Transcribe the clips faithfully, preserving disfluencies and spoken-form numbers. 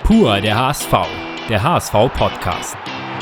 Pur der H S V, der H S V-Podcast.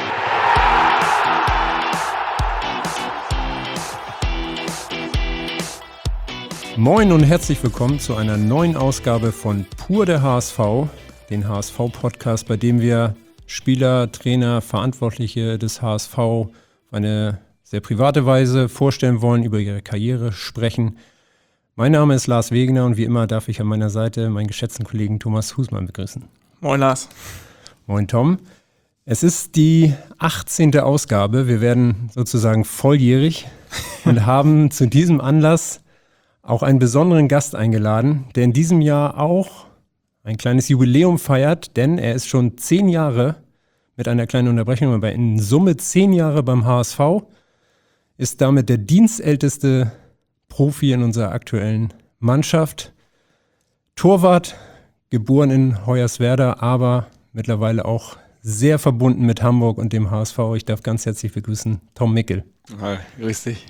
Moin und herzlich willkommen zu einer neuen Ausgabe von Pur der H S V, den H S V-Podcast, bei dem wir Spieler, Trainer, Verantwortliche des H S V auf eine sehr private Weise vorstellen wollen, über ihre Karriere sprechen. Mein Name ist Lars Wegener und wie immer darf ich an meiner Seite meinen geschätzten Kollegen Thomas Husmann begrüßen. Moin Lars. Moin Tom. Es ist die achtzehnte Ausgabe. Wir werden sozusagen volljährig und haben zu diesem Anlass auch einen besonderen Gast eingeladen, der in diesem Jahr auch ein kleines Jubiläum feiert, denn er ist schon zehn Jahre, mit einer kleinen Unterbrechung, aber in Summe zehn Jahre beim H S V, ist damit der dienstälteste Profi in unserer aktuellen Mannschaft. Torwart, geboren in Hoyerswerda, aber mittlerweile auch sehr verbunden mit Hamburg und dem H S V. Ich darf ganz herzlich begrüßen Tom Mickel. Hi, grüß dich.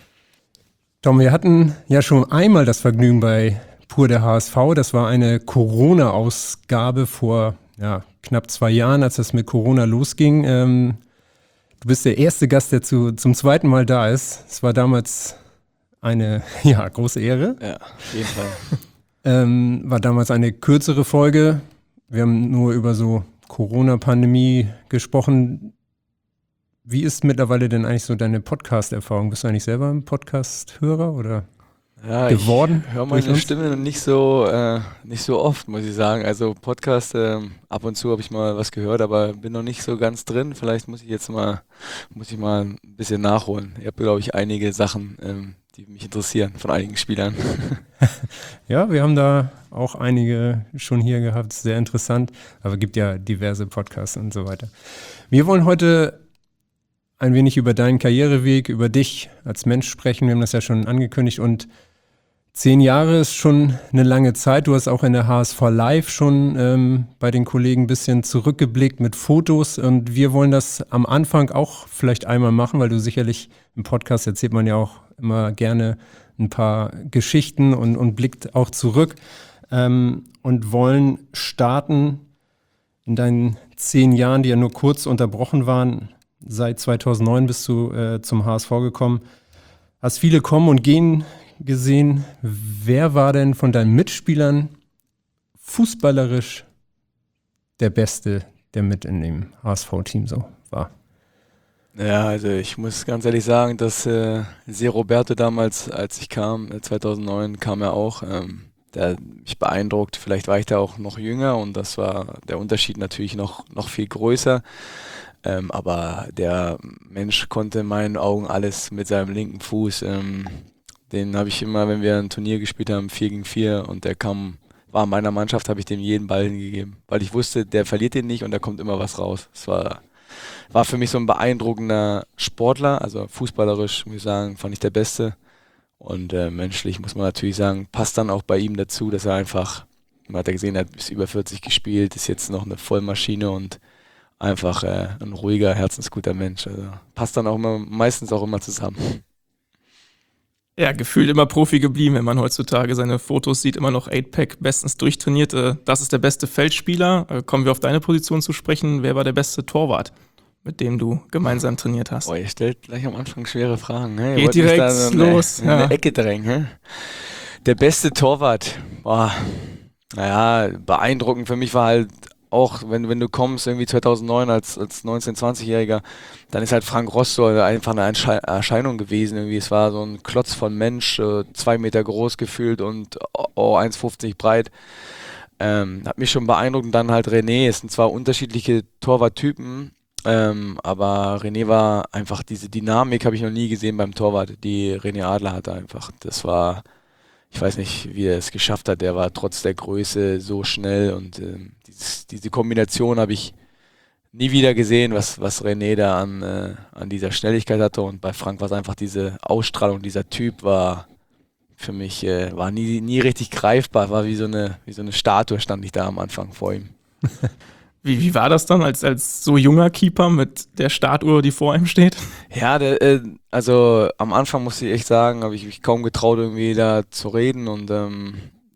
Tom, wir hatten ja schon einmal das Vergnügen bei Pur der H S V. Das war eine Corona-Ausgabe vor ja, knapp zwei Jahren, als das mit Corona losging. Ähm, du bist der erste Gast, der zu, zum zweiten Mal da ist. Es war damals eine ja, große Ehre. Ja, auf jeden Fall. Ähm, war damals eine kürzere Folge. Wir haben nur über so Corona-Pandemie gesprochen. Wie ist mittlerweile denn eigentlich so deine Podcast-Erfahrung? Bist du eigentlich selber ein Podcast-Hörer oder ja, geworden? Ich höre meine Stimme nicht so, äh, nicht so oft, muss ich sagen. Also Podcast, äh, ab und zu habe ich mal was gehört, aber bin noch nicht so ganz drin. Vielleicht muss ich jetzt mal, muss ich mal ein bisschen nachholen. Ich habe, glaube ich, einige Sachen, ähm, die mich interessieren von einigen Spielern. Ja, wir haben da auch einige schon hier gehabt, sehr interessant, aber es gibt ja diverse Podcasts und so weiter. Wir wollen heute ein wenig über deinen Karriereweg, über dich als Mensch sprechen, wir haben das ja schon angekündigt und zehn Jahre ist schon eine lange Zeit, du hast auch in der H S V Live schon ähm, bei den Kollegen ein bisschen zurückgeblickt mit Fotos und wir wollen das am Anfang auch vielleicht einmal machen, weil du sicherlich im Podcast erzählt man ja auch immer gerne ein paar Geschichten und, und blickt auch zurück ähm, und wollen starten in deinen zehn Jahren, die ja nur kurz unterbrochen waren. Seit zweitausendneun bist du äh, zum H S V gekommen. Hast viele kommen und gehen gesehen. Wer war denn von deinen Mitspielern fußballerisch der Beste, der mit in dem H S V-Team so war? Ja, also ich muss ganz ehrlich sagen, dass äh, Se Roberto damals, als ich kam, äh, zweitausendneun kam er auch, ähm, der hat mich beeindruckt. Vielleicht war ich da auch noch jünger und das war der Unterschied natürlich noch, noch viel größer. Ähm, aber der Mensch konnte in meinen Augen alles mit seinem linken Fuß. Ähm, den habe ich immer, wenn wir ein Turnier gespielt haben, vier gegen vier und der kam, war in meiner Mannschaft, habe ich dem jeden Ball hingegeben. Weil ich wusste, der verliert den nicht und da kommt immer was raus. Es war, war für mich so ein beeindruckender Sportler, also fußballerisch, muss ich sagen, fand ich der Beste. Und äh, menschlich muss man natürlich sagen, passt dann auch bei ihm dazu, dass er einfach, man hat ja gesehen, er hat bis über vierzig gespielt, ist jetzt noch eine Vollmaschine und einfach äh, ein ruhiger, herzensguter Mensch. Also passt dann auch immer, meistens auch immer zusammen. Ja, gefühlt immer Profi geblieben, wenn man heutzutage seine Fotos sieht, immer noch acht-Pack, bestens durchtrainiert. Das ist der beste Feldspieler. Kommen wir auf deine Position zu sprechen. Wer war der beste Torwart, mit dem du gemeinsam trainiert hast? Boah, ihr stellt gleich am Anfang schwere Fragen. Ne? Geht direkt da so los. In eine, in eine Ecke drängen. Ne? Der beste Torwart, boah, naja, beeindruckend für mich war halt auch, wenn, wenn du kommst, irgendwie zweitausendneun als, als neunzehn-, zwanzigjähriger, dann ist halt Frank Rosso einfach eine Ersche- Erscheinung gewesen. Irgendwie. Es war so ein Klotz von Mensch, äh, zwei Meter groß gefühlt und oh, eins fünfzig breit. Ähm, hat mich schon beeindruckt. Und dann halt René. Es sind zwar unterschiedliche Torwarttypen, ähm, aber René war einfach, diese Dynamik habe ich noch nie gesehen beim Torwart, die René Adler hatte einfach. Das war, ich weiß nicht, wie er es geschafft hat. Der war trotz der Größe so schnell und ähm, dieses, diese Kombination habe ich nie wieder gesehen, was, was René da an, äh, an dieser Schnelligkeit hatte. Und bei Frank war es einfach diese Ausstrahlung, dieser Typ war für mich, äh, war nie, nie richtig greifbar, war wie so eine, wie so eine Statue, stand ich da am Anfang vor ihm. Wie, wie war das dann als, als so junger Keeper mit der Statue, die vor ihm steht? Ja, der, äh, also am Anfang musste ich echt sagen, habe ich mich kaum getraut, irgendwie da zu reden und ähm,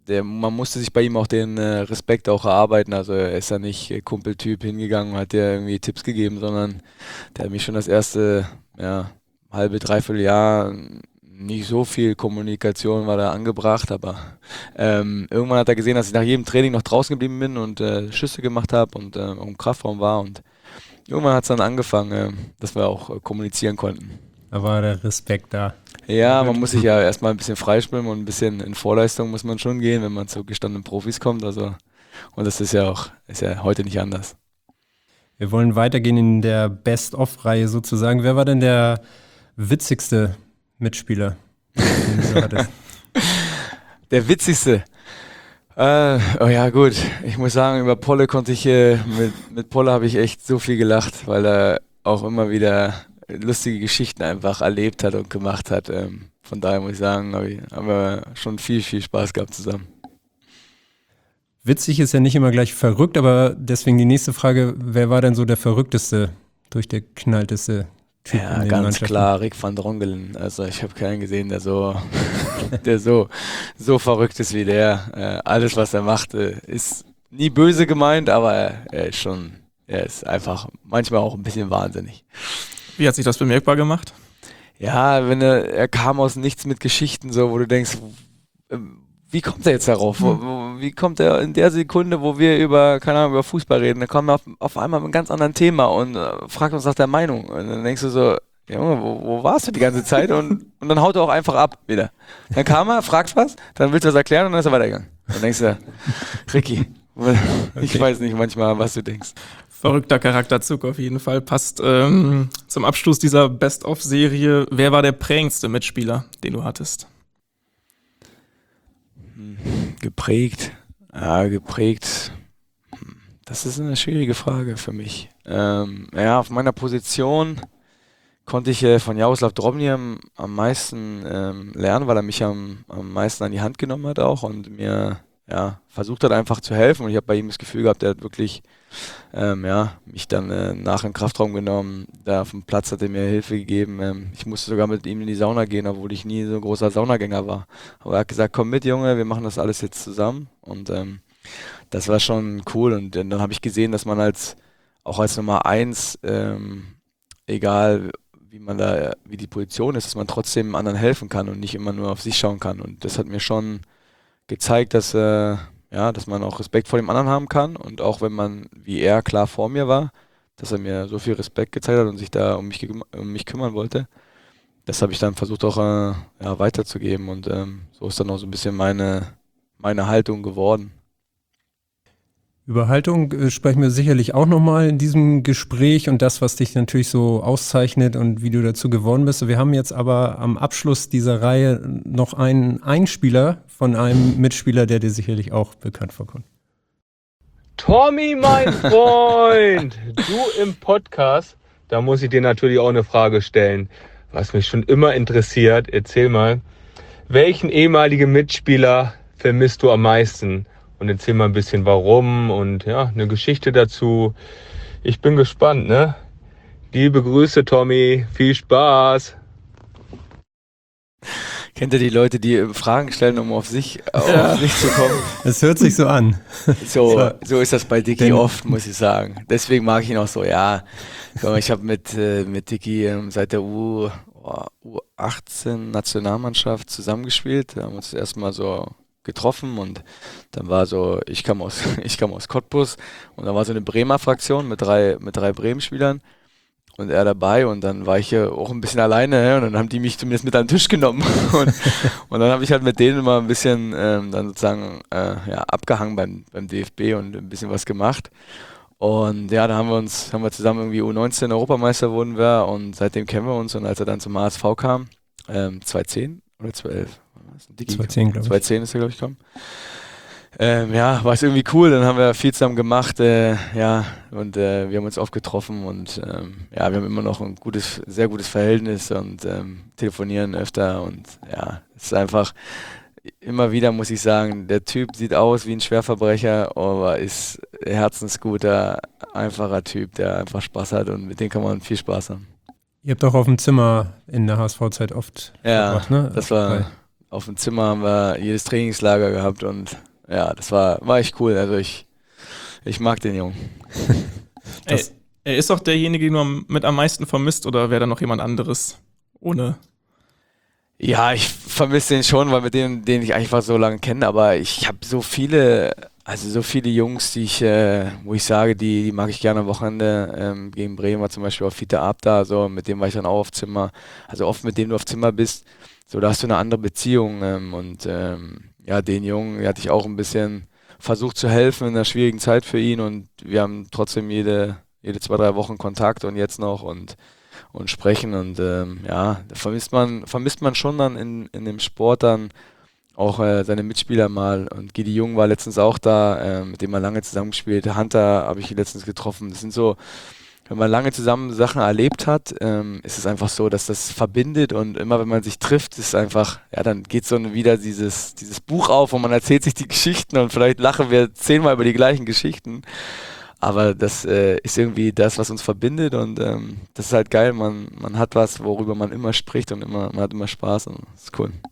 der, man musste sich bei ihm auch den äh, Respekt auch erarbeiten. Also er ist ja nicht äh, Kumpeltyp hingegangen und hat dir irgendwie Tipps gegeben, sondern der hat mich schon das erste ja, halbe, dreiviertel Jahr, nicht so viel Kommunikation war da angebracht, aber ähm, irgendwann hat er gesehen, dass ich nach jedem Training noch draußen geblieben bin und äh, Schüsse gemacht habe und äh, im Kraftraum war und irgendwann hat es dann angefangen, äh, dass wir auch äh, kommunizieren konnten. Da war der Respekt da. Ja, man muss sich ja erstmal ein bisschen freischwimmen und ein bisschen in Vorleistung muss man schon gehen, wenn man zu gestandenen Profis kommt. Also, und das ist ja auch, ist ja heute nicht anders. Wir wollen weitergehen in der Best-of-Reihe sozusagen. Wer war denn der witzigste Mitspieler, den du so hattest? Der witzigste? Äh, oh ja, gut. Ich muss sagen, über Polle konnte ich, äh, mit, mit Polle habe ich echt so viel gelacht, weil er auch immer wieder lustige Geschichten einfach erlebt hat und gemacht hat. Ähm, von daher muss ich sagen, hab ich, haben wir schon viel, viel Spaß gehabt zusammen. Witzig ist ja nicht immer gleich verrückt, aber deswegen die nächste Frage, wer war denn so der verrückteste, durchgeknallteste Typ Ja, in den ganz Mannschaften? klar, Rick van Drongelen. Also ich habe keinen gesehen, der so, der so, so verrückt ist wie der. Äh, alles, was er macht, äh, ist nie böse gemeint, aber er, er ist schon, er ist einfach manchmal auch ein bisschen wahnsinnig. Wie hat sich das bemerkbar gemacht? Ja, wenn er, er kam aus nichts mit Geschichten, so, wo du denkst, wie kommt er jetzt darauf? Wo, wo, wie kommt er in der Sekunde, wo wir über, keine Ahnung, über Fußball reden, dann kommen wir auf, auf einmal mit einem ganz anderen Thema und äh, fragt uns nach der Meinung. Und dann denkst du so, Junge, wo, wo warst du die ganze Zeit? Und, und dann haut er auch einfach ab wieder. Dann kam er, fragt was, dann willst du was erklären und dann ist er weitergegangen. Dann denkst du, Ricky, ich weiß nicht manchmal, was du denkst. Verrückter Charakterzug auf jeden Fall. Passt ähm, zum Abschluss dieser Best-of-Serie. Wer war der prägendste Mitspieler, den du hattest? Geprägt, ja, geprägt. Das ist eine schwierige Frage für mich. Ähm, ja, auf meiner Position konnte ich äh, von Jaroslav Drobny am, am meisten ähm, lernen, weil er mich am, am meisten an die Hand genommen hat auch und mir ja, versucht hat einfach zu helfen und ich habe bei ihm das Gefühl gehabt, er hat wirklich ähm, ja, mich dann äh, nach im Kraftraum genommen, da auf dem Platz hat er mir Hilfe gegeben, ähm, ich musste sogar mit ihm in die Sauna gehen, obwohl ich nie so ein großer Saunagänger war, aber er hat gesagt, komm mit Junge, wir machen das alles jetzt zusammen und ähm, das war schon cool und äh, dann habe ich gesehen, dass man als auch als Nummer eins, ähm, egal wie man da, wie die Position ist, dass man trotzdem anderen helfen kann und nicht immer nur auf sich schauen kann und das hat mir schon gezeigt, dass, äh, ja, dass man auch Respekt vor dem anderen haben kann und auch wenn man, wie er, klar vor mir war, dass er mir so viel Respekt gezeigt hat und sich da um mich, um mich kümmern wollte, das habe ich dann versucht auch äh, ja, weiterzugeben und ähm, so ist dann auch so ein bisschen meine, meine Haltung geworden. Über Haltung äh, sprechen wir sicherlich auch nochmal in diesem Gespräch und das, was dich natürlich so auszeichnet und wie du dazu geworden bist. Wir haben jetzt aber am Abschluss dieser Reihe noch einen Einspieler von einem Mitspieler, der dir sicherlich auch bekannt vorkommt. Tommy, mein Freund, du im Podcast, da muss ich dir natürlich auch eine Frage stellen, was mich schon immer interessiert. Erzähl mal, welchen ehemaligen Mitspieler vermisst du am meisten? Und erzähl mal ein bisschen warum und ja, eine Geschichte dazu. Ich bin gespannt, ne? Liebe Grüße, Tommy. Viel Spaß. Kennt ihr die Leute, die Fragen stellen, um auf sich, Ja. auf sich zu kommen? Es hört sich so an. So, so ist das bei Dicky Denn- oft, muss ich sagen. Deswegen mag ich ihn auch so, ja. Ich habe mit, äh, mit Dicky ähm, seit der U, oh, U achtzehn Nationalmannschaft zusammengespielt. Wir haben uns erstmal so getroffen und dann war so, ich kam aus, ich kam aus Cottbus und da war so eine Bremer Fraktion mit drei, mit drei Bremen-Spielern und er dabei und dann war ich hier auch ein bisschen alleine und dann haben die mich zumindest mit an den Tisch genommen und, und dann habe ich halt mit denen immer ein bisschen ähm, dann sozusagen äh, ja, abgehangen beim, beim D F B und ein bisschen was gemacht und ja, da haben wir uns, haben wir zusammen irgendwie U neunzehn Europameister wurden wir und seitdem kennen wir uns und als er dann zum H S V kam, ähm, zweitausendzehn oder zweitausendelf, zweitausendzehn, glaube ich. zweitausendzehn ist er, glaube ich, gekommen. Ähm, ja, war es irgendwie cool, dann haben wir viel zusammen gemacht, äh, ja, und äh, wir haben uns oft getroffen und ähm, ja, wir haben immer noch ein gutes, sehr gutes Verhältnis und ähm, telefonieren öfter und ja, es ist einfach, immer wieder muss ich sagen, der Typ sieht aus wie ein Schwerverbrecher, aber ist herzensguter, einfacher Typ, der einfach Spaß hat und mit dem kann man viel Spaß haben. Ihr habt auch auf dem Zimmer in der H S V-Zeit oft Ja, verbracht, ne? das war Bei- auf dem Zimmer haben wir jedes Trainingslager gehabt und ja, das war, war echt cool. Also ich, ich mag den Jungen. Er, er ist doch derjenige, den du mit am meisten vermisst, oder wäre da noch jemand anderes ohne? Ja, ich vermisse den schon, weil mit dem, den ich eigentlich fast so lange kenne, aber ich habe so viele, also so viele Jungs, die ich, äh, wo ich sage, die, die mag ich gerne am Wochenende. Ähm, gegen Bremen war zum Beispiel auch Fiete Ab da, so, mit dem war ich dann auch auf Zimmer. Also oft mit dem du auf Zimmer bist, so, da hast du eine andere Beziehung. Ähm, und ähm, ja, den Jungen, der hatte ich auch ein bisschen versucht zu helfen in einer schwierigen Zeit für ihn und wir haben trotzdem jede, jede zwei, drei Wochen Kontakt und jetzt noch und und sprechen und ähm, ja, da vermisst man, vermisst man schon dann in, in dem Sport dann auch äh, seine Mitspieler mal und Gidi Jung war letztens auch da, äh, mit dem man lange zusammengespielt, Hunter habe ich letztens getroffen, das sind so, wenn man lange zusammen Sachen erlebt hat, ähm, ist es einfach so, dass das verbindet und immer wenn man sich trifft, ist einfach, ja, dann geht so wieder dieses, dieses Buch auf und man erzählt sich die Geschichten und vielleicht lachen wir zehnmal über die gleichen Geschichten. Aber das äh, ist irgendwie das, was uns verbindet und ähm, das ist halt geil. Man, man hat was, worüber man immer spricht und immer, man hat immer Spaß und das ist cool.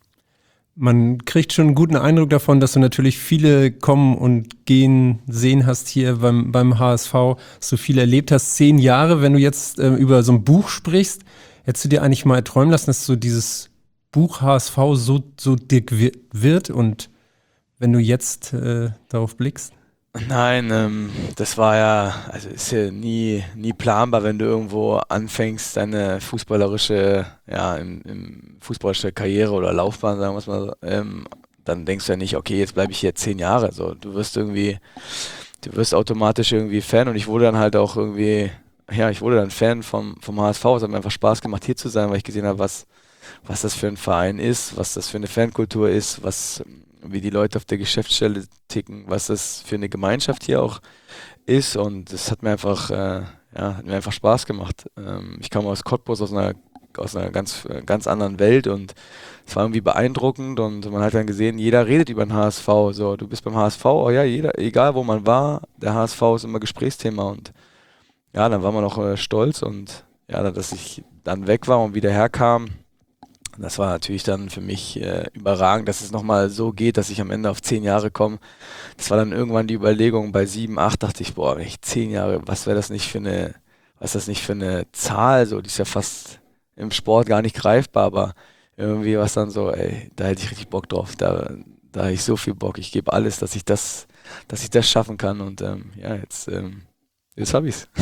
Man kriegt schon einen guten Eindruck davon, dass du natürlich viele kommen und gehen sehen hast hier beim, beim H S V, dass du viel erlebt hast. Zehn Jahre, wenn du jetzt äh, über so ein Buch sprichst, hättest du dir eigentlich mal träumen lassen, dass so dieses Buch H S V so, so dick wird und wenn du jetzt äh, darauf blickst? Nein, ähm, das war ja, also ist ja nie, nie planbar, wenn du irgendwo anfängst, deine fußballerische, ja, im, im fußballerische Karriere oder Laufbahn, sagen wir es mal, ähm, dann denkst du ja nicht, okay, jetzt bleibe ich hier zehn Jahre, so, du wirst irgendwie, du wirst automatisch irgendwie Fan und ich wurde dann halt auch irgendwie, ja, ich wurde dann Fan vom, vom H S V, es hat mir einfach Spaß gemacht, hier zu sein, weil ich gesehen habe, was, was das für ein Verein ist, was das für eine Fankultur ist, was, wie die Leute auf der Geschäftsstelle ticken, was das für eine Gemeinschaft hier auch ist und das hat mir einfach, äh, ja, hat mir einfach Spaß gemacht. Ähm, ich kam aus Cottbus, aus einer, aus einer ganz, ganz anderen Welt und es war irgendwie beeindruckend und man hat dann gesehen, jeder redet über den H S V, so, du bist beim H S V, oh ja, jeder, egal wo man war, der H S V ist immer Gesprächsthema und ja, dann war man auch äh, stolz und ja, dass ich dann weg war und wieder herkam, das war natürlich dann für mich äh, überragend, dass es nochmal so geht, dass ich am Ende auf zehn Jahre komme. Das war dann irgendwann die Überlegung, bei sieben, acht dachte ich, boah, wenn ich zehn Jahre, was wäre das nicht für eine, was ist das nicht für eine Zahl, so, die ist ja fast im Sport gar nicht greifbar, aber irgendwie war es dann so, ey, da hätte ich richtig Bock drauf, da, da habe ich so viel Bock, ich gebe alles, dass ich das, dass ich das schaffen kann und ähm, ja, jetzt, ähm, jetzt habe ich's.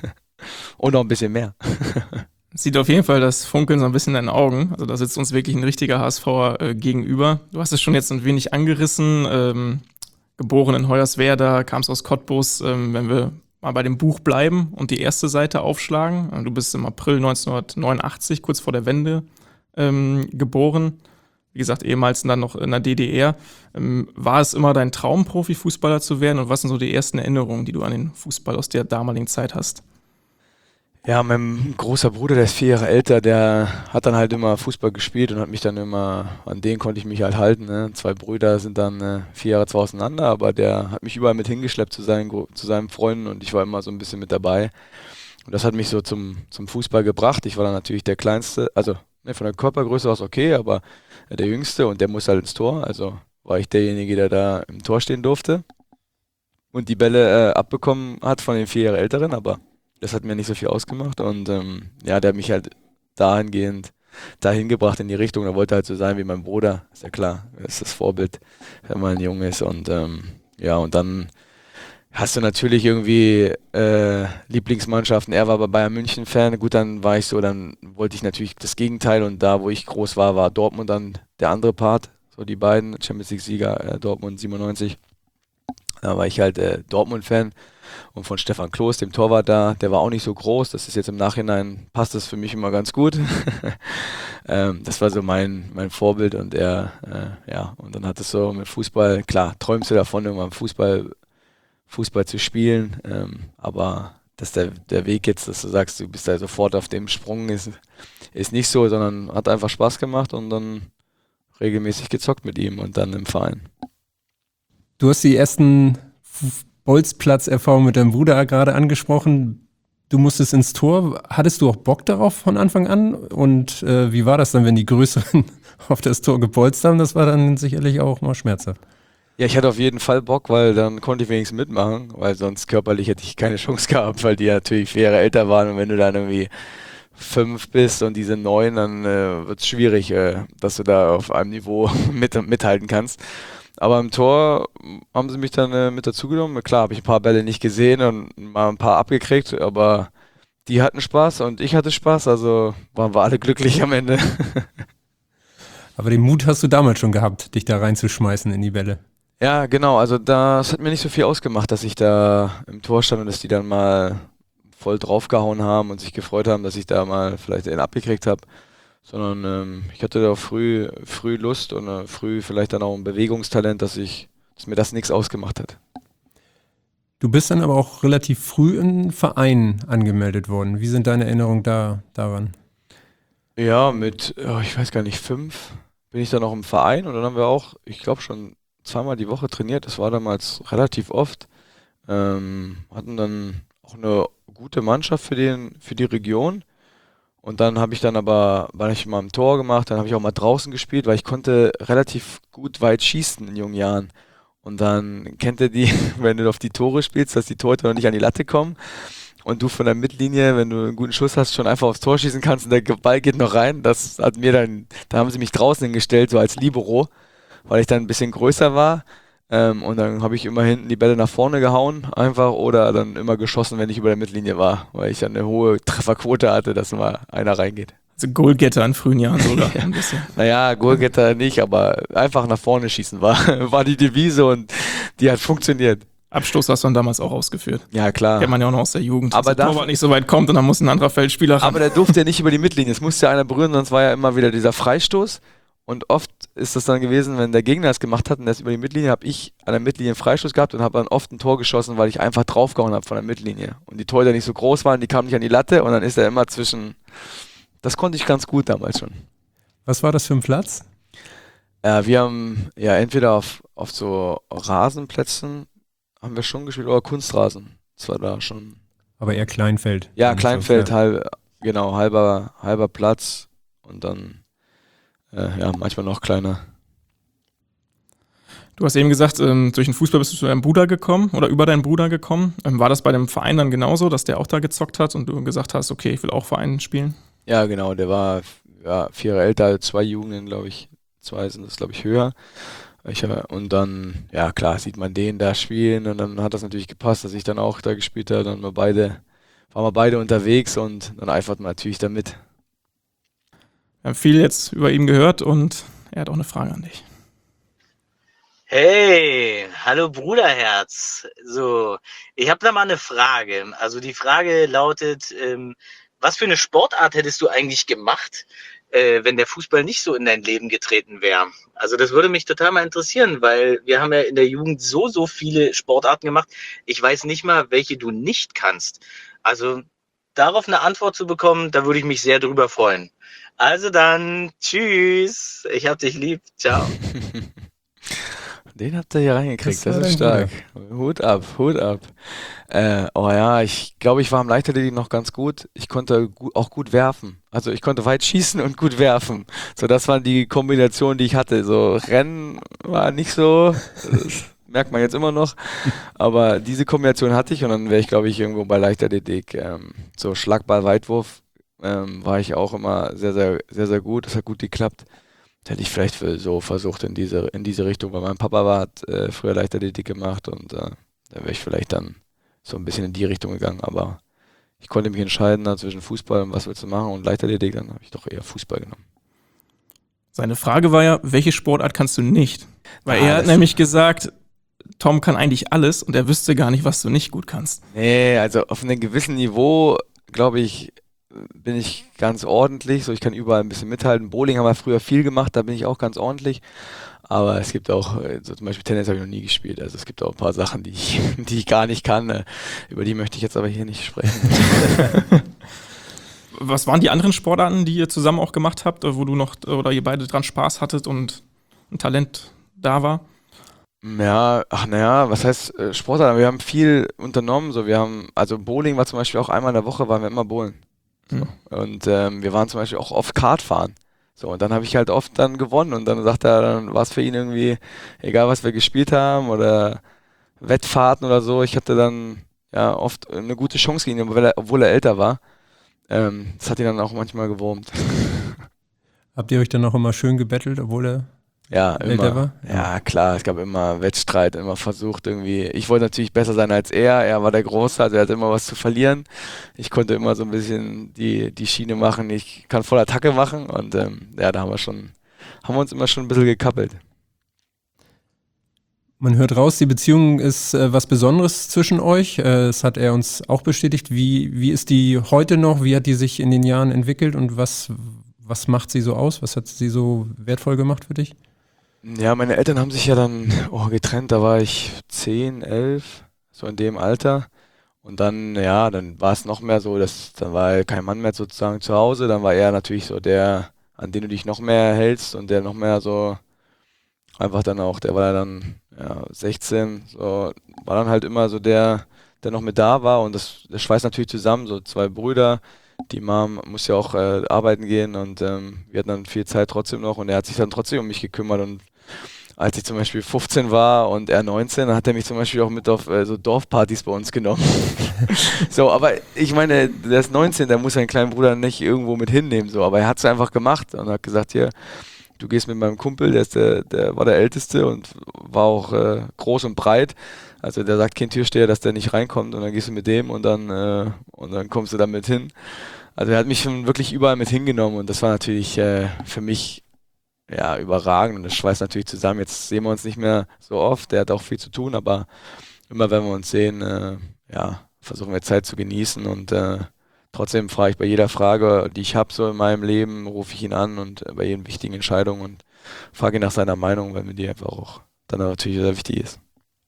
Und noch ein bisschen mehr. Sieht auf jeden Fall das Funkeln so ein bisschen in deinen Augen. Also da sitzt uns wirklich ein richtiger H S V'er äh, gegenüber. Du hast es schon jetzt ein wenig angerissen. Ähm, geboren in Hoyerswerda, kamst aus Cottbus. Ähm, wenn wir mal bei dem Buch bleiben und die erste Seite aufschlagen. Du bist im April neunzehnhundertneunundachtzig, kurz vor der Wende, ähm, geboren. Wie gesagt, ehemals dann noch in der D D R. Ähm, war es immer dein Traum, Profifußballer zu werden? Und was sind so die ersten Erinnerungen, die du an den Fußball aus der damaligen Zeit hast? Ja, mein großer Bruder, der ist vier Jahre älter, der hat dann halt immer Fußball gespielt und hat mich dann immer, an den konnte ich mich halt halten. Ne? Zwei Brüder sind dann äh, vier Jahre zwar auseinander, aber der hat mich überall mit hingeschleppt zu seinen, zu seinen Freunden und ich war immer so ein bisschen mit dabei. Und das hat mich so zum, zum Fußball gebracht. Ich war dann natürlich der Kleinste, also ne, von der Körpergröße war es okay, aber äh, der Jüngste und der muss halt ins Tor. Also war ich derjenige, der da im Tor stehen durfte und die Bälle äh, abbekommen hat von den vier Jahre Älteren, aber das hat mir nicht so viel ausgemacht und ähm, ja, der hat mich halt dahingehend dahin gebracht in die Richtung. Er wollte halt so sein wie mein Bruder, ist ja klar, das ist das Vorbild, wenn man jung ist und ähm, ja, und dann hast du natürlich irgendwie äh, Lieblingsmannschaften. Er war aber Bayern München Fan, gut, dann war ich so, dann wollte ich natürlich das Gegenteil und da, wo ich groß war, war Dortmund dann der andere Part, so die beiden Champions League Sieger, äh, Dortmund siebenundneunzig. Da war ich halt äh, Dortmund-Fan und von Stefan Klos, dem Torwart da, der war auch nicht so groß, das ist jetzt im Nachhinein, passt das für mich immer ganz gut. ähm, das war so mein, mein Vorbild und er, äh, ja, und dann hat es so mit Fußball, klar, träumst du davon, irgendwann Fußball, Fußball zu spielen, ähm, aber dass der, der Weg jetzt, dass du sagst, du bist da sofort auf dem Sprung, ist, ist nicht so, sondern hat einfach Spaß gemacht und dann regelmäßig gezockt mit ihm und dann im Verein. Du hast die ersten Bolzplatz-Erfahrungen mit deinem Bruder gerade angesprochen. du musstest ins Tor. Hattest du auch Bock darauf von Anfang an? Und äh, wie war das dann, wenn die Größeren auf das Tor gepolzt haben? Das war dann sicherlich auch mal schmerzhaft. Ja, ich hatte auf jeden Fall Bock, weil dann konnte ich wenigstens mitmachen, weil sonst körperlich hätte ich keine Chance gehabt, weil die ja natürlich vier Jahre älter waren und wenn du dann irgendwie fünf bist und diese neun, dann äh, wird es schwierig, äh, dass du da auf einem Niveau mit, mithalten kannst. Aber im Tor haben sie mich dann äh, mit dazugenommen. Klar, habe ich ein paar Bälle nicht gesehen und mal ein paar abgekriegt, aber die hatten Spaß und ich hatte Spaß, also waren wir alle glücklich am Ende. Aber den Mut hast du damals schon gehabt, dich da reinzuschmeißen in die Bälle. Ja, genau, also das hat mir nicht so viel ausgemacht, dass ich da im Tor stand und dass die dann mal voll draufgehauen haben und sich gefreut haben, dass ich da mal vielleicht einen abgekriegt habe, sondern ähm, ich hatte da früh, früh Lust und äh, früh vielleicht dann auch ein Bewegungstalent, dass ich, dass mir das nichts ausgemacht hat. Du bist dann aber auch relativ früh im Verein angemeldet worden. Wie sind deine Erinnerungen da, daran? Ja, mit, oh, ich weiß gar nicht, fünf bin ich dann auch im Verein und dann haben wir auch, ich glaube schon zweimal die Woche trainiert. Das war damals relativ oft. Ähm, hatten dann auch eine gute Mannschaft für, den, für die Region. Und dann habe ich dann aber, war ich mal im Tor gemacht, dann habe ich auch mal draußen gespielt, weil ich konnte relativ gut weit schießen in jungen Jahren. Und dann kennt ihr die, wenn du auf die Tore spielst, dass die Torhüter noch nicht an die Latte kommen. Und du von der Mittellinie, wenn du einen guten Schuss hast, schon einfach aufs Tor schießen kannst und der Ball geht noch rein. Das hat mir dann, da haben sie mich draußen hingestellt, so als Libero, weil ich dann ein bisschen größer war. Ähm, und dann habe ich immer hinten die Bälle nach vorne gehauen, einfach, oder dann immer geschossen, wenn ich über der Mittellinie war, weil ich dann eine hohe Trefferquote hatte, dass mal einer reingeht. Also Goalgetter in frühen Jahren sogar ein bisschen. Naja, Goalgetter nicht, aber einfach nach vorne schießen war, war die Devise und die hat funktioniert. Abstoß hast du dann damals auch ausgeführt. Ja, klar. Kennt man ja auch noch aus der Jugend, aber dass der Torwart nicht so weit kommt und dann muss ein anderer Feldspieler ran. Aber der durfte ja nicht über die Mittellinie, es musste ja einer berühren, sonst war ja immer wieder dieser Freistoß. Und oft ist das dann gewesen, wenn der Gegner es gemacht hat und das über die Mittellinie, habe ich an der Mittellinie einen Freistoß gehabt und habe dann oft ein Tor geschossen, weil ich einfach draufgehauen habe von der Mittellinie. Und die Torhüter nicht so groß waren, die kamen nicht an die Latte und dann ist er immer zwischen... Das konnte ich ganz gut damals schon. Was war das für ein Platz? Äh, wir haben ja entweder auf, auf so Rasenplätzen haben wir schon gespielt oder Kunstrasen. Das war da schon... Aber eher Kleinfeld. Ja, Kleinfeld, ja. halb, genau, halber, halber Platz und dann... Äh, ja, manchmal noch kleiner. Du hast eben gesagt, ähm, durch den Fußball bist du zu deinem Bruder gekommen oder über deinen Bruder gekommen. Ähm, war das bei dem Verein dann genauso, dass der auch da gezockt hat und du gesagt hast, okay, ich will auch Verein spielen? Ja, genau, der war ja, vier Jahre älter, zwei Jugenden, glaube ich. Zwei sind das, glaube ich, höher. Ich, und dann, ja klar, sieht man den da spielen und dann hat das natürlich gepasst, dass ich dann auch da gespielt habe. Dann waren wir beide, waren wir beide unterwegs und dann eifert man natürlich da mit. Wir haben viel jetzt über ihn gehört und er hat auch eine Frage an dich. Hey, hallo Bruderherz. So, ich habe da mal eine Frage. Also die Frage lautet, ähm, was für eine Sportart hättest du eigentlich gemacht, äh, wenn der Fußball nicht so in dein Leben getreten wäre? Also das würde mich total mal interessieren, weil wir haben ja in der Jugend so, so viele Sportarten gemacht. Ich weiß nicht mal, welche du nicht kannst. Also darauf eine Antwort zu bekommen, da würde ich mich sehr drüber freuen. Also dann, tschüss. Ich hab dich lieb. Ciao. Den habt ihr hier reingekriegt, Das das, war ist dein stark. Hut ab, Hut ab. Äh, oh ja, ich glaube, ich war im Leichtathletik noch ganz gut. Ich konnte gu- auch gut werfen. Also ich konnte weit schießen und gut werfen. So, das waren die Kombinationen, die ich hatte. So, Rennen war nicht so, das merkt man jetzt immer noch. Aber diese Kombination hatte ich und dann wäre ich, glaube ich, irgendwo bei Leichtathletik. Ähm, so Schlagball, Weitwurf ähm, war ich auch immer sehr, sehr, sehr, sehr gut. Das hat gut geklappt. Das hätte ich vielleicht für so versucht in diese, in diese Richtung, weil mein Papa war, hat äh, früher Leichtathletik gemacht und äh, da wäre ich vielleicht dann so ein bisschen in die Richtung gegangen, aber ich konnte mich entscheiden da zwischen Fußball und was willst du machen und Leichtathletik, dann habe ich doch eher Fußball genommen. Seine Frage war ja, welche Sportart kannst du nicht? Weil Ah, er hat das- nämlich gesagt, Tom kann eigentlich alles und er wüsste gar nicht, was du nicht gut kannst. Nee, also auf einem gewissen Niveau, glaube ich, bin ich ganz ordentlich, so ich kann überall ein bisschen mithalten. Bowling haben wir früher viel gemacht, da bin ich auch ganz ordentlich. Aber es gibt auch, äh, so zum Beispiel Tennis habe ich noch nie gespielt. Also es gibt auch ein paar Sachen, die ich, die ich gar nicht kann. äh, Über die möchte ich jetzt aber hier nicht sprechen. Was waren die anderen Sportarten, die ihr zusammen auch gemacht habt, wo du noch oder ihr beide dran Spaß hattet und ein Talent da war? Ja, ach naja, was heißt äh, Sportart? Wir haben viel unternommen. So, wir haben, also Bowling war zum Beispiel auch einmal in der Woche, waren wir immer bowlen. So. Mhm. Und ähm, wir waren zum Beispiel auch oft Kart fahren. So, und dann habe ich halt oft dann gewonnen und dann sagt er, dann war es für ihn irgendwie, egal was wir gespielt haben oder Wettfahrten oder so, ich hatte dann ja oft eine gute Chance gegen ihn, obwohl er, obwohl er älter war. Ähm, das hat ihn dann auch manchmal gewurmt. Habt ihr euch dann auch immer schön gebettelt, obwohl er Ja, älter immer. war? Ja, klar, es gab immer Wettstreit, immer versucht irgendwie. Ich wollte natürlich besser sein als er, er war der Große, also er hatte immer was zu verlieren. Ich konnte immer so ein bisschen die, die Schiene machen, ich kann voll Attacke machen und ähm, ja, da haben wir schon, haben wir uns immer schon ein bisschen gekappelt. Man hört raus, die Beziehung ist äh, was Besonderes zwischen euch. Äh, das hat er uns auch bestätigt. Wie, wie ist die heute noch? Wie hat die sich in den Jahren entwickelt und was, was macht sie so aus? Was hat sie so wertvoll gemacht für dich? Ja, meine Eltern haben sich ja dann oh, getrennt, da war ich zehn, elf, so in dem Alter. Und dann, ja, dann war es noch mehr so, dass dann war kein Mann mehr sozusagen zu Hause, dann war er natürlich so der, an den du dich noch mehr hältst und der noch mehr so einfach dann auch, der war ja dann ja, sechzehn, so war dann halt immer so der, der noch mit da war und das, das schweißt natürlich zusammen, so zwei Brüder. Die Mom muss ja auch äh, arbeiten gehen und ähm, wir hatten dann viel Zeit trotzdem noch und er hat sich dann trotzdem um mich gekümmert und als ich zum Beispiel fünfzehn war und er neunzehn, dann hat er mich zum Beispiel auch mit auf äh, so Dorfpartys bei uns genommen. So, aber ich meine, der ist neunzehn, der muss seinen kleinen Bruder nicht irgendwo mit hinnehmen, so, aber er hat es einfach gemacht und hat gesagt, hier, du gehst mit meinem Kumpel, der ist der, der war der Älteste und war auch äh, groß und breit. Also der sagt kein Türsteher, dass der nicht reinkommt und dann gehst du mit dem und dann äh, und dann kommst du da mit hin. Also er hat mich schon wirklich überall mit hingenommen und das war natürlich äh, für mich ja überragend und das schweißt natürlich zusammen. Jetzt sehen wir uns nicht mehr so oft, der hat auch viel zu tun, aber immer wenn wir uns sehen, äh, ja, versuchen wir Zeit zu genießen und äh, trotzdem frage ich bei jeder Frage, die ich habe so in meinem Leben, rufe ich ihn an und äh, bei jeden wichtigen Entscheidungen und frage ihn nach seiner Meinung, weil mir die einfach auch dann natürlich sehr wichtig ist.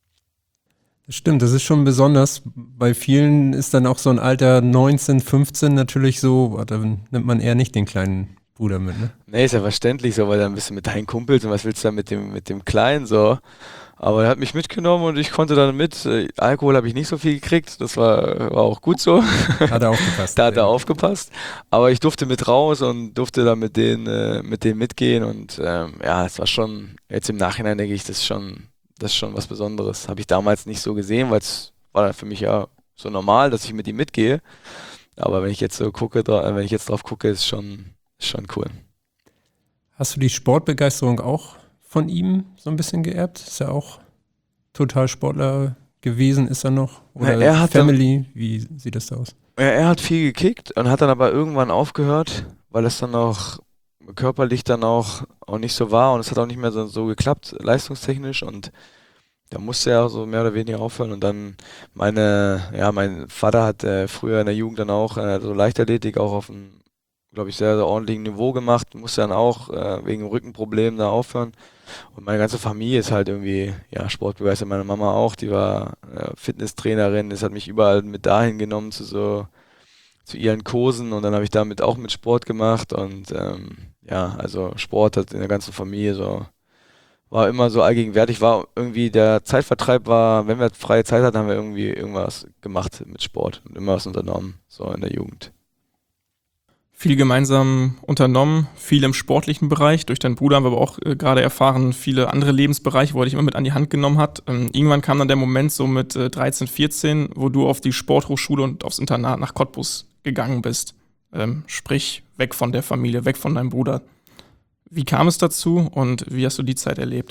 Das stimmt, das ist schon besonders. Bei vielen ist dann auch so ein Alter neunzehn, fünfzehn natürlich so, da nimmt man eher nicht den kleinen Bruder mit, ne? Nee, ist ja verständlich so, weil dann bist du mit deinen Kumpels und was willst du dann mit dem, mit dem Kleinen so? Aber er hat mich mitgenommen und ich konnte dann mit. Äh, Alkohol habe ich nicht so viel gekriegt, das war, war auch gut so. Hat er aufgepasst. Da hat er aufgepasst. Aber ich durfte mit raus und durfte dann mit denen, äh, mit denen mitgehen und ähm, ja, es war schon, jetzt im Nachhinein denke ich, das ist schon, das ist schon was Besonderes. Habe ich damals nicht so gesehen, weil es war dann für mich ja so normal, dass ich mit ihm mitgehe. Aber wenn ich jetzt so gucke, dra- wenn ich jetzt drauf gucke, ist schon, ist schon cool. Hast du die Sportbegeisterung auch von ihm so ein bisschen geerbt? Ist er auch total Sportler gewesen, ist er noch? Oder Ja, er hat Family, wie sieht das da aus? Er, er hat viel gekickt und hat dann aber irgendwann aufgehört, weil es dann auch körperlich dann auch, auch nicht so war und es hat auch nicht mehr so, so geklappt, leistungstechnisch und da musste er so mehr oder weniger aufhören und dann meine, ja, mein Vater hat äh, früher in der Jugend dann auch äh, so Leichtathletik auch auf einem, glaube ich, sehr, sehr ordentlichen Niveau gemacht, musste dann auch äh, wegen Rückenproblemen da aufhören. Und meine ganze Familie ist halt irgendwie, ja, sportbegeistert. Meine Mama auch, die war äh, Fitnesstrainerin, das hat mich überall mit dahin genommen zu so, zu ihren Kursen und dann habe ich damit auch mit Sport gemacht und ähm, ja, also Sport hat in der ganzen Familie so, war immer so allgegenwärtig, war irgendwie der Zeitvertreib war, wenn wir freie Zeit hatten, haben wir irgendwie irgendwas gemacht mit Sport und immer was unternommen, so in der Jugend. Viel gemeinsam unternommen, viel im sportlichen Bereich. Durch deinen Bruder haben wir aber auch äh, gerade erfahren, viele andere Lebensbereiche, wo er dich immer mit an die Hand genommen hat. Ähm, irgendwann kam dann der Moment so mit äh, dreizehn, vierzehn, wo du auf die Sporthochschule und aufs Internat nach Cottbus gegangen bist. Ähm, sprich, weg von der Familie, weg von deinem Bruder. Wie kam es dazu und wie hast du die Zeit erlebt?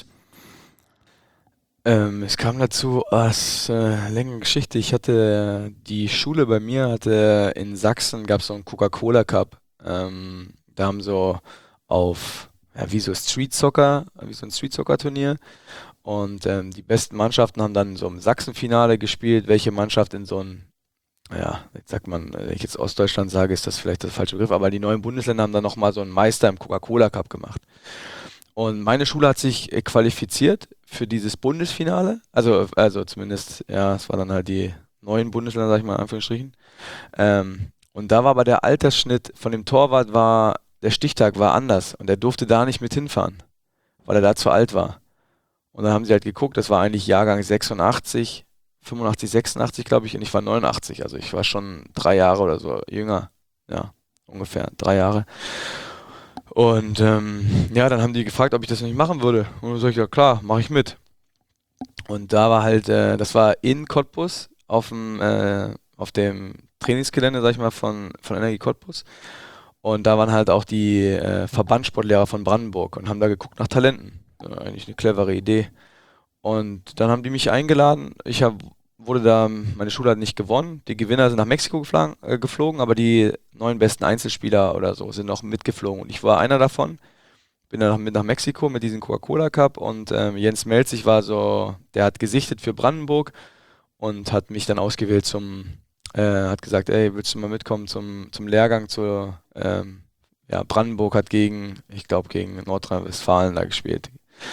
Ähm, es kam dazu, ah, das ist eine längere Geschichte. Ich hatte die Schule bei mir, hatte in Sachsen gab es so einen Coca-Cola Cup. Ähm, da haben so auf, ja, wie so Street Soccer, wie so ein Street Soccer Turnier. Und ähm, die besten Mannschaften haben dann so im Sachsenfinale gespielt. Welche Mannschaft in so ein, ja, jetzt sagt man, wenn ich jetzt Ostdeutschland sage, ist das vielleicht der falsche Begriff, aber die neuen Bundesländer haben dann nochmal so einen Meister im Coca-Cola Cup gemacht. Und meine Schule hat sich äh, qualifiziert für dieses Bundesfinale. Also, also zumindest, ja, es waren dann halt die neuen Bundesländer, sag ich mal in Anführungsstrichen. Ähm, und da war aber der Altersschnitt von dem Torwart war, der Stichtag war anders und er durfte da nicht mit hinfahren, weil er da zu alt war. Und dann haben sie halt geguckt, das war eigentlich Jahrgang sechsundachtzig, fünfundachtzig, sechsundachtzig, glaube ich, und ich war neunundachtzig, also ich war schon drei Jahre oder so jünger, ja, ungefähr drei Jahre. Und ähm, ja, dann haben die gefragt, ob ich das nicht machen würde. Und dann sag ich, ja klar, mache ich mit. Und da war halt, äh, das war in Cottbus auf dem, äh, auf dem Trainingsgelände, sag ich mal, von, von Energie Cottbus. Und da waren halt auch die äh, Verbandssportlehrer von Brandenburg und haben da geguckt nach Talenten. Ja, eigentlich eine clevere Idee. Und dann haben die mich eingeladen. Ich hab, wurde da, meine Schule hat nicht gewonnen. Die Gewinner sind nach Mexiko geflogen, äh, geflogen, aber die neun besten Einzelspieler oder so sind noch mitgeflogen. Und ich war einer davon. Bin dann mit nach Mexiko mit diesem Coca-Cola Cup und ähm, Jens Melzig war so, der hat gesichtet für Brandenburg und hat mich dann ausgewählt zum, äh, hat gesagt, ey, willst du mal mitkommen zum, zum Lehrgang zur, ähm, ja, Brandenburg hat gegen, ich glaube gegen Nordrhein-Westfalen da gespielt.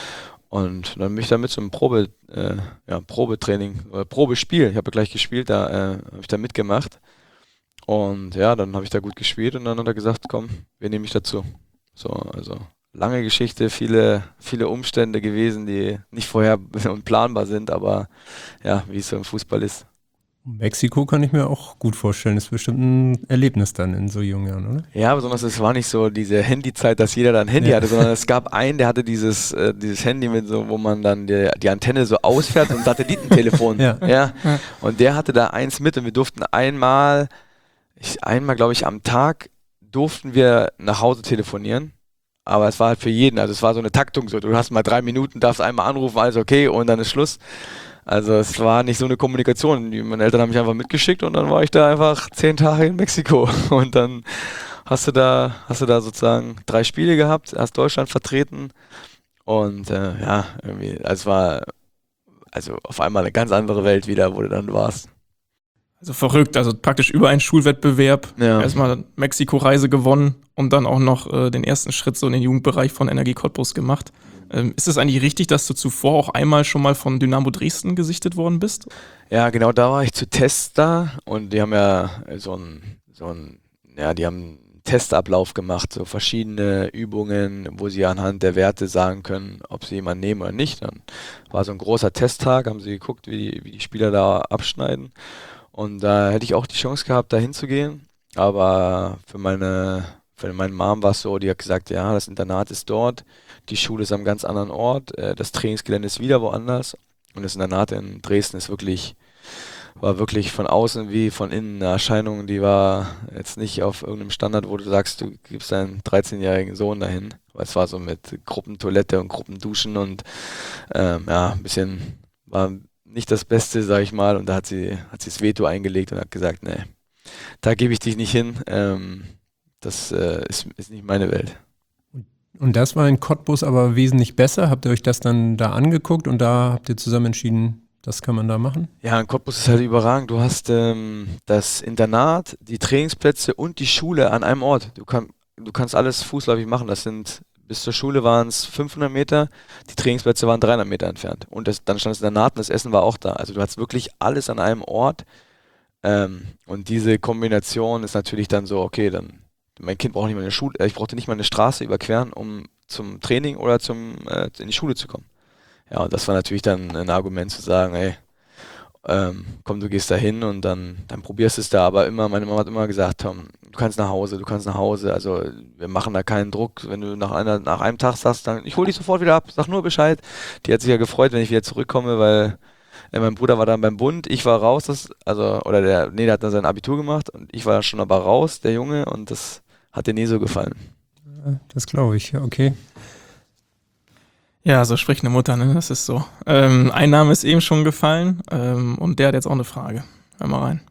Und dann bin ich da mit zum Probe, äh, ja, Probetraining oder Probespiel, ich habe gleich gespielt, da äh, habe ich da mitgemacht. Und ja, dann habe ich da gut gespielt und dann hat er gesagt, komm, wir nehmen mich dazu. So, also lange Geschichte, viele, viele Umstände gewesen, die nicht vorher und planbar sind, aber ja, wie es so im Fußball ist. Mexiko kann ich mir auch gut vorstellen. Das ist bestimmt ein Erlebnis dann in so jungen Jahren, oder? Ja, besonders es war nicht so diese Handyzeit, dass jeder da ein Handy Ja. hatte, sondern es gab einen, der hatte dieses, äh, dieses Handy mit so, wo man dann die, die Antenne so ausfährt und Satellitentelefon. Ja. Ja. Und der hatte da eins mit und wir durften einmal, ich, einmal glaube ich am Tag durften wir nach Hause telefonieren. Aber es war halt für jeden, also es war so eine Taktung so, du hast mal drei Minuten, darfst einmal anrufen, alles okay und dann ist Schluss. Also es war nicht so eine Kommunikation. Die, meine Eltern haben mich einfach mitgeschickt und dann war ich da einfach zehn Tage in Mexiko. Und dann hast du da, hast du da sozusagen drei Spiele gehabt, hast Deutschland vertreten und äh, ja, irgendwie, also es war also auf einmal eine ganz andere Welt wieder, wo du dann warst. Also verrückt, also praktisch über einen Schulwettbewerb Ja. erstmal Mexiko-Reise gewonnen und dann auch noch äh, den ersten Schritt so in den Jugendbereich von Energie Cottbus gemacht. Ähm, ist es eigentlich richtig, dass du zuvor auch einmal schon mal von Dynamo Dresden gesichtet worden bist? Ja, genau, da war ich zu Tests da und die haben ja so einen, so einen, ja, die haben einen Testablauf gemacht, so verschiedene Übungen, wo sie anhand der Werte sagen können, ob sie jemanden nehmen oder nicht. Dann war so ein großer Testtag, haben sie geguckt, wie die, wie die Spieler da abschneiden. Und da hätte ich auch die Chance gehabt, da hinzugehen. Aber für meine, für meine Mom war es so, die hat gesagt, ja, das Internat ist dort, die Schule ist am ganz anderen Ort, äh, das Trainingsgelände ist wieder woanders. Und das Internat in Dresden ist wirklich, war wirklich von außen wie von innen eine Erscheinung, die war jetzt nicht auf irgendeinem Standard, wo du sagst, du gibst deinen dreizehnjährigen Sohn dahin. Weil es war so mit Gruppentoilette und Gruppenduschen und ähm, ja, ein bisschen, war nicht das Beste, sag ich mal. Und da hat sie, hat sie das Veto eingelegt und hat gesagt, nee, da gebe ich dich nicht hin. Ähm, das äh, ist, ist nicht meine Welt. Und das war in Cottbus aber wesentlich besser. Habt ihr euch das dann da angeguckt und da habt ihr zusammen entschieden, das kann man da machen? Ja, in Cottbus ist halt überragend. Du hast ähm, das Internat, die Trainingsplätze und die Schule an einem Ort. Du, kann, du kannst alles fußläufig machen. Das sind, bis zur Schule waren es fünfhundert Meter, die Trainingsplätze waren dreihundert Meter entfernt. Und das, dann stand das Internat und das Essen war auch da. Also du hast wirklich alles an einem Ort. Ähm, und diese Kombination ist natürlich dann so, okay, dann mein Kind braucht nicht mal eine Schule, ich brauchte nicht mal eine Straße überqueren, um zum Training oder zum äh, in die Schule zu kommen. Ja, und das war natürlich dann ein Argument zu sagen, ey, ähm, komm, du gehst da hin und dann, dann probierst es da. Aber immer, meine Mama hat immer gesagt, Tom, du kannst nach Hause, du kannst nach Hause. Also wir machen da keinen Druck. Wenn du nach einer, nach einem Tag sagst, dann ich hole dich sofort wieder ab, sag nur Bescheid. Die hat sich ja gefreut, wenn ich wieder zurückkomme, weil äh, mein Bruder war dann beim Bund, ich war raus, das, also, oder der, nee, der hat dann sein Abitur gemacht und ich war schon aber raus, der Junge, und das hat dir nie so gefallen. Das glaube ich, okay. Ja, so spricht eine Mutter, ne? Das ist so. Ähm, ein Name ist eben schon gefallen ähm, und der hat jetzt auch eine Frage. Hör mal rein.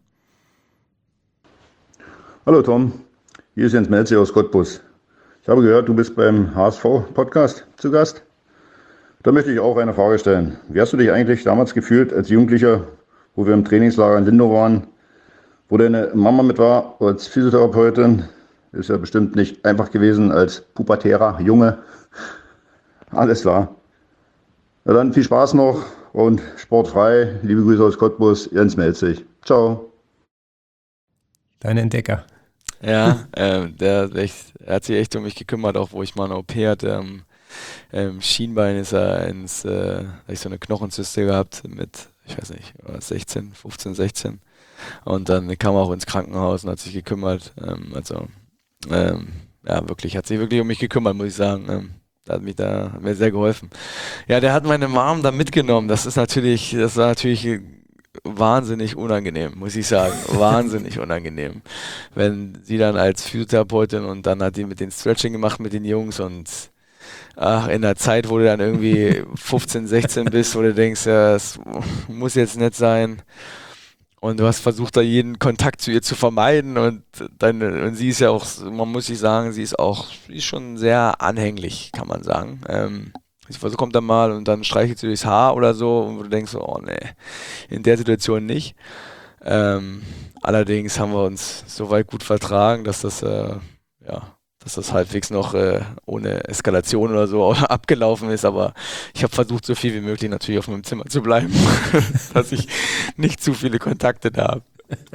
Hallo Tom, hier ist Jens Melze aus Cottbus. Ich habe gehört, du bist beim H S V-Podcast zu Gast. Da möchte ich auch eine Frage stellen. Wie hast du dich eigentlich damals gefühlt als Jugendlicher, wo wir im Trainingslager in Lindow waren, wo deine Mama mit war als Physiotherapeutin? Ist ja bestimmt nicht einfach gewesen als pubertärer Junge. Alles klar. Na dann viel Spaß noch und sportfrei. Liebe Grüße aus Cottbus, Jens Melzig. Ciao. Deine Entdecker. Ja, äh, der, echt, er hat sich echt um mich gekümmert, auch wo ich mal eine O P hatte. Ähm, ähm, Schienbein ist er ins, äh, hab ich so eine Knochenzyste gehabt mit, ich weiß nicht, sechzehn, fünfzehn, sechzehn. Und dann kam er auch ins Krankenhaus und hat sich gekümmert. Ähm, also, ähm, ja, wirklich, hat sich wirklich um mich gekümmert, muss ich sagen. Ähm, da hat mich da, hat mir sehr geholfen. Ja, der hat meine Mom da mitgenommen. Das ist natürlich, das war natürlich wahnsinnig unangenehm, muss ich sagen. Wahnsinnig unangenehm. Wenn sie dann als Physiotherapeutin und dann hat die mit den Stretching gemacht mit den Jungs und ach, in der Zeit, wo du dann irgendwie fünfzehn, sechzehn bist, wo du denkst, ja, das muss jetzt nicht sein. Und du hast versucht, da jeden Kontakt zu ihr zu vermeiden und dann, und sie ist ja auch, man muss sich sagen, sie ist auch, sie ist schon sehr anhänglich, kann man sagen. Ähm, sie versucht, kommt dann mal und dann streichelt sie durchs Haar oder so und du denkst so, oh nee, in der Situation nicht. Ähm, allerdings haben wir uns so weit gut vertragen, dass das, äh, ja, dass das halbwegs noch äh, ohne Eskalation oder so abgelaufen ist, aber ich habe versucht, so viel wie möglich natürlich auf meinem Zimmer zu bleiben, dass ich nicht zu viele Kontakte da habe.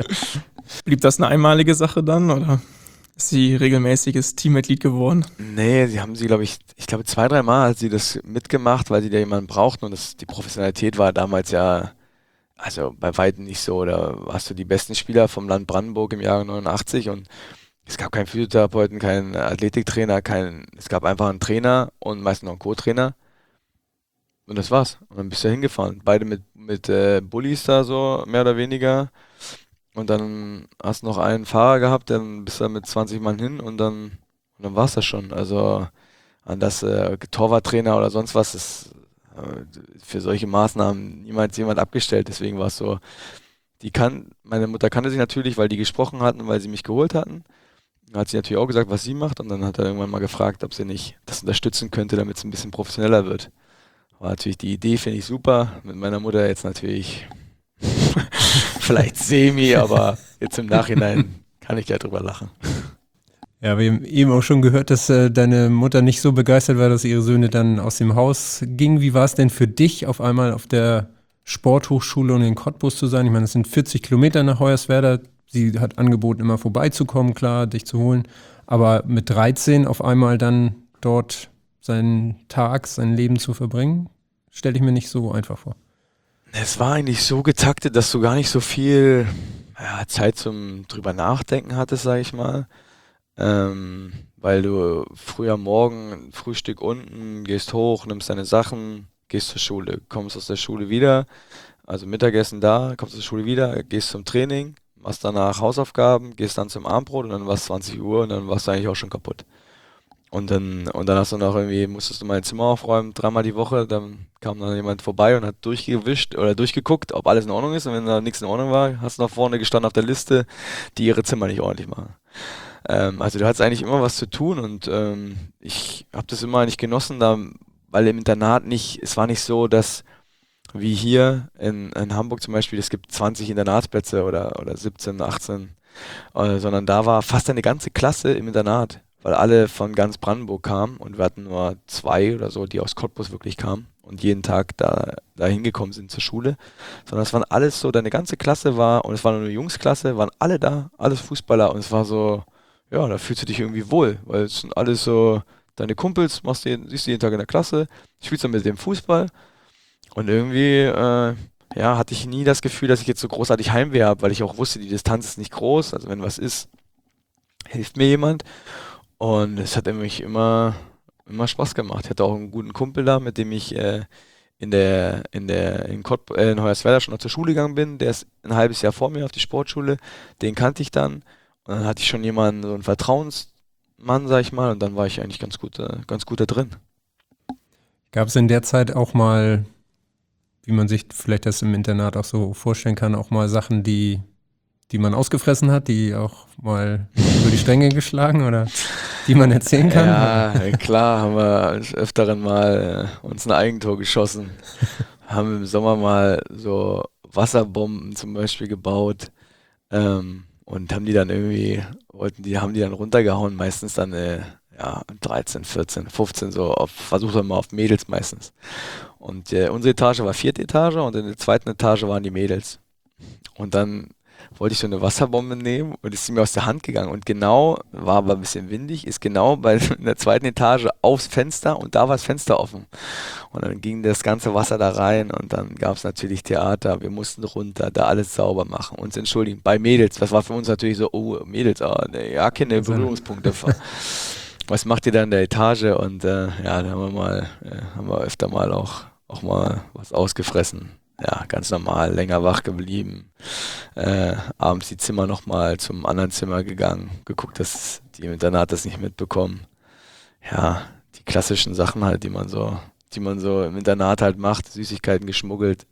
Blieb das eine einmalige Sache dann oder ist sie regelmäßiges Teammitglied geworden? Nee, sie haben sie, glaube ich, ich glaube zwei, drei Mal hat sie das mitgemacht, weil sie da jemanden brauchten und das, die Professionalität war damals ja, also bei weitem nicht so, da hast du die besten Spieler vom Land Brandenburg im Jahre neunundachtzig und es gab keinen Physiotherapeuten, keinen Athletiktrainer, keinen, es gab einfach einen Trainer und meistens noch einen Co-Trainer. Und das war's. Und dann bist du hingefahren. Beide mit, mit äh, Bullies da so, mehr oder weniger. Und dann hast du noch einen Fahrer gehabt, dann bist du mit zwanzig Mann hin und dann, und dann war's das schon. Also an das äh, Torwarttrainer oder sonst was ist äh, für solche Maßnahmen niemals jemand abgestellt. Deswegen war es so, die kann, meine Mutter kannte sie natürlich, weil die gesprochen hatten, weil sie mich geholt hatten. Dann hat sie natürlich auch gesagt, was sie macht und dann hat er irgendwann mal gefragt, ob sie nicht das unterstützen könnte, damit es ein bisschen professioneller wird. War natürlich die Idee, finde ich super. Mit meiner Mutter jetzt natürlich vielleicht semi, aber jetzt im Nachhinein kann ich ja drüber lachen. Ja, wir haben eben auch schon gehört, dass äh, deine Mutter nicht so begeistert war, dass ihre Söhne dann aus dem Haus gingen. Wie war es denn für dich, auf einmal auf der Sporthochschule und in Cottbus zu sein? Ich meine, es sind vierzig Kilometer nach Hoyerswerda. Sie hat angeboten, immer vorbeizukommen, klar, dich zu holen. Aber mit dreizehn auf einmal dann dort seinen Tag, sein Leben zu verbringen, stelle ich mir nicht so einfach vor. Es war eigentlich so getaktet, dass du gar nicht so viel ja, Zeit zum drüber nachdenken hattest, sage ich mal. Ähm, weil du früh am Morgen, Frühstück unten, gehst hoch, nimmst deine Sachen, gehst zur Schule, kommst aus der Schule wieder, also Mittagessen da, kommst aus der Schule wieder, gehst zum Training, machst danach Hausaufgaben, gehst dann zum Abendbrot und dann war es zwanzig Uhr und dann warst du eigentlich auch schon kaputt. Und dann, und dann hast du noch irgendwie, musstest du mal ein Zimmer aufräumen, dreimal die Woche, dann kam dann jemand vorbei und hat durchgewischt oder durchgeguckt, ob alles in Ordnung ist und wenn da nichts in Ordnung war, hast du nach vorne gestanden auf der Liste, die ihre Zimmer nicht ordentlich machen. Ähm, also du hattest eigentlich immer was zu tun und ähm, ich habe das immer eigentlich genossen, da, weil im Internat nicht, es war nicht so, dass wie hier in, in Hamburg zum Beispiel, es gibt zwanzig Internatsplätze oder, oder siebzehn, achtzehn, äh, sondern da war fast eine ganze Klasse im Internat, weil alle von ganz Brandenburg kamen und wir hatten nur zwei oder so, die aus Cottbus wirklich kamen und jeden Tag da, da hingekommen sind zur Schule, sondern es waren alles so, deine ganze Klasse war, und es war nur eine Jungsklasse, waren alle da, alles Fußballer und es war so, ja, da fühlst du dich irgendwie wohl, weil es sind alles so deine Kumpels, machst du, siehst du jeden Tag in der Klasse, spielst dann mit dem Fußball. Und irgendwie, äh, ja, hatte ich nie das Gefühl, dass ich jetzt so großartig Heimweh habe, weil ich auch wusste, die Distanz ist nicht groß. Also wenn was ist, hilft mir jemand. Und es hat nämlich immer, immer Spaß gemacht. Ich hatte auch einen guten Kumpel da, mit dem ich äh, in der, in der, in, Kott, äh, in Hoyerswerda schon noch zur Schule gegangen bin. Der ist ein halbes Jahr vor mir auf die Sportschule. Den kannte ich dann. Und dann hatte ich schon jemanden, so einen Vertrauensmann, sag ich mal. Und dann war ich eigentlich ganz gut, äh, ganz gut da drin. Gab es in der Zeit auch mal, wie man sich vielleicht das im Internat auch so vorstellen kann, auch mal Sachen, die, die man ausgefressen hat, die auch mal über die Stränge geschlagen oder die man erzählen kann? Ja, klar, haben wir öfteren mal äh, uns ein Eigentor geschossen. Haben im Sommer mal so Wasserbomben zum Beispiel gebaut ähm, und haben die dann irgendwie, wollten die, haben die dann runtergehauen, meistens dann äh, ja, dreizehn, vierzehn, fünfzehn, so auf, versucht man mal auf Mädels meistens. Und äh, unsere Etage war vierte Etage und in der zweiten Etage waren die Mädels. Und dann wollte ich so eine Wasserbombe nehmen und ist sie mir aus der Hand gegangen. Und genau, war aber ein bisschen windig, ist genau bei in der zweiten Etage aufs Fenster und da war das Fenster offen. Und dann ging das ganze Wasser da rein und dann gab es natürlich Theater. Wir mussten runter, da alles sauber machen, uns entschuldigen. Bei Mädels, das war für uns natürlich so, oh, Mädels, oh, ne, ja, keine Berührungspunkte. Was macht ihr da in der Etage? Und äh, ja, da haben wir mal, äh, haben wir öfter mal auch, auch mal was ausgefressen. Ja, ganz normal, länger wach geblieben. Äh, abends die Zimmer nochmal zum anderen Zimmer gegangen, geguckt, dass die im Internat das nicht mitbekommen. Ja, die klassischen Sachen halt, die man so, die man so im Internat halt macht, Süßigkeiten geschmuggelt.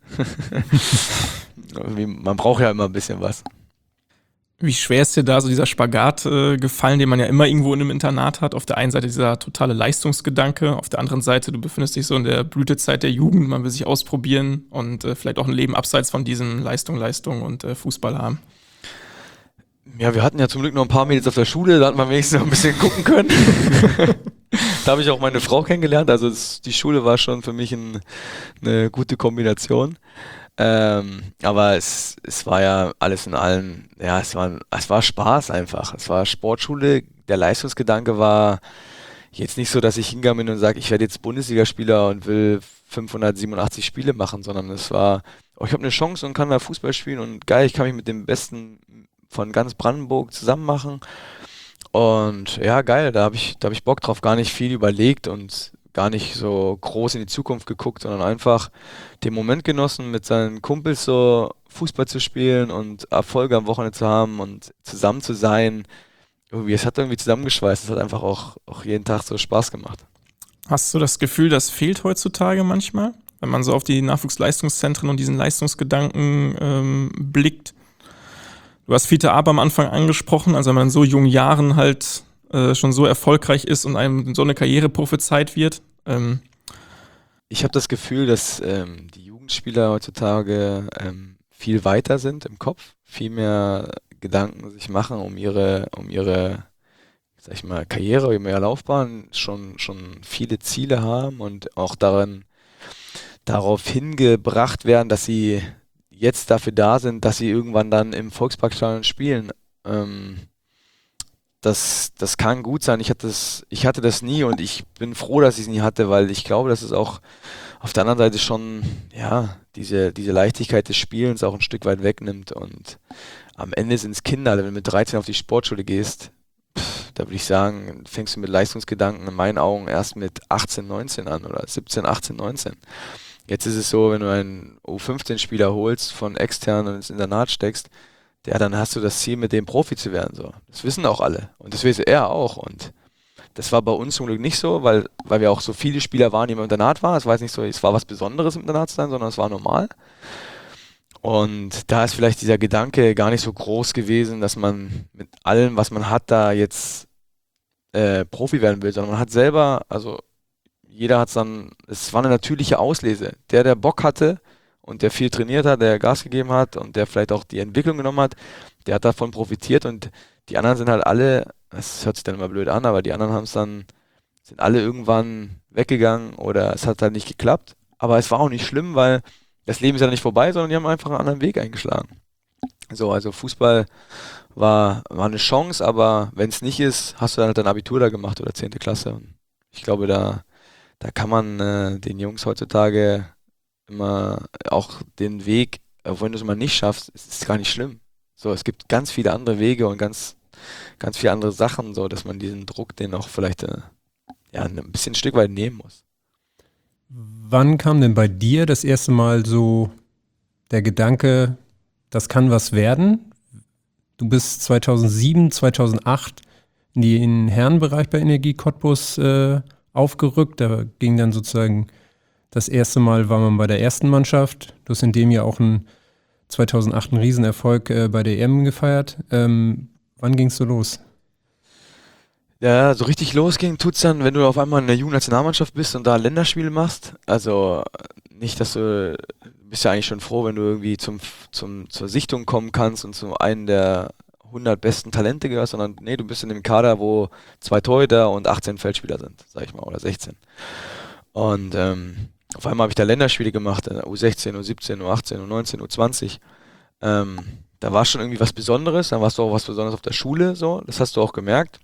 Man braucht ja immer ein bisschen was. Wie schwer ist dir da so dieser Spagat äh, gefallen, den man ja immer irgendwo in einem Internat hat? Auf der einen Seite dieser totale Leistungsgedanke, auf der anderen Seite, du befindest dich so in der Blütezeit der Jugend, man will sich ausprobieren und äh, vielleicht auch ein Leben abseits von diesem Leistung, Leistung und äh, Fußball haben. Ja, wir hatten ja zum Glück noch ein paar Mädels auf der Schule, da hat man wenigstens noch ein bisschen gucken können. Da habe ich auch meine Frau kennengelernt, also das, die Schule war schon für mich ein, eine gute Kombination. Ähm, aber es, es war ja alles in allem, ja, es war, es war Spaß einfach. Es war Sportschule, der Leistungsgedanke war jetzt nicht so, dass ich hingegangen bin und sage, ich werde jetzt Bundesligaspieler und will fünfhundertsiebenundachtzig Spiele machen, sondern es war, oh, ich habe eine Chance und kann da Fußball spielen und geil, ich kann mich mit dem Besten von ganz Brandenburg zusammen machen. Und ja, geil, da habe ich, da hab ich Bock drauf, gar nicht viel überlegt und gar nicht so groß in die Zukunft geguckt, sondern einfach den Moment genossen, mit seinen Kumpels so Fußball zu spielen und Erfolge am Wochenende zu haben und zusammen zu sein. Irgendwie, es hat irgendwie zusammengeschweißt, es hat einfach auch, auch jeden Tag so Spaß gemacht. Hast du das Gefühl, das fehlt heutzutage manchmal, wenn man so auf die Nachwuchsleistungszentren und diesen Leistungsgedanken ähm, blickt? Du hast Fiete Ab am Anfang angesprochen, also wenn man in so jungen Jahren halt äh, schon so erfolgreich ist und einem so eine Karriere prophezeit wird. Ähm. Ich habe das Gefühl, dass ähm, die Jugendspieler heutzutage ähm, viel weiter sind im Kopf, viel mehr Gedanken sich machen um ihre, um ihre, sag ich mal, Karriere, um ihre Laufbahn, schon, schon viele Ziele haben und auch daran, darauf hingebracht werden, dass sie jetzt dafür da sind, dass sie irgendwann dann im Volksparkstadion spielen. Ähm, das, das kann gut sein. Ich hatte das, ich hatte das nie und ich bin froh, dass ich es nie hatte, weil ich glaube, dass es auch auf der anderen Seite schon, ja, diese, diese Leichtigkeit des Spielens auch ein Stück weit wegnimmt und am Ende sind es Kinder. Wenn du mit dreizehn auf die Sportschule gehst, pff, da würde ich sagen, fängst du mit Leistungsgedanken in meinen Augen erst mit achtzehn, neunzehn an oder siebzehn, achtzehn, neunzehn. Jetzt ist es so, wenn du einen U fünfzehn Spieler holst, von extern und ins Internat steckst, ja, dann hast du das Ziel, mit dem Profi zu werden. So. Das wissen auch alle. Und das weiß er auch. Und das war bei uns zum Glück nicht so, weil, weil wir auch so viele Spieler waren, die im Internat waren. Es war jetzt nicht so, es war was Besonderes im Internat zu sein, sondern es war normal. Und da ist vielleicht dieser Gedanke gar nicht so groß gewesen, dass man mit allem, was man hat, da jetzt äh, Profi werden will, sondern man hat selber, also jeder hat es dann, es war eine natürliche Auslese. Der, der Bock hatte und der viel trainiert hat, der Gas gegeben hat und der vielleicht auch die Entwicklung genommen hat, der hat davon profitiert und die anderen sind halt alle, das hört sich dann immer blöd an, aber die anderen haben es dann, sind alle irgendwann weggegangen oder es hat halt nicht geklappt. Aber es war auch nicht schlimm, weil das Leben ist ja nicht vorbei, sondern die haben einfach einen anderen Weg eingeschlagen. So, also Fußball war, war eine Chance, aber wenn es nicht ist, hast du dann halt dein Abitur da gemacht oder zehnte Klasse. Und ich glaube, da Da kann man äh, den Jungs heutzutage immer auch den Weg, auch wenn du es mal nicht schaffst, ist es gar nicht schlimm. So, es gibt ganz viele andere Wege und ganz, ganz viele andere Sachen, so dass man diesen Druck, den auch vielleicht äh, ja, ein bisschen ein Stück weit nehmen muss. Wann kam denn bei dir das erste Mal so der Gedanke, das kann was werden? Du bist zweitausendsieben, zweitausendacht in den Herrenbereich bei Energie Cottbus äh, aufgerückt. Da ging dann sozusagen das erste Mal, war man bei der ersten Mannschaft. Du hast in dem Jahr auch ein zweitausendacht einen Riesenerfolg äh, bei der E M gefeiert. Ähm, wann ging es so los? Ja, so richtig losging tut's dann, wenn du auf einmal in der Jugendnationalmannschaft bist und da Länderspiele machst. Also nicht, dass du, du bist ja eigentlich schon froh, wenn du irgendwie zum, zum, zur Sichtung kommen kannst und zu einem der hundert besten Talente gehörst, sondern nee, du bist in dem Kader, wo zwei Torhüter und achtzehn Feldspieler sind, sag ich mal, oder sechzehn. Und ähm, auf einmal habe ich da Länderspiele gemacht, U sechzehn, U siebzehn, U achtzehn, U neunzehn, U zwanzig. Ähm, da war schon irgendwie was Besonderes, dann warst du auch was Besonderes auf der Schule, so, das hast du auch gemerkt.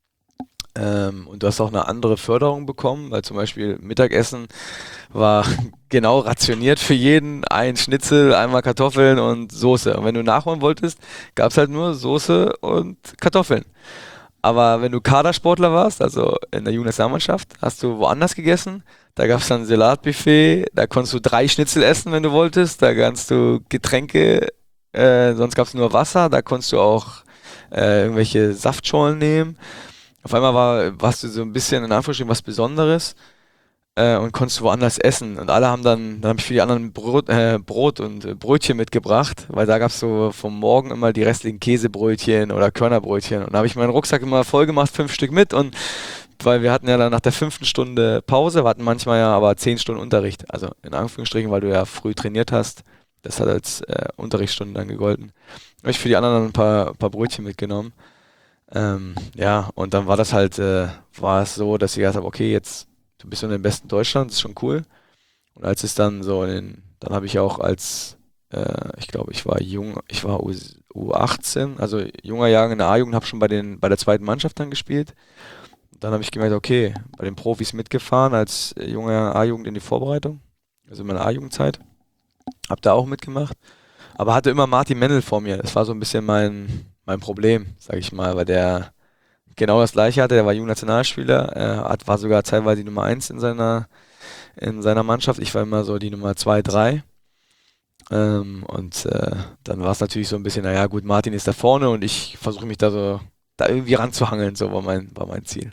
Ähm, und du hast auch eine andere Förderung bekommen, weil zum Beispiel Mittagessen war genau rationiert für jeden, ein Schnitzel, einmal Kartoffeln und Soße. Und wenn du nachholen wolltest, gab es halt nur Soße und Kartoffeln. Aber wenn du Kadersportler warst, also in der Jugendnationalmannschaft, hast du woanders gegessen. Da gab es dann ein Salatbuffet, da konntest du drei Schnitzel essen, wenn du wolltest. Da kannst du Getränke, äh, sonst gab es nur Wasser, da konntest du auch äh, irgendwelche Saftschorlen nehmen. Auf einmal war, warst du so ein bisschen in Anführungsstrichen was Besonderes äh, und konntest woanders essen. Und alle haben dann, dann habe ich für die anderen Brot, äh, Brot und äh, Brötchen mitgebracht, weil da gab es so vom Morgen immer die restlichen Käsebrötchen oder Körnerbrötchen. Und da habe ich meinen Rucksack immer voll gemacht, fünf Stück mit. Und weil wir hatten ja dann nach der fünften Stunde Pause, wir hatten manchmal ja aber zehn Stunden Unterricht. Also in Anführungsstrichen, weil du ja früh trainiert hast. Das hat als äh, Unterrichtsstunde dann gegolten. Da habe ich für die anderen ein paar, paar Brötchen mitgenommen. Ähm, ja, und dann war das halt, äh, war es so, dass ich gesagt habe, okay, jetzt, du bist in den besten Deutschland, ist schon cool. Und als es dann so in den, dann habe ich auch als, äh, ich glaube, ich war jung, ich war U achtzehn, also junger Jahrgang in der A-Jugend, habe schon bei den, bei der zweiten Mannschaft dann gespielt. Dann habe ich gemerkt, okay, bei den Profis mitgefahren als junger A-Jugend in die Vorbereitung, also in meiner A-Jugendzeit. Hab da auch mitgemacht, aber hatte immer Martin Mendel vor mir. Das war so ein bisschen mein, mein Problem, sag ich mal, weil der genau das gleiche hatte. Der war Jugendnationalspieler, er hat, war sogar teilweise die Nummer eins in seiner, in seiner Mannschaft. Ich war immer so die Nummer zwei, drei. Ähm, und äh, dann war es natürlich so ein bisschen, naja gut, Martin ist da vorne und ich versuche mich da so, da irgendwie ranzuhangeln, so war mein, war mein Ziel.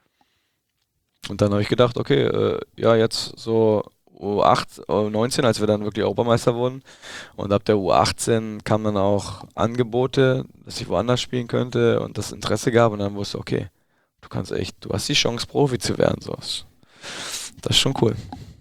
Und dann habe ich gedacht, okay, äh, ja jetzt so U acht, U neunzehn, als wir dann wirklich Europameister wurden. Und ab der U achtzehn kamen dann auch Angebote, dass ich woanders spielen könnte und das Interesse gab. Und dann wusste ich, okay, du kannst echt, du hast die Chance, Profi zu werden. So. Das ist schon cool.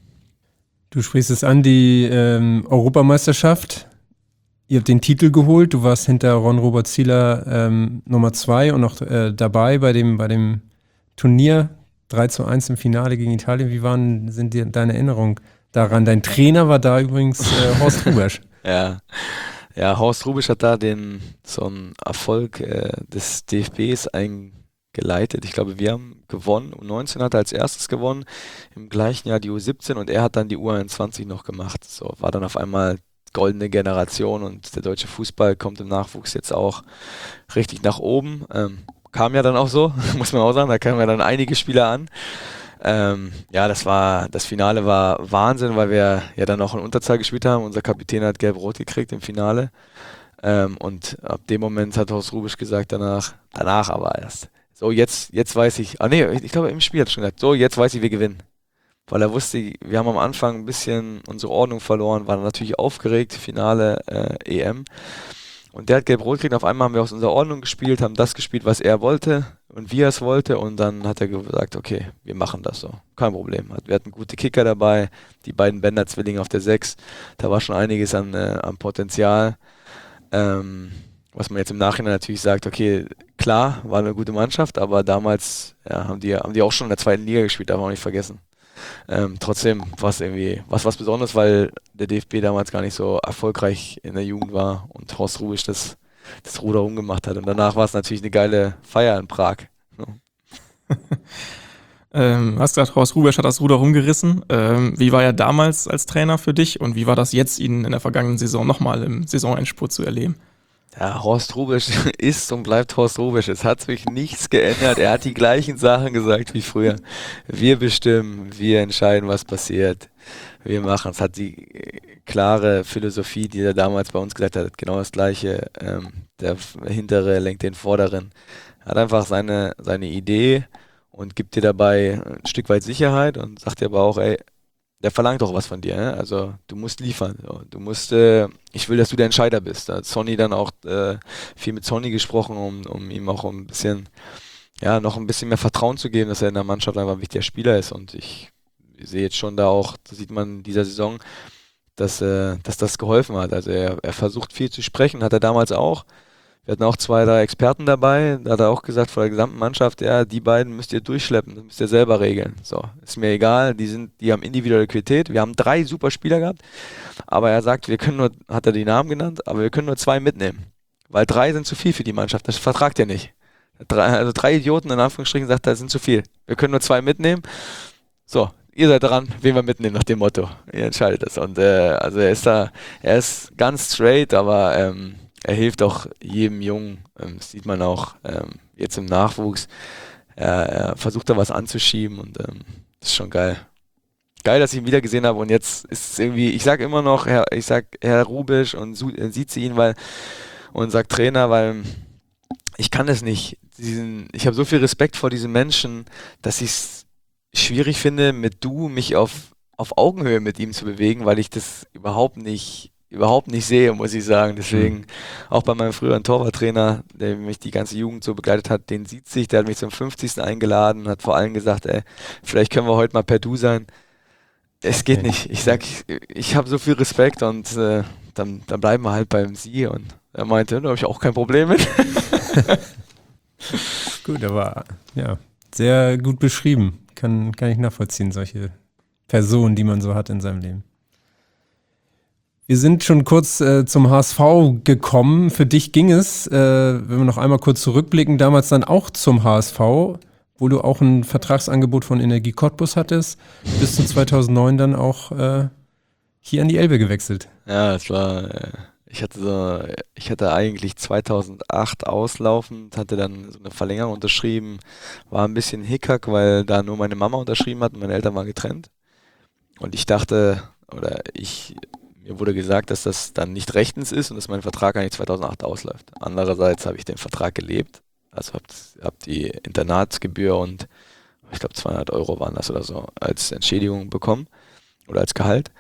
Du sprichst es an, die ähm, Europameisterschaft. Ihr habt den Titel geholt. Du warst hinter Ron-Robert Zieler ähm, Nummer zwei und noch äh, dabei bei dem, bei dem Turnier. drei zu eins im Finale gegen Italien. Wie waren, sind dir deine Erinnerungen daran? Dein Trainer war da übrigens äh, Horst Hrubesch. ja. ja, Horst Hrubesch hat da den, so einen Erfolg äh, des D F Bs eingeleitet. Ich glaube, wir haben gewonnen. U neunzehn hat er als erstes gewonnen. Im gleichen Jahr die U siebzehn und er hat dann die U einundzwanzig noch gemacht. So war dann auf einmal goldene Generation und der deutsche Fußball kommt im Nachwuchs jetzt auch richtig nach oben. Ähm, Kam ja dann auch so, muss man auch sagen, da kamen ja dann einige Spieler an. Ähm, ja, das war, das Finale war Wahnsinn, weil wir ja dann auch in Unterzahl gespielt haben. Unser Kapitän hat gelb-rot gekriegt im Finale. Ähm, und ab dem Moment hat Horst Hrubesch gesagt danach, danach aber erst, so jetzt, jetzt weiß ich, ah nee, ich glaube im Spiel hat er schon gesagt, so jetzt weiß ich, wir gewinnen. Weil er wusste, wir haben am Anfang ein bisschen unsere Ordnung verloren, waren natürlich aufgeregt, Finale äh, E M. Und der hat gelb-rot gekriegt, auf einmal haben wir aus unserer Ordnung gespielt, haben das gespielt, was er wollte und wie er es wollte und dann hat er gesagt, okay, wir machen das so, kein Problem. Wir hatten gute Kicker dabei, die beiden Bender-Zwillinge auf der sechs, da war schon einiges an, äh, an Potenzial, ähm, was man jetzt im Nachhinein natürlich sagt, okay, klar, war eine gute Mannschaft, aber damals ja, haben, die, haben die auch schon in der zweiten Liga gespielt, darf man auch nicht vergessen. Ähm, trotzdem war es irgendwie was, was Besonderes, weil der D F B damals gar nicht so erfolgreich in der Jugend war und Horst Hrubesch das, das Ruder umgemacht hat. Und danach war es natürlich eine geile Feier in Prag. Ja. ähm, hast gesagt, Horst Hrubesch hat das Ruder rumgerissen. Ähm, wie war er damals als Trainer für dich und wie war das jetzt, ihn in der vergangenen Saison nochmal im Saisonendspurt zu erleben? Ja, Horst Hrubesch ist und bleibt Horst Hrubesch. Es hat sich nichts geändert. Er hat die gleichen Sachen gesagt wie früher. Wir bestimmen, wir entscheiden, was passiert. Wir machen es. Hat die klare Philosophie, die er damals bei uns gesagt hat, genau das Gleiche. Ähm, der Hintere lenkt den Vorderen. Er hat einfach seine, seine Idee und gibt dir dabei ein Stück weit Sicherheit und sagt dir aber auch, ey, der verlangt doch was von dir, ne? Also du musst liefern. So. Du musst, äh, ich will, dass du der Entscheider bist. Da hat Sonny dann auch äh, viel mit Sonny gesprochen, um, um ihm auch ein bisschen, ja, noch ein bisschen mehr Vertrauen zu geben, dass er in der Mannschaft einfach ein wichtiger Spieler ist. Und ich sehe jetzt schon da auch, das sieht man in dieser Saison, dass, äh, dass das geholfen hat. Also er, er versucht viel zu sprechen, hat er damals auch. Wir hatten auch zwei, drei Experten dabei, da hat er auch gesagt vor der gesamten Mannschaft, ja, die beiden müsst ihr durchschleppen, das müsst ihr selber regeln. So, ist mir egal, die sind, die haben individuelle Qualität. Wir haben drei super Spieler gehabt, aber er sagt, wir können nur, hat er die Namen genannt, aber wir können nur zwei mitnehmen. Weil drei sind zu viel für die Mannschaft, das vertragt ihr nicht. Drei, also drei Idioten in Anführungsstrichen sagt, das sind zu viel. Wir können nur zwei mitnehmen. So, ihr seid dran, wen wir mitnehmen nach dem Motto. Ihr entscheidet das. Und äh, also er ist da, er ist ganz straight, aber ähm, er hilft auch jedem Jungen. Ähm, das sieht man auch ähm, jetzt im Nachwuchs. Er, er versucht da was anzuschieben und ähm, das ist schon geil. Geil, dass ich ihn wieder gesehen habe und jetzt ist es irgendwie, ich sag immer noch, Herr, ich sag Herr Rubisch und Su- äh, sieht sie ihn, weil und sagt Trainer, weil ich kann es nicht. Diesen, ich habe so viel Respekt vor diesen Menschen, dass ich es schwierig finde, mit du mich auf, auf Augenhöhe mit ihm zu bewegen, weil ich das überhaupt nicht, überhaupt nicht sehe, muss ich sagen. Deswegen, auch bei meinem früheren Torwarttrainer, der mich die ganze Jugend so begleitet hat, den sieht sich, der hat mich zum fünfzigsten eingeladen und hat vor allem gesagt, ey, vielleicht können wir heute mal per Du sein. Es geht Okay. nicht. Ich sag, ich, ich habe so viel Respekt und äh, dann, dann bleiben wir halt beim Sie und er meinte, da habe ich auch kein Problem mit. Gut, aber ja, sehr gut beschrieben. Kann, kann ich nachvollziehen, solche Personen, die man so hat in seinem Leben. Wir sind schon kurz äh, zum H S V gekommen. Für dich ging es, äh, wenn wir noch einmal kurz zurückblicken, damals dann auch zum H S V, wo du auch ein Vertragsangebot von Energie Cottbus hattest, bis zu zweitausendneun dann auch äh, hier an die Elbe gewechselt. Ja, es war, äh, ich hatte so, ich hatte eigentlich zweitausendacht auslaufend, hatte dann so eine Verlängerung unterschrieben, war ein bisschen Hickhack, weil da nur meine Mama unterschrieben hat und meine Eltern waren getrennt. Und ich dachte, oder ich, mir wurde gesagt, dass das dann nicht rechtens ist und dass mein Vertrag eigentlich zweitausendacht ausläuft. Andererseits habe ich den Vertrag gelebt, also habe hab die Internatsgebühr und ich glaube zweihundert Euro waren das oder so, als Entschädigung bekommen oder als Gehalt.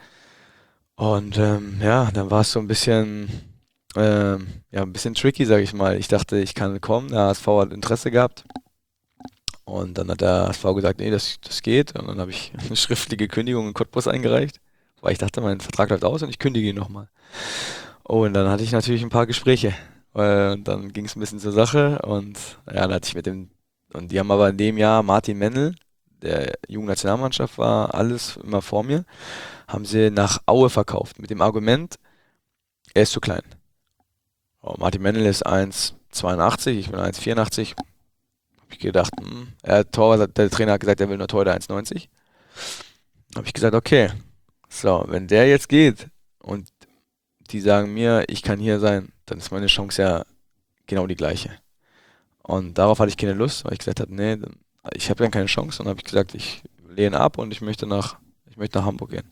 Und ähm, ja, dann war es so ein bisschen, ähm, ja, ein bisschen tricky, sage ich mal. Ich dachte, ich kann kommen, der H S V hat Interesse gehabt. Und dann hat der H S V gesagt, nee, das, das geht. Und dann habe ich eine schriftliche Kündigung in Cottbus eingereicht, weil ich dachte, mein Vertrag läuft aus und ich kündige ihn nochmal. Und dann hatte ich natürlich ein paar Gespräche. Und dann ging es ein bisschen zur Sache und ja, dann hatte ich mit dem, und die haben aber in dem Jahr Martin Mendel, der Jugendnationalmannschaft war, alles immer vor mir, haben sie nach Aue verkauft. Mit dem Argument, er ist zu klein. Oh, Martin Mendel ist eins Komma zweiundachtzig, ich bin eins Komma vierundachtzig. Habe ich gedacht, hm, er, Tor, der Trainer hat gesagt, er will nur Torhüter eins Komma neunzig. Habe ich gesagt, okay, so, wenn der jetzt geht und die sagen mir, ich kann hier sein, dann ist meine Chance ja genau die gleiche. Und darauf hatte ich keine Lust, weil ich gesagt habe, nee, dann, ich habe ja keine Chance. Und dann habe ich gesagt, ich lehne ab und ich möchte nach, ich möchte nach Hamburg gehen.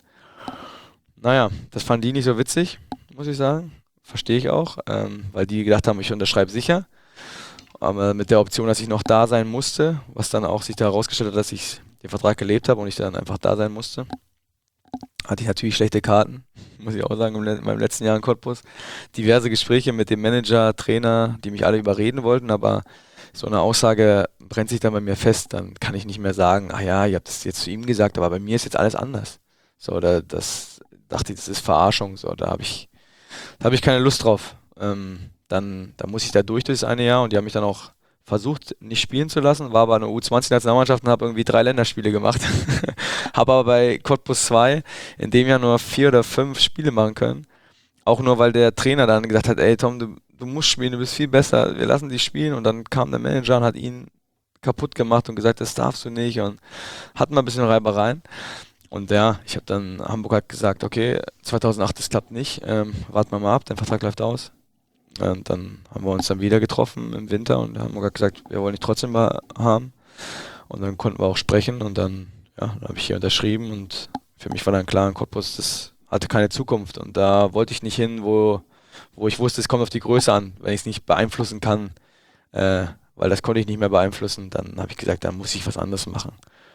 Naja, das fanden die nicht so witzig, muss ich sagen. Verstehe ich auch, ähm, weil die gedacht haben, ich unterschreibe sicher. Aber mit der Option, dass ich noch da sein musste, was dann auch sich da herausgestellt hat, dass ich den Vertrag gelebt habe und ich dann einfach da sein musste, hatte ich natürlich schlechte Karten, muss ich auch sagen, in meinem letzten Jahr in Cottbus. Diverse Gespräche mit dem Manager, Trainer, die mich alle überreden wollten, aber so eine Aussage brennt sich dann bei mir fest. Dann kann ich nicht mehr sagen, ach ja, ich habe das jetzt zu ihm gesagt, aber bei mir ist jetzt alles anders. So, da, das dachte ich, das ist Verarschung. So, da habe ich, da habe ich keine Lust drauf. Ähm, dann, dann muss ich da durch das eine Jahr und die haben mich dann auch versucht, nicht spielen zu lassen, war aber eine U zwanzig-Nationalmannschaft und habe irgendwie drei Länderspiele gemacht. Habe aber bei Cottbus zwei in dem Jahr nur vier oder fünf Spiele machen können. Auch nur, weil der Trainer dann gesagt hat, ey Tom, du, du musst spielen, du bist viel besser, wir lassen dich spielen. Und dann kam der Manager und hat ihn kaputt gemacht und gesagt, das darfst du nicht. Und hatten wir ein bisschen Reibereien. Und ja, ich habe dann, Hamburg hat gesagt, okay, zweitausendacht, das klappt nicht, ähm, warten wir mal ab, dein Vertrag läuft aus. Und dann haben wir uns dann wieder getroffen im Winter und Hamburg hat gesagt, wir wollen dich trotzdem mal haben. Und dann konnten wir auch sprechen und dann, ja, dann habe ich hier unterschrieben und für mich war dann klar, in Cottbus, das hatte keine Zukunft. Und da wollte ich nicht hin, wo, wo ich wusste, es kommt auf die Größe an, wenn ich es nicht beeinflussen kann, äh, weil das konnte ich nicht mehr beeinflussen, dann habe ich gesagt, dann muss ich was anderes machen.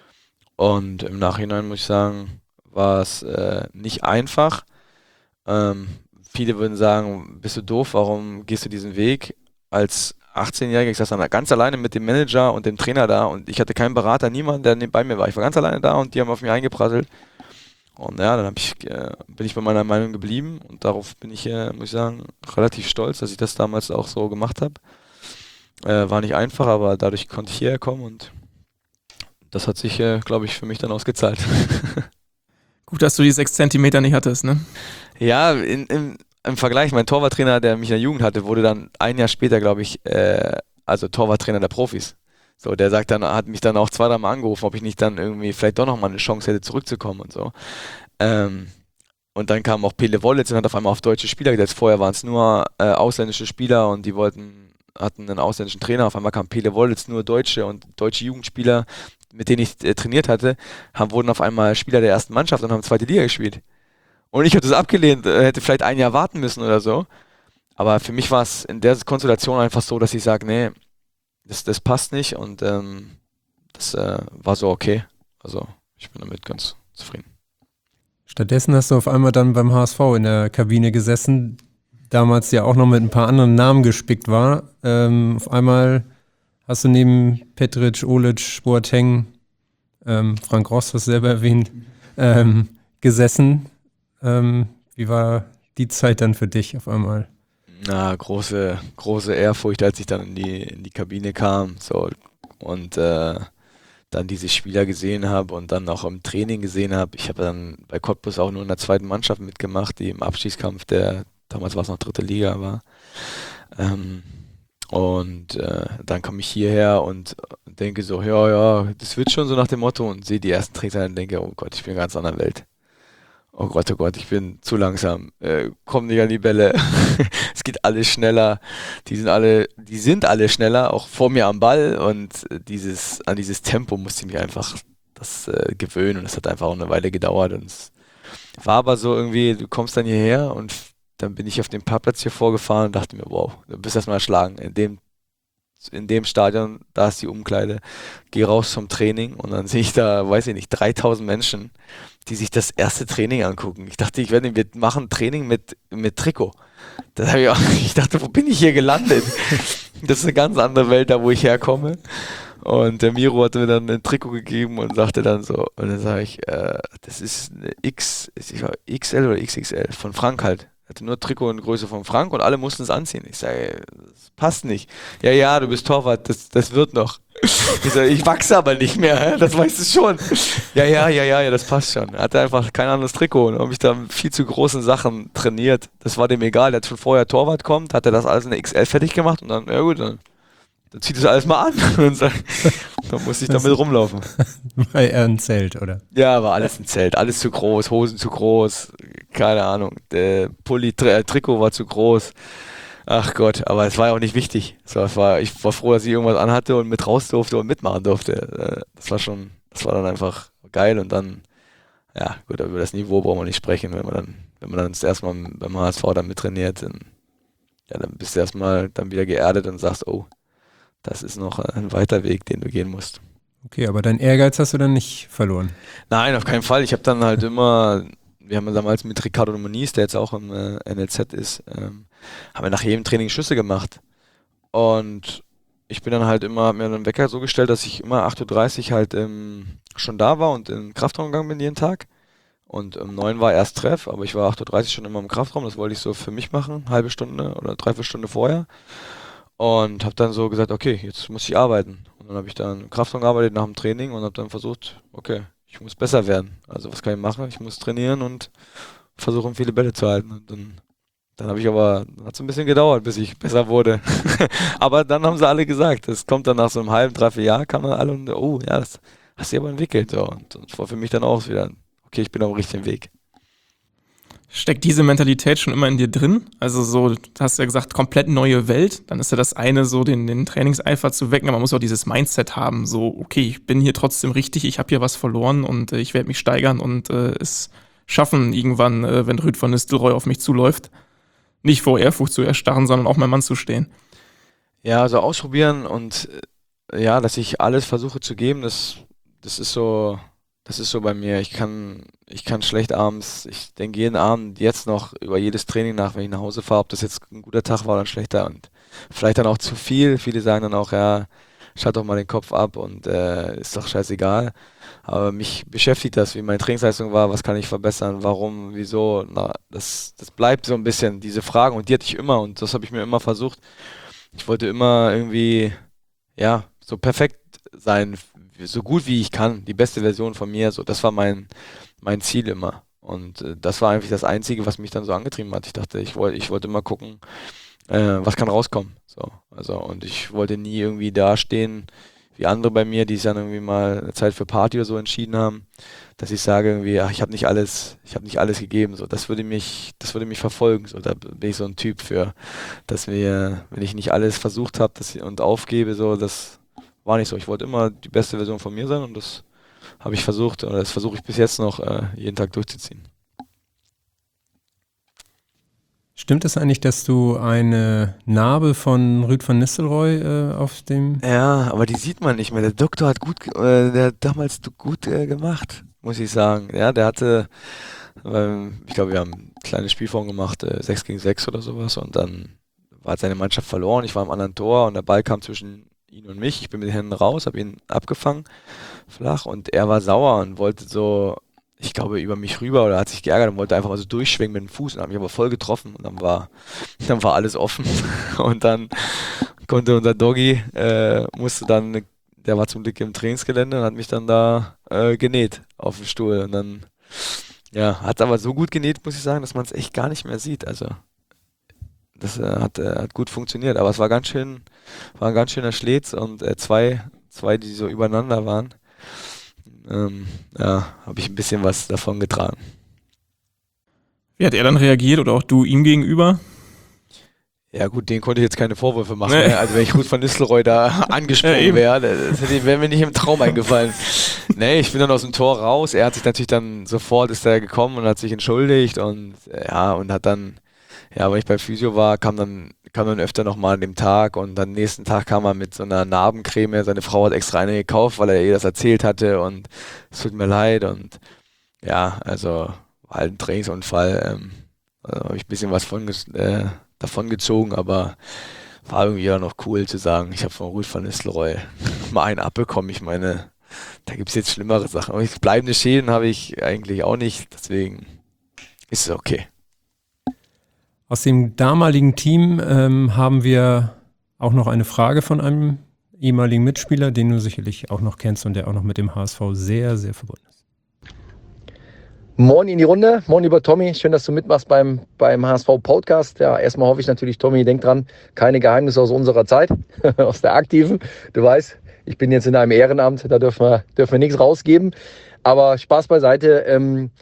Und im Nachhinein muss ich sagen, war es äh, nicht einfach. Ähm, viele würden sagen, bist du doof, warum gehst du diesen Weg? Als achtzehnjähriger, ich saß dann ganz alleine mit dem Manager und dem Trainer da und ich hatte keinen Berater, niemand, der bei mir war. Ich war ganz alleine da und die haben auf mich eingeprasselt. Und ja, dann hab ich, äh, bin ich bei meiner Meinung geblieben und darauf bin ich, äh, muss ich sagen, relativ stolz, dass ich das damals auch so gemacht habe. Äh, war nicht einfach, aber dadurch konnte ich hierher kommen und das hat sich, äh, glaube ich, für mich dann ausgezahlt. Gut, dass du die sechs Zentimeter nicht hattest, ne? Ja, in, in, im Vergleich, mein Torwarttrainer, der mich in der Jugend hatte, wurde dann ein Jahr später, glaube ich, äh, also Torwarttrainer der Profis. So, der sagt dann, hat mich dann auch zwei, drei Mal angerufen, ob ich nicht dann irgendwie vielleicht doch nochmal eine Chance hätte, zurückzukommen und so. Ähm, und dann kam auch Pele Wollitz und hat auf einmal auf deutsche Spieler gesetzt. Vorher waren es nur äh, ausländische Spieler und die wollten, hatten einen ausländischen Trainer. Auf einmal kam Pele Wollitz, nur Deutsche und deutsche Jugendspieler, mit denen ich äh, trainiert hatte, haben, wurden auf einmal Spieler der ersten Mannschaft und haben zweite Liga gespielt. Und ich hätte das abgelehnt, äh, hätte vielleicht ein Jahr warten müssen oder so. Aber für mich war es in der Konstellation einfach so, dass ich sage, nee, Das, das passt nicht und ähm, das äh, war so okay. Also ich bin damit ganz zufrieden. Stattdessen hast du auf einmal dann beim H S V in der Kabine gesessen, damals ja auch noch mit ein paar anderen Namen gespickt war. Ähm, auf einmal hast du neben Petric, Olic, Boateng, ähm, Frank Ross, hast du selber erwähnt, ähm, gesessen. Ähm, wie war die Zeit dann für dich auf einmal? Na, große, große Ehrfurcht, als ich dann in die, in die Kabine kam, so, und äh, dann diese Spieler gesehen habe und dann auch im Training gesehen habe. Ich habe dann bei Cottbus auch nur in der zweiten Mannschaft mitgemacht, die im Abstiegskampf, der damals war es noch dritte Liga war. Ähm, und äh, dann komme ich hierher und denke so, ja, ja, das wird schon so nach dem Motto und sehe die ersten Trainer und denke, oh Gott, ich bin in einer ganz anderen Welt. Oh Gott, oh Gott, ich bin zu langsam. Äh, komm nicht an die Bälle. Es geht alles schneller. Die sind alle, die sind alle schneller, auch vor mir am Ball. Und dieses, an dieses Tempo musste ich mich einfach das äh, gewöhnen. Und das hat einfach auch eine Weile gedauert. Und es war aber so irgendwie, du kommst dann hierher und dann bin ich auf dem Parkplatz hier vorgefahren und dachte mir, wow, du bist erstmal erschlagen. In dem, in dem Stadion, da ist die Umkleide. Geh raus zum Training und dann sehe ich da, weiß ich nicht, dreitausend Menschen, die sich das erste Training angucken. Ich dachte, ich werde, wir machen Training mit, mit Trikot. Das habe ich auch, ich dachte, wo bin ich hier gelandet? Das ist eine ganz andere Welt, da wo ich herkomme. Und der Miro hatte mir dann ein Trikot gegeben und sagte dann so, und dann sage ich, äh, das ist eine X, ich war X L oder X X L, von Frank halt. Er hatte nur Trikot in Größe von Frank und alle mussten es anziehen. Ich sage, das passt nicht. Ja, ja, du bist Torwart, das, das wird noch. Ich sage, ich wachse aber nicht mehr, hä? Das weißt du schon. Ja, ja, ja, ja, ja, das passt schon. Er hatte einfach kein anderes Trikot und habe mich da mit viel zu großen Sachen trainiert. Das war dem egal. Der hat schon vorher Torwart kommt, hat er das alles in der X L fertig gemacht und dann, ja gut, dann, dann zieht das alles mal an. Und dann, dann musste ich damit rumlaufen. War eher ein Zelt, oder? Ja, war alles ein Zelt. Alles zu groß, Hosen zu groß, keine Ahnung. Der Pulli, Tri- Trikot war zu groß. Ach Gott, aber es war ja auch nicht wichtig. So, es war, ich war froh, dass ich irgendwas anhatte und mit raus durfte und mitmachen durfte. Das war schon, das war dann einfach geil und dann, ja gut, über das Niveau brauchen wir nicht sprechen, wenn man dann, wenn man dann das erste Mal beim H S V dann mittrainiert, dann, ja, dann bist du erstmal dann wieder geerdet und sagst, oh, das ist noch ein weiter Weg, den du gehen musst. Okay, aber deinen Ehrgeiz hast du dann nicht verloren? Nein, auf keinen Fall. Ich habe dann halt immer, wir haben damals mit Ricardo Moniz, der jetzt auch im äh, N L Z ist, ähm, haben wir nach jedem Training Schüsse gemacht. Und ich bin dann halt immer, hab mir einen Wecker so gestellt, dass ich immer acht Uhr dreißig halt ähm, schon da war und in den Kraftraum gegangen bin jeden Tag. Und um neun war erst Treff, aber ich war acht Uhr dreißig schon immer im Kraftraum, das wollte ich so für mich machen, halbe Stunde oder dreiviertel Stunde vorher. Und habe dann so gesagt, okay, jetzt muss ich arbeiten. Und dann habe ich dann im Kraftraum gearbeitet nach dem Training und habe dann versucht, okay, ich muss besser werden. Also was kann ich machen? Ich muss trainieren und versuchen, viele Bälle zu halten. Und dann, dann habe ich aber, dann hat es ein bisschen gedauert, bis ich besser wurde. Aber dann haben sie alle gesagt, das kommt dann nach so einem halben, dreiviertel Jahr, kamen dann alle und, oh ja, das hast du aber entwickelt. So. Und das war für mich dann auch wieder, okay, ich bin auf dem richtigen Weg. Steckt diese Mentalität schon immer in dir drin? Also so, du hast ja gesagt, komplett neue Welt. Dann ist ja das eine, so den, den Trainingseifer zu wecken, aber man muss auch dieses Mindset haben, so, okay, ich bin hier trotzdem richtig, ich habe hier was verloren und äh, ich werde mich steigern und äh, es schaffen irgendwann, äh, wenn Rüd von Nistelrooy auf mich zuläuft, nicht vor Ehrfurcht zu erstarren, sondern auch mein Mann zu stehen. Ja, also ausprobieren und äh, ja, dass ich alles versuche zu geben, das, das ist so... Das ist so bei mir. Ich kann, ich kann schlecht abends, ich denke jeden Abend jetzt noch über jedes Training nach, wenn ich nach Hause fahre, ob das jetzt ein guter Tag war oder ein schlechter und vielleicht dann auch zu viel. Viele sagen dann auch, ja, schalt doch mal den Kopf ab und äh, ist doch scheißegal. Aber mich beschäftigt das, wie meine Trainingsleistung war, was kann ich verbessern, warum, wieso. Na, das, das bleibt so ein bisschen, diese Fragen, und die hatte ich immer und das habe ich mir immer versucht. Ich wollte immer irgendwie, ja, so perfekt sein, so gut wie ich kann, die beste Version von mir. So, das war mein, mein Ziel immer. Und äh, das war eigentlich das Einzige, was mich dann so angetrieben hat. Ich dachte, ich wollte, ich wollte immer gucken, äh, was kann rauskommen. So, also, und ich wollte nie irgendwie dastehen wie andere bei mir, die sich dann irgendwie mal eine Zeit für Party oder so entschieden haben, dass ich sage irgendwie, ach, ich habe nicht alles, ich habe nicht alles gegeben. So, das würde mich, das würde mich verfolgen. So, da bin ich so ein Typ für, dass wir, wenn ich nicht alles versucht habe und aufgebe, so, das war nicht so. Ich wollte immer die beste Version von mir sein und das habe ich versucht, oder das versuche ich bis jetzt noch äh, jeden Tag durchzuziehen. Stimmt es eigentlich, dass du eine Narbe von Ruud van Nistelrooy äh, auf dem... Ja, aber die sieht man nicht mehr. Der Doktor hat gut, äh, der hat damals gut äh, gemacht, muss ich sagen. Ja, der hatte, ähm, ich glaube, wir haben eine kleine Spielform gemacht, äh, sechs gegen sechs oder sowas, und dann war seine Mannschaft verloren. Ich war am anderen Tor und der Ball kam zwischen ihn und mich. Ich bin mit den Händen raus, habe ihn abgefangen, flach, und er war sauer und wollte so, ich glaube, über mich rüber, oder hat sich geärgert und wollte einfach mal so durchschwingen mit dem Fuß und hat mich aber voll getroffen und dann war, dann war alles offen und dann konnte unser Doggy, äh, musste dann, der war zum Glück im Trainingsgelände und hat mich dann da äh, genäht auf dem Stuhl und dann, ja, hat aber so gut genäht, muss ich sagen, dass man es echt gar nicht mehr sieht, also das äh, hat, äh, hat gut funktioniert, aber es war ganz schön, war ein ganz schöner Schlitz und äh, zwei, zwei, die so übereinander waren. Ähm, ja, habe ich ein bisschen was davon getragen. Wie hat er dann reagiert oder auch du ihm gegenüber? Ja gut, den konnte ich jetzt keine Vorwürfe machen. Nee. Ne? Also wenn ich Ruud van Nistelrooy da angesprungen Ja, wäre, das wäre mir nicht im Traum eingefallen. Nee, ich bin dann aus dem Tor raus. Er hat sich natürlich dann sofort, ist er gekommen und hat sich entschuldigt und ja, und hat dann, ja, weil ich bei Physio war, kam dann kam dann öfter nochmal an dem Tag und dann nächsten Tag kam er mit so einer Narbencreme. Seine Frau hat extra eine gekauft, weil er ihr das erzählt hatte und es tut mir leid und ja, also war halt ein Trainingsunfall. Ähm, also habe ich ein bisschen was von, äh, davon gezogen, aber war irgendwie auch noch cool zu sagen, ich habe von Ruud van Nistelrooy mal einen abbekommen. Ich meine, da gibt es jetzt schlimmere Sachen. Aber bleibende Schäden habe ich eigentlich auch nicht, deswegen ist es okay. Aus dem damaligen Team ähm, haben wir auch noch eine Frage von einem ehemaligen Mitspieler, den du sicherlich auch noch kennst und der auch noch mit dem H S V sehr, sehr verbunden ist. Moin in die Runde, moin lieber Tommy, schön, dass du mitmachst beim, beim H S V-Podcast. Ja, erstmal hoffe ich natürlich, Tommy, denk dran, keine Geheimnisse aus unserer Zeit, aus der aktiven. Du weißt, ich bin jetzt in einem Ehrenamt, da dürfen wir, dürfen wir nichts rausgeben. Aber Spaß beiseite, ähm,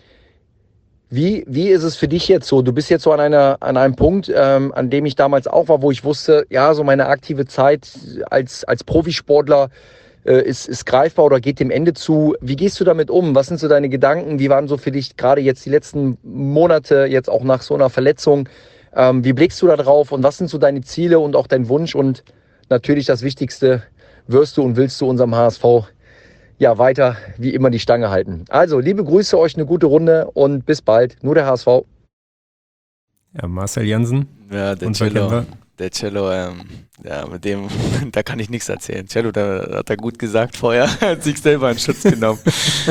Wie, wie ist es für dich jetzt so? Du bist jetzt so an, einer, an einem Punkt, ähm, an dem ich damals auch war, wo ich wusste, ja, so meine aktive Zeit als, als Profisportler äh, ist, ist greifbar oder geht dem Ende zu. Wie gehst du damit um? Was sind so deine Gedanken? Wie waren so für dich gerade jetzt die letzten Monate, jetzt auch nach so einer Verletzung? Ähm, wie blickst du da drauf und was sind so deine Ziele und auch dein Wunsch? Und natürlich das Wichtigste, wirst du und willst du unserem H S V ja, weiter wie immer die Stange halten. Also, liebe Grüße, euch eine gute Runde und bis bald. Nur der H S V. Ja, Marcel Jansen. Ja, der Cello, der Cello, ähm, ja, mit dem, da kann ich nichts erzählen. Cello, da hat er gut gesagt vorher, hat sich selber in Schutz genommen.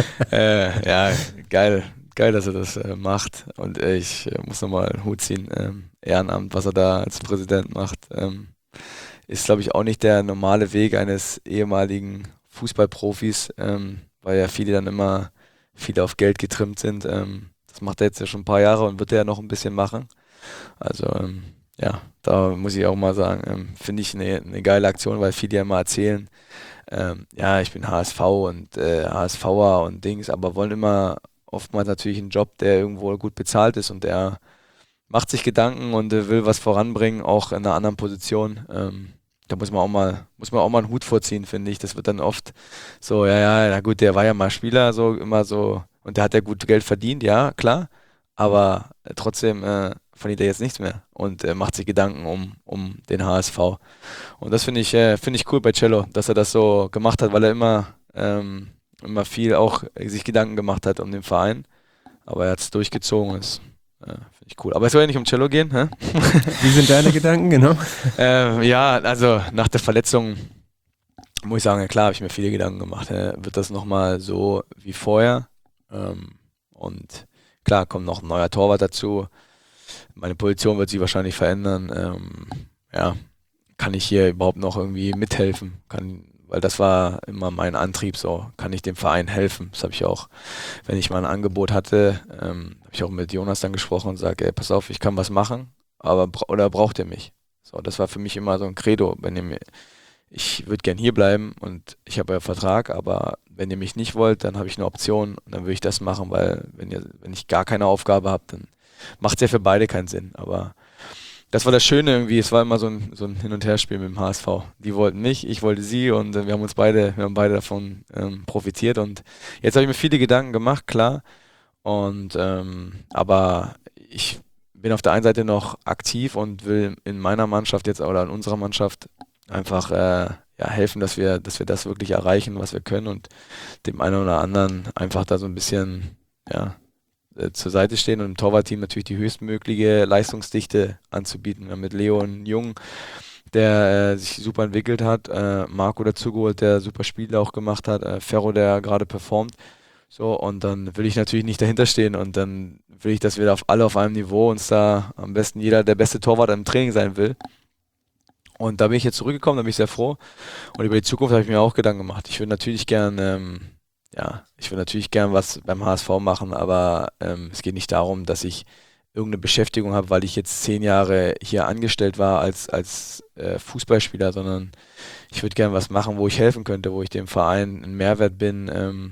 äh, ja, geil, geil, dass er das äh, macht. Und äh, ich äh, muss nochmal einen Hut ziehen. Ähm, Ehrenamt, was er da als Präsident macht, ähm, ist, glaube ich, auch nicht der normale Weg eines ehemaligen Fußballprofis, ähm, weil ja viele dann immer viele auf Geld getrimmt sind. Ähm, das macht er jetzt ja schon ein paar Jahre und wird er ja noch ein bisschen machen. Also ähm, ja, da muss ich auch mal sagen, ähm, finde ich eine, eine geile Aktion, weil viele ja immer erzählen, ähm, ja, ich bin H S V und äh, HSVer und Dings, aber wollen immer oftmals natürlich einen Job, der irgendwo gut bezahlt ist und der macht sich Gedanken und äh, will was voranbringen, auch in einer anderen Position. Ähm, Da muss man auch mal, muss man auch mal einen Hut vorziehen, finde ich. Das wird dann oft so, ja, ja, na gut, der war ja mal Spieler, so immer so, und der hat ja gut Geld verdient, ja, klar, aber äh, trotzdem äh, verdient er jetzt nichts mehr und äh, macht sich Gedanken um, um den H S V. Und das finde ich, äh, finde ich cool bei Cello, dass er das so gemacht hat, weil er immer, ähm, immer viel auch äh, sich Gedanken gemacht hat um den Verein, aber er hat es durchgezogen, ist Ja, finde ich cool. Aber es soll ja nicht um Cello gehen, hä? Wie sind deine Gedanken, genau? äh, ja, also nach der Verletzung muss ich sagen, ja klar, habe ich mir viele Gedanken gemacht. Äh, wird das nochmal so wie vorher? Ähm, und klar, kommt noch ein neuer Torwart dazu. Meine Position wird sich wahrscheinlich verändern. Ähm, ja, kann ich hier überhaupt noch irgendwie mithelfen? Kann, weil das war immer mein Antrieb, so kann ich dem Verein helfen. Das habe ich auch, wenn ich mal ein Angebot hatte, ähm, habe ich auch mit Jonas dann gesprochen und sage, ey, pass auf, ich kann was machen, aber bra- oder braucht ihr mich? So, das war für mich immer so ein Credo, wenn ihr mir, ich würde gern hier bleiben und ich habe ja Vertrag, aber wenn ihr mich nicht wollt, dann habe ich eine Option und dann würde ich das machen, weil wenn ihr, wenn ich gar keine Aufgabe habe, dann macht es ja für beide keinen Sinn. Aber das war das Schöne irgendwie, es war immer so ein, so ein Hin- und Herspiel mit dem H S V. Die wollten mich, ich wollte sie und äh, wir haben uns beide, wir haben beide davon ähm, profitiert und jetzt habe ich mir viele Gedanken gemacht, klar. Und ähm, aber ich bin auf der einen Seite noch aktiv und will in meiner Mannschaft jetzt oder in unserer Mannschaft einfach äh, ja, helfen, dass wir, dass wir das wirklich erreichen, was wir können und dem einen oder anderen einfach da so ein bisschen ja, äh, zur Seite stehen und im Torwartteam natürlich die höchstmögliche Leistungsdichte anzubieten. Wir haben mit Leo einen Jungen, der äh, sich super entwickelt hat, äh, Marco dazugeholt, der super Spiele auch gemacht hat, äh, Ferro, der gerade performt. So, und dann will ich natürlich nicht dahinter stehen und dann will ich, dass wir auf alle auf einem Niveau uns da am besten jeder der beste Torwart im Training sein will. Und da bin ich jetzt zurückgekommen, da bin ich sehr froh. Und über die Zukunft habe ich mir auch Gedanken gemacht. Ich würde natürlich gern, ähm, ja, ich würde natürlich gern was beim H S V machen, aber ähm, es geht nicht darum, dass ich irgendeine Beschäftigung habe, weil ich jetzt zehn Jahre hier angestellt war als, als äh, Fußballspieler, sondern ich würde gern was machen, wo ich helfen könnte, wo ich dem Verein ein Mehrwert bin. Ähm,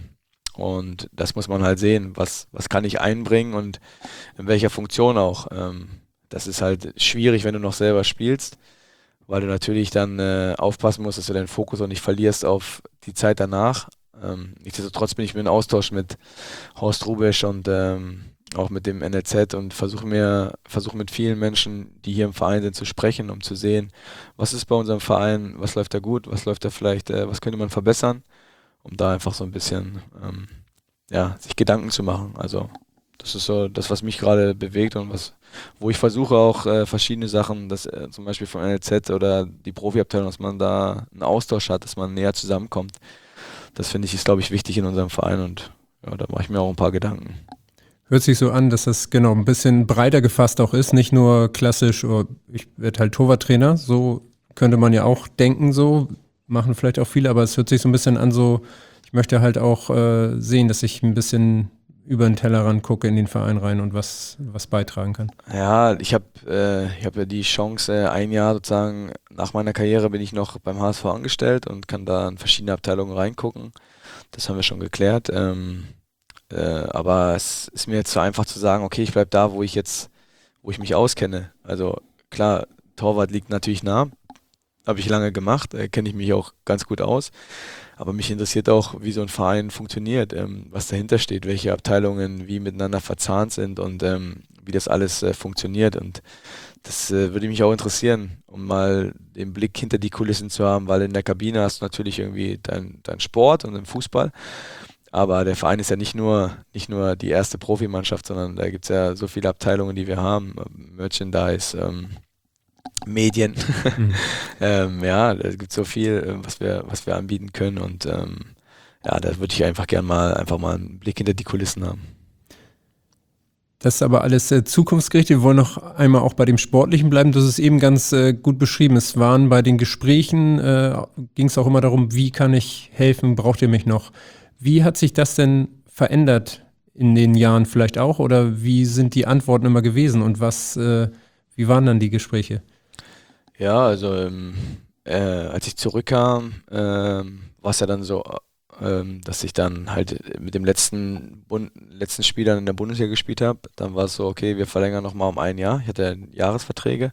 und das muss man halt sehen, was, was kann ich einbringen und in welcher Funktion auch. Ähm, das ist halt schwierig, wenn du noch selber spielst, weil du natürlich dann äh, aufpassen musst, dass du deinen Fokus auch nicht verlierst auf die Zeit danach. Ähm, nichtsdestotrotz bin ich mir in Austausch mit Horst Rubesch und ähm, auch mit dem N L Z und versuche mir, versuche mit vielen Menschen, die hier im Verein sind, zu sprechen, um zu sehen, was ist bei unserem Verein, was läuft da gut, was läuft da vielleicht, äh, was könnte man verbessern, um da einfach so ein bisschen ähm, ja, sich Gedanken zu machen. Also das ist so das, was mich gerade bewegt und was, wo ich versuche auch äh, verschiedene Sachen, dass äh, zum Beispiel vom N L Z oder die Profiabteilung, dass man da einen Austausch hat, dass man näher zusammenkommt. Das finde ich ist, glaube ich, wichtig in unserem Verein und ja, da mache ich mir auch ein paar Gedanken. Hört sich so an, dass das genau ein bisschen breiter gefasst auch ist, nicht nur klassisch, oh, ich werde halt Torwarttrainer, so könnte man ja auch denken, so machen vielleicht auch viele, aber es hört sich so ein bisschen an, so ich möchte halt auch äh, sehen, dass ich ein bisschen über den Tellerrand gucke in den Verein rein und was, was beitragen kann. Ja, ich habe äh, ich hab ja die Chance, äh, ein Jahr sozusagen nach meiner Karriere bin ich noch beim H S V angestellt und kann da in verschiedene Abteilungen reingucken. Das haben wir schon geklärt. Ähm, äh, aber es ist mir jetzt so einfach zu sagen, okay, ich bleib da, wo ich jetzt, wo ich mich auskenne. Also klar, Torwart liegt natürlich nah, habe ich lange gemacht, äh, kenne ich mich auch ganz gut aus. Aber mich interessiert auch, wie so ein Verein funktioniert, ähm, was dahinter steht, welche Abteilungen wie miteinander verzahnt sind und ähm, wie das alles äh, funktioniert. Und das äh, würde mich auch interessieren, um mal den Blick hinter die Kulissen zu haben, weil in der Kabine hast du natürlich irgendwie dein, dein Sport und den Fußball. Aber der Verein ist ja nicht nur, nicht nur die erste Profimannschaft, sondern da gibt es ja so viele Abteilungen, die wir haben. Merchandise, ähm, Medien. Mhm. ähm, ja, da gibt so viel, was wir, was wir anbieten können und ähm, ja, da würde ich einfach gerne mal einfach mal einen Blick hinter die Kulissen haben. Das ist aber alles äh, zukunftsgerichtet. Wir wollen noch einmal auch bei dem Sportlichen bleiben. Das ist eben ganz äh, gut beschrieben. Es waren bei den Gesprächen, äh, ging es auch immer darum, wie kann ich helfen, braucht ihr mich noch? Wie hat sich das denn verändert in den Jahren vielleicht auch oder wie sind die Antworten immer gewesen und was, äh, wie waren dann die Gespräche? Ja, also ähm, äh, als ich zurückkam, ähm, war es ja dann so, ähm, dass ich dann halt mit dem letzten Bund letzten Spieler in der Bundesliga gespielt habe. Dann war es so, okay, wir verlängern nochmal um ein Jahr. Ich hatte Jahresverträge.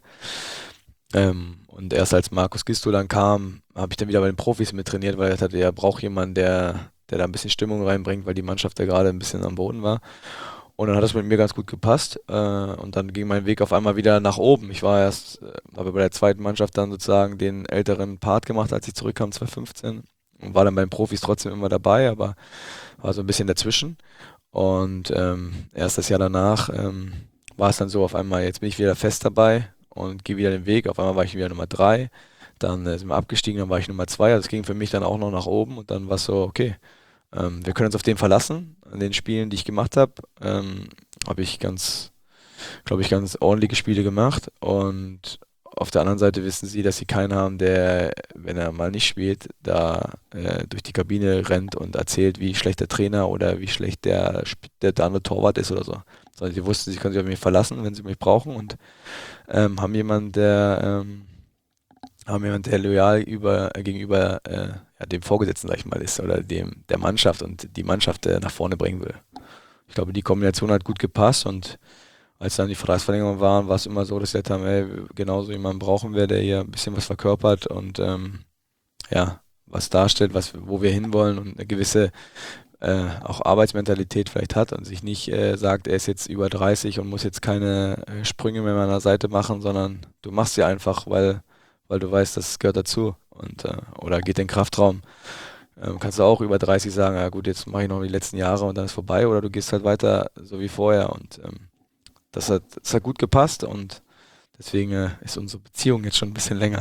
Ähm, und erst als Markus Gisto dann kam, habe ich dann wieder bei den Profis mit trainiert, weil ich hatte, er braucht jemanden, der, der da ein bisschen Stimmung reinbringt, weil die Mannschaft ja gerade ein bisschen am Boden war. Und dann hat das mit mir ganz gut gepasst äh, und dann ging mein Weg auf einmal wieder nach oben. Ich war erst, äh, habe bei der zweiten Mannschaft dann sozusagen den älteren Part gemacht, als ich zurückkam zwanzig fünfzehn und war dann bei den Profis trotzdem immer dabei, aber war so ein bisschen dazwischen. Und ähm, erst das Jahr danach ähm, war es dann so auf einmal, jetzt bin ich wieder fest dabei und gehe wieder den Weg. Auf einmal war ich wieder Nummer drei. Dann äh, sind wir abgestiegen, dann war ich Nummer zwei. Also es ging für mich dann auch noch nach oben und dann war es so, okay, ähm, wir können uns auf den verlassen. An den Spielen, die ich gemacht habe, ähm, habe ich ganz, glaube ich, ganz ordentliche Spiele gemacht. Und auf der anderen Seite wissen sie, dass sie keinen haben, der, wenn er mal nicht spielt, da äh, durch die Kabine rennt und erzählt, wie schlecht der Trainer oder wie schlecht der, der, der andere Torwart ist oder so. Sondern sie wussten, sie können sich auf mich verlassen, wenn sie mich brauchen und ähm, haben jemanden, der ähm, haben jemanden, der loyal über, äh, gegenüber äh, ja, dem Vorgesetzten, sag ich mal, ist oder dem der Mannschaft und die Mannschaft äh, nach vorne bringen will. Ich glaube, die Kombination hat gut gepasst und als dann die Vertragsverlängerungen waren, war es immer so, dass wir gesagt haben, ey, genauso jemanden brauchen wir, der hier ein bisschen was verkörpert und ähm, ja, was darstellt, was, wo wir hinwollen und eine gewisse äh, auch Arbeitsmentalität vielleicht hat und sich nicht äh, sagt, er ist jetzt über dreißig und muss jetzt keine äh, Sprünge mehr an der Seite machen, sondern du machst sie einfach, weil, weil du weißt, das gehört dazu und äh, oder geht in den Kraftraum. Ähm, kannst du auch über dreißig sagen, ja gut, jetzt mache ich noch die letzten Jahre und dann ist vorbei oder du gehst halt weiter so wie vorher und ähm, Das hat, das hat gut gepasst und deswegen äh, ist unsere Beziehung jetzt schon ein bisschen länger.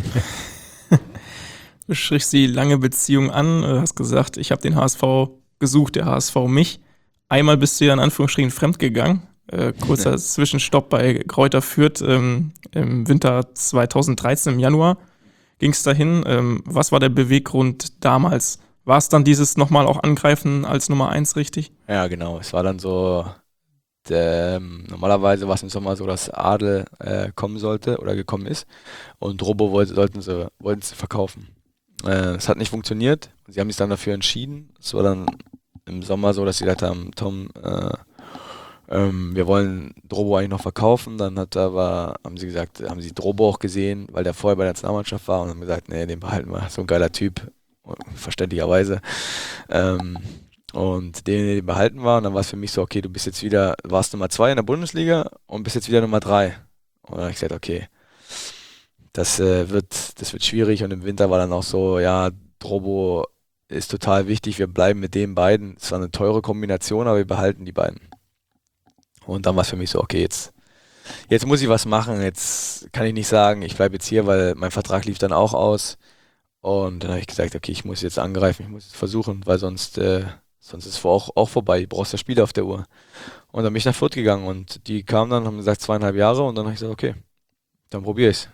Du sprichst die lange Beziehung an, äh, hast gesagt, ich habe den H S V gesucht, der H S V mich. Einmal bist du ja in Anführungsstrichen fremdgegangen. Äh, kurzer ja. Zwischenstopp bei Greuther Fürth ähm, im Winter zweitausenddreizehn, im Januar ging es dahin. Ähm, was war der Beweggrund damals? War es dann dieses nochmal auch Angreifen als Nummer eins richtig? Ja, genau. Es war dann so... Ähm, normalerweise war es im Sommer so, dass Adel äh, kommen sollte oder gekommen ist und Drobo wollte, sollten sie, wollten sie verkaufen. Es äh, hat nicht funktioniert. Sie haben sich dann dafür entschieden. Es war dann im Sommer so, dass sie gesagt haben, Tom, äh, ähm, wir wollen Drobo eigentlich noch verkaufen. Dann hat aber, haben sie gesagt, haben sie Drobo auch gesehen, weil der vorher bei der Nationalmannschaft war und haben gesagt, nee, den behalten wir. So ein geiler Typ, verständlicherweise. Ähm, Und den, den behalten war, und dann war es für mich so, okay, du bist jetzt wieder, warst Nummer zwei in der Bundesliga und bist jetzt wieder Nummer drei. Und dann habe ich gesagt, okay, das äh, wird, das wird schwierig und im Winter war dann auch so, ja, Drobo ist total wichtig, wir bleiben mit den beiden. Es war eine teure Kombination, aber wir behalten die beiden. Und dann war es für mich so, okay, jetzt, jetzt muss ich was machen, jetzt kann ich nicht sagen, ich bleibe jetzt hier, weil mein Vertrag lief dann auch aus. Und dann habe ich gesagt, okay, ich muss jetzt angreifen, ich muss jetzt versuchen, weil sonst... Äh, Sonst ist es auch, auch vorbei, du brauchst ja Spiele auf der Uhr. Und dann bin ich nach Fürth gegangen und die kamen dann, haben gesagt zweieinhalb Jahre und dann habe ich gesagt, okay, dann probiere ich es.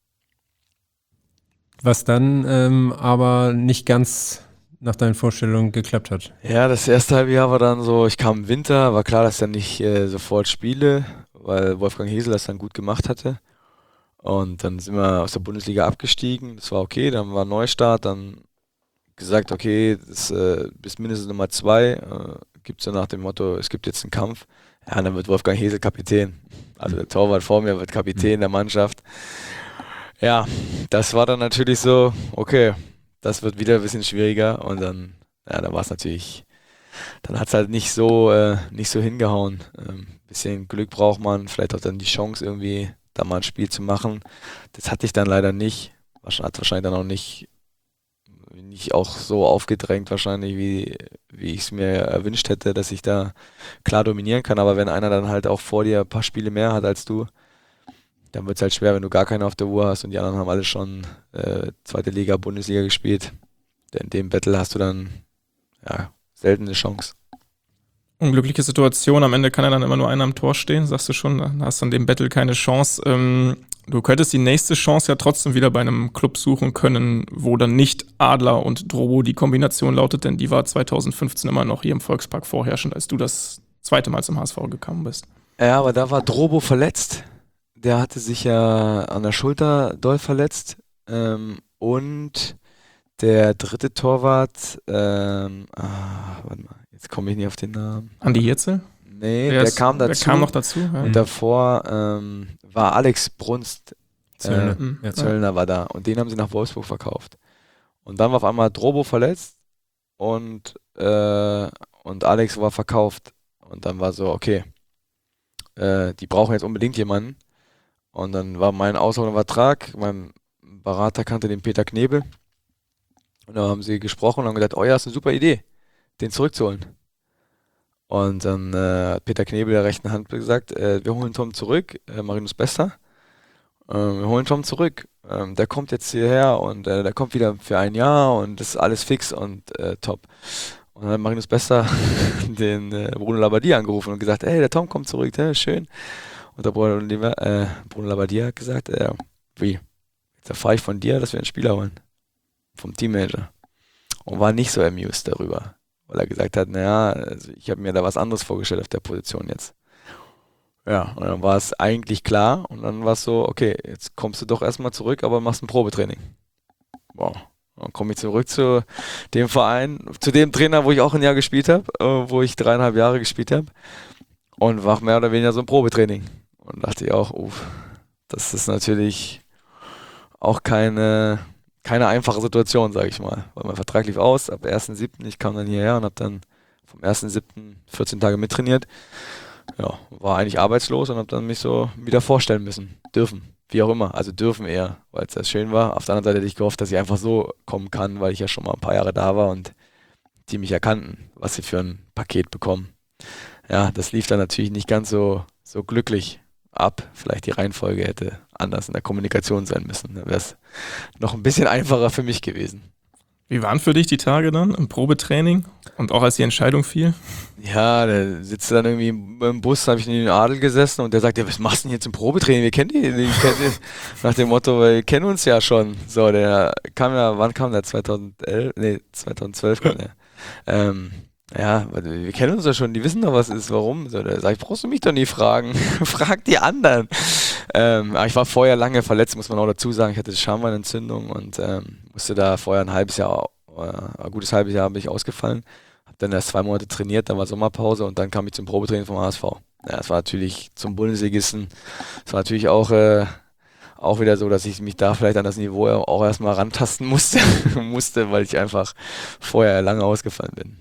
Was dann ähm, aber nicht ganz nach deinen Vorstellungen geklappt hat. Ja, das erste halbe Jahr war dann so, ich kam im Winter, war klar, dass ich dann nicht äh, sofort spiele, weil Wolfgang Hesel das dann gut gemacht hatte. Und dann sind wir aus der Bundesliga abgestiegen, das war okay, dann war Neustart, dann gesagt, okay, das äh, bist mindestens Nummer zwei, äh, gibt es so nach dem Motto, es gibt jetzt einen Kampf. Ja, dann wird Wolfgang Hesel Kapitän. Also der Torwart vor mir wird Kapitän der Mannschaft. Ja, das war dann natürlich so, okay, das wird wieder ein bisschen schwieriger und dann, ja, dann war es natürlich, dann hat es halt nicht so, äh, nicht so hingehauen. Ähm, bisschen Glück braucht man, vielleicht auch dann die Chance irgendwie, da mal ein Spiel zu machen. Das hatte ich dann leider nicht. Hat wahrscheinlich dann auch nicht nicht auch so aufgedrängt wahrscheinlich, wie, wie ich es mir erwünscht hätte, dass ich da klar dominieren kann. Aber wenn einer dann halt auch vor dir ein paar Spiele mehr hat als du, dann wird es halt schwer, wenn du gar keine auf der Uhr hast und die anderen haben alle schon äh, zweite Liga, Bundesliga gespielt. Denn in dem Battle hast du dann ja selten eine Chance. Unglückliche Situation, am Ende kann ja dann immer nur einer am Tor stehen, sagst du schon, dann hast du in dem Battle keine Chance. Ähm, du könntest die nächste Chance ja trotzdem wieder bei einem Club suchen können, wo dann nicht Adler und Drobo die Kombination lautet, denn die war zweitausendfünfzehn immer noch hier im Volkspark vorherrschend, als du das zweite Mal zum H S V gekommen bist. Ja, aber da war Drobo verletzt. Der hatte sich ja an der Schulter doll verletzt. Ähm, und der dritte Torwart, ähm, ah, warte mal. Jetzt komme ich nicht auf den Namen. Andi Jetzel? Nee, der, der ist, kam dazu. Der kam noch dazu. Ja. Und davor ähm, war Alex Brunst. Zöllner. Äh, ja. Zöllner war da. Und den haben sie nach Wolfsburg verkauft. Und dann war auf einmal Drobo verletzt und, äh, und Alex war verkauft. Und dann war so, okay, äh, die brauchen jetzt unbedingt jemanden. Und dann war mein auslaufender Vertrag, mein Berater kannte den Peter Knebel. Und dann haben sie gesprochen und haben gesagt, oh ja, ist eine super Idee, den zurückzuholen. Und dann äh, hat Peter Knebel der rechten Hand gesagt, äh, wir holen Tom zurück, äh, Marinus Bester. Äh, wir holen Tom zurück. Äh, ähm, der kommt jetzt hierher und äh, der kommt wieder für ein Jahr und das ist alles fix und äh, top. Und dann hat Marinus Bester den äh, Bruno Labbadia angerufen und gesagt, hey, der Tom kommt zurück, ja, schön. Und der Bruno, äh, Bruno Labbadia hat gesagt, äh, wie, jetzt erfahre ich von dir, dass wir einen Spieler holen. Vom Teammanager. Und war nicht so amused darüber, weil er gesagt hat, naja, also ich habe mir da was anderes vorgestellt auf der Position jetzt. Ja, und dann war es eigentlich klar und dann war es so, okay, jetzt kommst du doch erstmal zurück, aber machst ein Probetraining. Wow. Dann komme ich zurück zu dem Verein, zu dem Trainer, wo ich auch ein Jahr gespielt habe, wo ich dreieinhalb Jahre gespielt habe und war mehr oder weniger so ein Probetraining. Und dachte ich auch, uff, das ist natürlich auch keine, keine einfache Situation, sage ich mal. Weil mein Vertrag lief aus, ab ersten siebten ich kam dann hierher und habe dann vom ersten siebten vierzehn Tage mittrainiert. Ja, war eigentlich arbeitslos und habe dann mich so wieder vorstellen müssen, dürfen, wie auch immer, also dürfen eher, weil es sehr schön war. Auf der anderen Seite hätte ich gehofft, dass ich einfach so kommen kann, weil ich ja schon mal ein paar Jahre da war und die mich erkannten, was sie für ein Paket bekommen. Ja, das lief dann natürlich nicht ganz so, so glücklich ab. Vielleicht die Reihenfolge hätte anders in der Kommunikation sein müssen. Dann wäre es noch ein bisschen einfacher für mich gewesen. Wie waren für dich die Tage dann im Probetraining und auch als die Entscheidung fiel? Ja, der sitzt dann irgendwie im Bus, habe ich in den Adel gesessen und der sagt, ja, was machst du denn jetzt im Probetraining? Wir kennen die, die kennen die. Nach dem Motto, wir kennen uns ja schon. So, der kam ja, wann kam der? zweitausendelf? Nee, zweitausendzwölf kam der. Ähm, ja, wir kennen uns ja schon, die wissen doch, was ist, warum. So, der sagt, brauchst du mich doch nie fragen. Frag die anderen. Ähm, aber ich war vorher lange verletzt, muss man auch dazu sagen. Ich hatte Schambeinentzündung und ähm, musste da vorher ein halbes Jahr, äh, ein gutes halbes Jahr bin ich ausgefallen. Hab dann erst zwei Monate trainiert, dann war Sommerpause und dann kam ich zum Probetraining vom H S V. Ja, das war natürlich zum Bundesligisten. Das war natürlich auch, äh, auch wieder so, dass ich mich da vielleicht an das Niveau auch erstmal rantasten musste, musste, weil ich einfach vorher lange ausgefallen bin.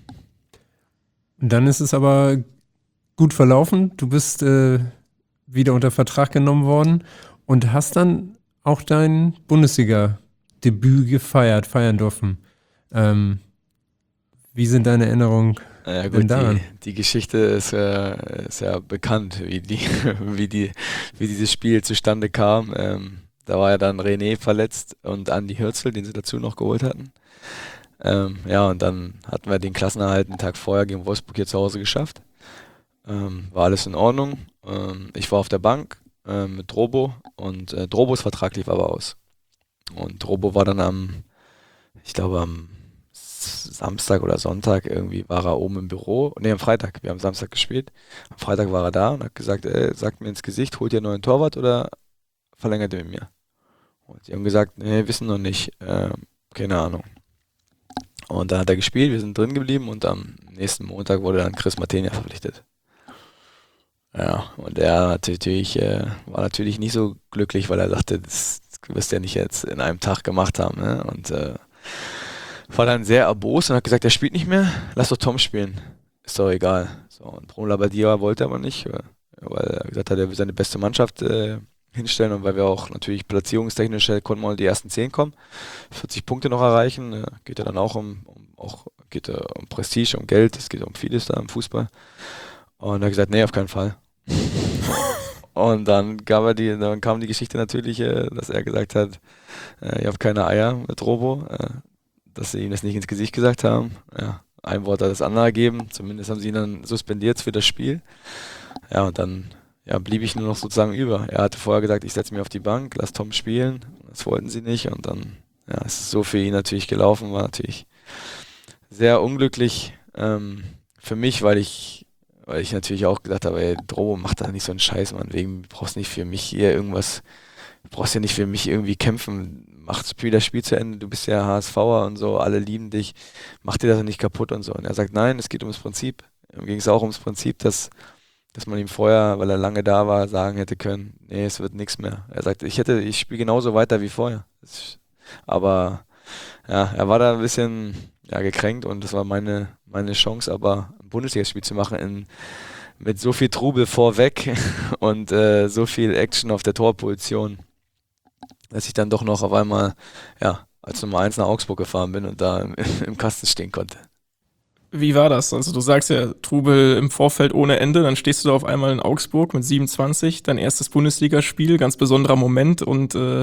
Und dann ist es aber gut verlaufen. Du bist äh, wieder unter Vertrag genommen worden und hast dann auch dein Bundesliga-Debüt gefeiert, feiern dürfen. Ähm, wie sind deine Erinnerungen ja, denn gut, daran? die, die Geschichte ist, äh, ist ja bekannt, wie, die, wie, die, wie dieses Spiel zustande kam. Ähm, da war ja dann René verletzt und Andi Hürzel, den sie dazu noch geholt hatten. Ähm, ja, und dann hatten wir den Klassenerhalt einen Tag vorher gegen Wolfsburg hier zu Hause geschafft. Ähm, war alles in Ordnung. Ähm, ich war auf der Bank äh, mit Drobo und äh, Drobos Vertrag lief aber aus. Und Drobo war dann am, ich glaube am Samstag oder Sonntag irgendwie war er oben im Büro. Ne, am Freitag. Wir haben Samstag gespielt. Am Freitag war er da und hat gesagt, ey, sagt mir ins Gesicht, holt ihr einen neuen Torwart oder verlängert ihr mit mir? Und sie haben gesagt, nee, wissen noch nicht. Ähm, keine Ahnung. Und dann hat er gespielt, wir sind drin geblieben und am nächsten Montag wurde dann Chris Matenia verpflichtet. Ja, und er natürlich, äh, war natürlich nicht so glücklich, weil er dachte, das wirst du ja nicht jetzt in einem Tag gemacht haben. Ne? Und äh, war dann sehr erbost und hat gesagt, er spielt nicht mehr, lass doch Tom spielen. Ist doch egal. So, und Bruno Labbadia wollte aber nicht, weil er gesagt hat, er will seine beste Mannschaft äh, hinstellen und weil wir auch natürlich platzierungstechnisch äh, konnten wir die ersten zehn kommen, vierzig Punkte noch erreichen, äh, geht ja dann auch um, um auch geht äh, um Prestige, um Geld, es geht um vieles da im Fußball. Und er hat gesagt, nee, auf keinen Fall. Und dann gab er die, dann kam die Geschichte natürlich, äh, dass er gesagt hat, äh, ihr habt keine Eier mit Robo, äh, dass sie ihm das nicht ins Gesicht gesagt haben. Ja, ein Wort hat das andere gegeben, zumindest haben sie ihn dann suspendiert für das Spiel. Ja, und dann ja, blieb ich nur noch sozusagen über. Er hatte vorher gesagt, ich setze mich auf die Bank, lass Tom spielen. Das wollten sie nicht und dann ja, es ist so für ihn natürlich gelaufen, war natürlich sehr unglücklich ähm, für mich, weil ich weil ich natürlich auch gedacht habe, ey, Drobo, mach da nicht so einen Scheiß, Mann, wegen, du brauchst nicht für mich hier irgendwas, du brauchst ja nicht für mich irgendwie kämpfen, mach das Spiel, das Spiel zu Ende, du bist ja HSVer und so, alle lieben dich, mach dir das nicht kaputt und so. Und er sagt, nein, es geht ums Prinzip. Ihm ging es auch ums Prinzip, dass, dass man ihm vorher, weil er lange da war, sagen hätte können, nee, es wird nichts mehr. Er sagt, ich hätte, ich spiele genauso weiter wie vorher. Das, aber ja, er war da ein bisschen ja, gekränkt und das war meine, meine Chance, aber ein Bundesligaspiel zu machen in, mit so viel Trubel vorweg und äh, so viel Action auf der Torposition, dass ich dann doch noch auf einmal ja, als Nummer eins nach Augsburg gefahren bin und da im, im Kasten stehen konnte. Wie war das? Also du sagst ja, Trubel im Vorfeld ohne Ende, dann stehst du da auf einmal in Augsburg mit siebenundzwanzig, dein erstes Bundesligaspiel, ganz besonderer Moment und äh,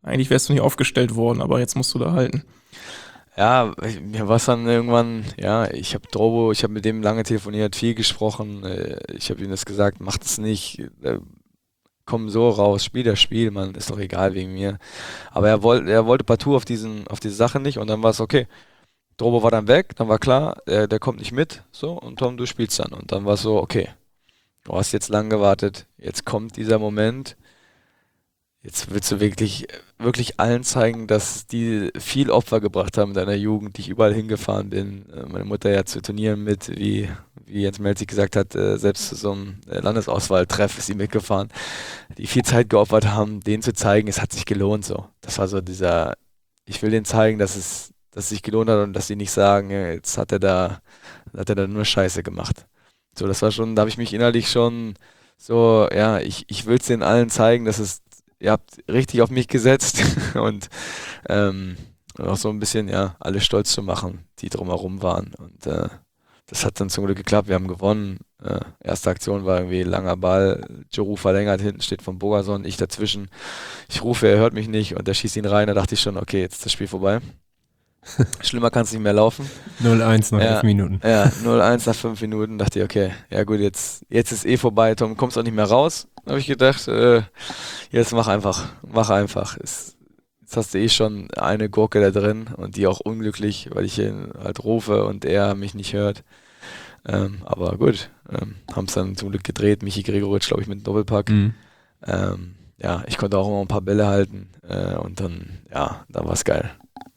eigentlich wärst du nicht aufgestellt worden, aber jetzt musst du da halten. Ja, mir war es dann irgendwann, ja, ich habe Drobo, ich habe mit dem lange telefoniert, viel gesprochen, äh, ich habe ihm das gesagt, mach das nicht, äh, komm so raus, spiel das Spiel, Mann, ist doch egal wegen mir. Aber er wollte, er wollte partout auf diesen, auf diese Sache nicht und dann war es okay. Drobo war dann weg, dann war klar, der, der kommt nicht mit, so, und Tom, du spielst dann. Und dann war es so, okay, du hast jetzt lang gewartet, jetzt kommt dieser Moment, jetzt willst du wirklich, wirklich allen zeigen, dass die viel Opfer gebracht haben in deiner Jugend, die ich überall hingefahren bin. Äh, Meine Mutter ja zu Turnieren mit, wie, wie Jens Melzig gesagt hat, äh, selbst zu so einem äh, Landesauswahltreff ist sie mitgefahren, die viel Zeit geopfert haben, denen zu zeigen, es hat sich gelohnt, so. Das war so dieser, ich will denen zeigen, dass es, dass es sich gelohnt hat und dass sie nicht sagen, äh, jetzt hat er da, hat er da nur Scheiße gemacht. So, das war schon, da habe ich mich innerlich schon so, ja, ich, ich will es denen allen zeigen, dass es, ihr habt richtig auf mich gesetzt und ähm, auch so ein bisschen, ja, alle stolz zu machen, die drumherum waren. Und äh, das hat dann zum Glück geklappt, wir haben gewonnen. Äh, erste Aktion war irgendwie langer Ball, Giroud verlängert, hinten steht von Bogason, ich dazwischen. Ich rufe, er hört mich nicht und er schießt ihn rein, da dachte ich schon, okay, jetzt ist das Spiel vorbei. Schlimmer kann es nicht mehr laufen. null eins nach Ja, elf Minuten. Ja, null eins nach fünf Minuten, dachte ich, okay, ja gut, jetzt, jetzt ist eh vorbei, Tom, kommst auch nicht mehr raus. Habe ich gedacht, äh, jetzt mach einfach, mach einfach. Es, jetzt hast du eh schon eine Gurke da drin und die auch unglücklich, weil ich ihn halt rufe und er mich nicht hört. Ähm, aber gut, ähm, haben es dann zum Glück gedreht. Michi Gregoritsch, glaube ich, mit einem Doppelpack. Mhm. Ähm, ja, ich konnte auch immer ein paar Bälle halten äh, und dann, ja, dann war es geil.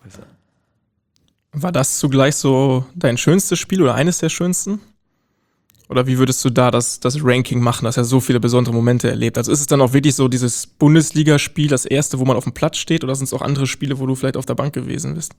War das zugleich so dein schönstes Spiel oder eines der schönsten? Oder wie würdest du da das, das Ranking machen? Das ja so viele besondere Momente erlebt. Also ist es dann auch wirklich so dieses Bundesligaspiel, das erste, wo man auf dem Platz steht, oder sind es auch andere Spiele, wo du vielleicht auf der Bank gewesen bist?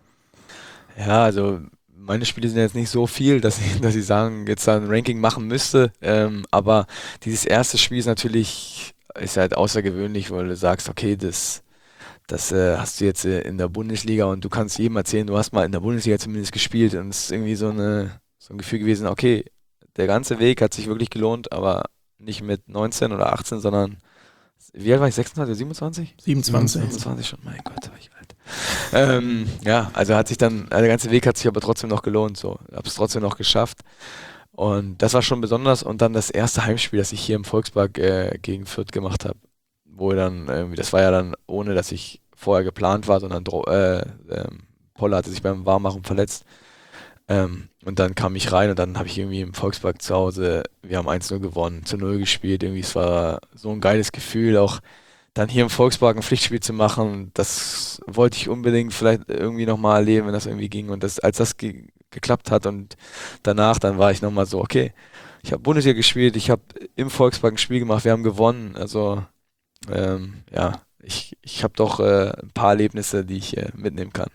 Ja, also meine Spiele sind jetzt nicht so viel, dass ich, dass ich sagen, jetzt da ein Ranking machen müsste. Ähm, aber dieses erste Spiel ist natürlich, ist halt außergewöhnlich, weil du sagst, okay, das, das äh, hast du jetzt äh, in der Bundesliga und du kannst jedem erzählen, du hast mal in der Bundesliga zumindest gespielt und es ist irgendwie so, eine, so ein Gefühl gewesen, okay, der ganze Weg hat sich wirklich gelohnt, aber nicht mit neunzehn oder achtzehn, sondern, wie alt war ich, sechsundzwanzig oder siebenundzwanzig? siebenundzwanzig. siebenundzwanzig schon, mein Gott, war ich alt. Ähm, ja, also hat sich dann, also der ganze Weg hat sich aber trotzdem noch gelohnt, so, habe es trotzdem noch geschafft und das war schon besonders und dann das erste Heimspiel, das ich hier im Volkspark äh, gegen Fürth gemacht habe, wo dann irgendwie, das war ja dann ohne, dass ich vorher geplant war, sondern äh, äh, Polle hatte sich beim Warmmachen verletzt. Ähm, und dann kam ich rein und dann habe ich irgendwie im Volkspark zu Hause, wir haben eins null gewonnen, zu null gespielt, irgendwie, es war so ein geiles Gefühl, auch dann hier im Volkspark ein Pflichtspiel zu machen, das wollte ich unbedingt vielleicht irgendwie nochmal erleben, wenn das irgendwie ging und das, als das ge- geklappt hat und danach, dann war ich nochmal so, okay, ich habe Bundesliga gespielt, ich habe im Volkspark ein Spiel gemacht, wir haben gewonnen, also ähm, ja, ich, ich habe doch äh, ein paar Erlebnisse, die ich äh, mitnehmen kann.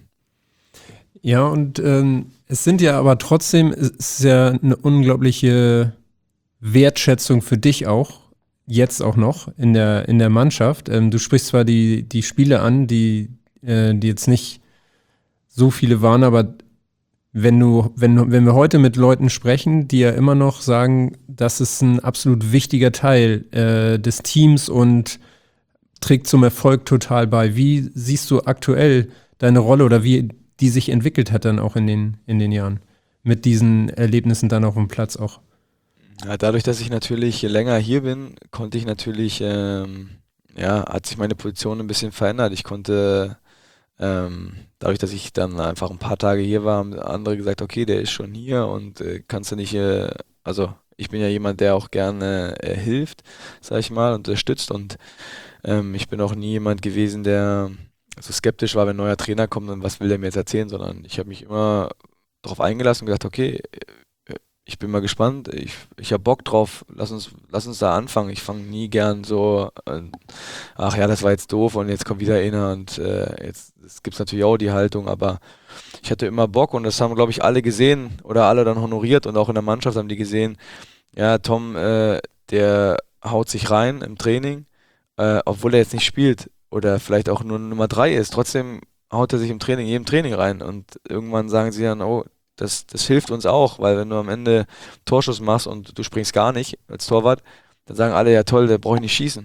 Ja, und ähm, es sind ja aber trotzdem, es ist ja eine unglaubliche Wertschätzung für dich auch, jetzt auch noch in der, in der Mannschaft. Ähm, du sprichst zwar die, die Spiele an, die, äh, die jetzt nicht so viele waren, aber wenn du, wenn, wenn wir heute mit Leuten sprechen, die ja immer noch sagen, das ist ein absolut wichtiger Teil äh, des Teams und trägt zum Erfolg total bei. Wie siehst du aktuell deine Rolle oder wie die sich entwickelt hat dann auch in den, in den Jahren mit diesen Erlebnissen dann auf dem Platz auch? Ja, dadurch, dass ich natürlich länger hier bin, konnte ich natürlich, ähm, ja, hat sich meine Position ein bisschen verändert. Ich konnte, ähm, dadurch, dass ich dann einfach ein paar Tage hier war, haben andere gesagt, okay, der ist schon hier und äh, kannst du nicht, äh, also ich bin ja jemand, der auch gerne äh, hilft, sag ich mal, unterstützt und ähm, ich bin auch nie jemand gewesen, der so skeptisch war, wenn ein neuer Trainer kommt und was will der mir jetzt erzählen, sondern ich habe mich immer darauf eingelassen und gesagt, okay, ich bin mal gespannt, ich, ich habe Bock drauf, lass uns, lass uns da anfangen. Ich fange nie gern so, äh, ach ja, das war jetzt doof und jetzt kommt wieder einer und äh, jetzt gibt es natürlich auch die Haltung, aber ich hatte immer Bock und das haben, glaube ich, alle gesehen oder alle dann honoriert und auch in der Mannschaft haben die gesehen, ja, Tom, äh, der haut sich rein im Training, äh, obwohl er jetzt nicht spielt oder vielleicht auch nur Nummer drei ist, trotzdem haut er sich im Training, jedem Training rein und irgendwann sagen sie dann, oh, Das, das hilft uns auch, weil wenn du am Ende Torschuss machst und du springst gar nicht als Torwart, dann sagen alle, ja toll, der braucht nicht schießen.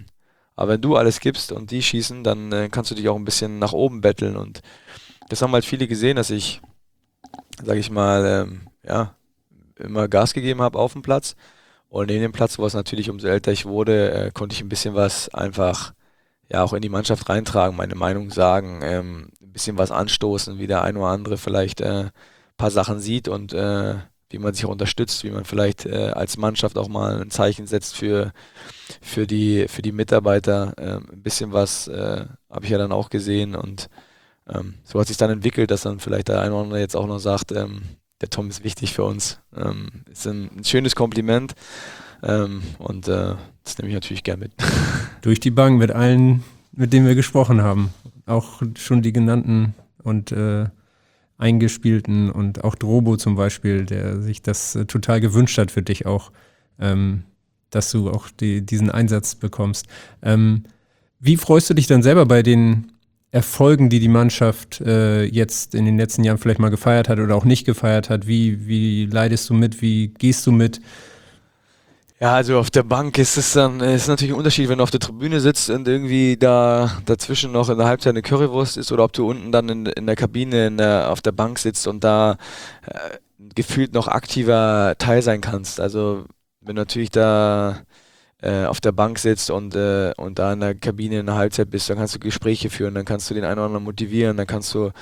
Aber wenn du alles gibst und die schießen, dann äh, kannst du dich auch ein bisschen nach oben betteln. Und das haben halt viele gesehen, dass ich, sag ich mal, ähm, ja, immer Gas gegeben habe auf dem Platz. Und neben dem Platz, wo es natürlich, umso älter ich wurde, äh, konnte ich ein bisschen was einfach ja auch in die Mannschaft reintragen, meine Meinung sagen, ähm, ein bisschen was anstoßen, wie der ein oder andere vielleicht äh, ein paar Sachen sieht und äh, wie man sich auch unterstützt, wie man vielleicht äh, als Mannschaft auch mal ein Zeichen setzt für, für die, für die Mitarbeiter. Ähm, ein bisschen was äh, habe ich ja dann auch gesehen und ähm, so hat sich dann entwickelt, dass dann vielleicht der eine oder andere jetzt auch noch sagt, ähm, der Tom ist wichtig für uns. Ähm, ist ein, ein schönes Kompliment ähm, und äh, das nehme ich natürlich gern mit. Durch die Bank mit allen, mit denen wir gesprochen haben. Auch schon die genannten und äh, eingespielten und auch Drobo zum Beispiel, der sich das äh, total gewünscht hat für dich auch, ähm, dass du auch die, diesen Einsatz bekommst. Ähm, wie freust du dich dann selber bei den Erfolgen, die die Mannschaft äh, jetzt in den letzten Jahren vielleicht mal gefeiert hat oder auch nicht gefeiert hat? Wie, wie leidest du mit? Wie gehst du mit? Ja, also auf der Bank ist es dann, ist natürlich ein Unterschied, wenn du auf der Tribüne sitzt und irgendwie da dazwischen noch in der Halbzeit eine Currywurst ist oder ob du unten dann in, in der Kabine in der, auf der Bank sitzt und da äh, gefühlt noch aktiver Teil sein kannst. Also wenn du natürlich da äh, auf der Bank sitzt und, äh, und da in der Kabine in der Halbzeit bist, dann kannst du Gespräche führen, dann kannst du den einen oder anderen motivieren, dann kannst du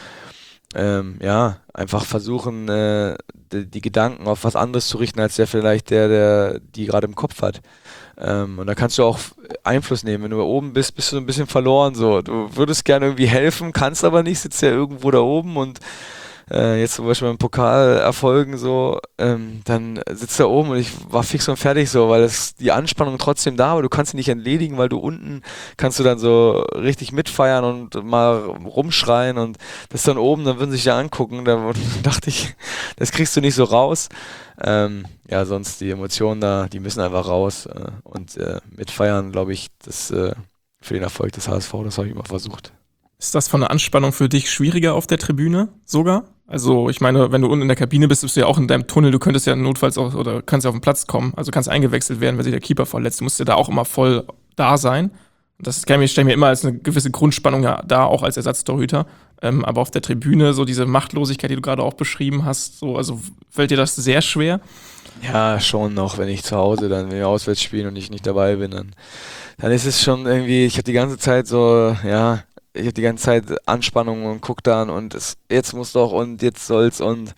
ähm, ja, einfach versuchen, äh, die, die Gedanken auf was anderes zu richten, als der vielleicht der, der die gerade im Kopf hat. Ähm, und da kannst du auch Einfluss nehmen. Wenn du oben bist, bist du so ein bisschen verloren. So. Du würdest gerne irgendwie helfen, kannst aber nicht, sitzt ja irgendwo da oben und äh, jetzt zum Beispiel beim Pokalerfolgen so, ähm, dann sitzt er oben und ich war fix und fertig so, weil es die Anspannung trotzdem da, aber du kannst sie nicht entledigen, weil du unten kannst du dann so richtig mitfeiern und mal rumschreien und das dann oben, dann würden sie sich ja angucken, da dachte ich, das kriegst du nicht so raus. Ähm, ja, sonst die Emotionen da, die müssen einfach raus äh, und äh, mitfeiern, glaube ich, das äh, für den Erfolg des H S V, das habe ich immer versucht. Ist das von der Anspannung für dich schwieriger auf der Tribüne sogar? Also ich meine, wenn du unten in der Kabine bist, bist du ja auch in deinem Tunnel, du könntest ja notfalls auch, oder kannst ja auf den Platz kommen, also kannst eingewechselt werden, wenn sich der Keeper verletzt. Du musst ja da auch immer voll da sein. Das stelle ich mir immer als eine gewisse Grundspannung ja da, auch als Ersatztorhüter. Ähm, aber auf der Tribüne, so diese Machtlosigkeit, die du gerade auch beschrieben hast, so, also fällt dir das sehr schwer? Ja, schon noch, wenn ich zu Hause dann, wenn wir auswärts spielen und ich nicht dabei bin, dann, dann ist es schon irgendwie, ich habe die ganze Zeit so, ja, ich habe die ganze Zeit Anspannung und guck dann und es, jetzt muss doch und jetzt soll's und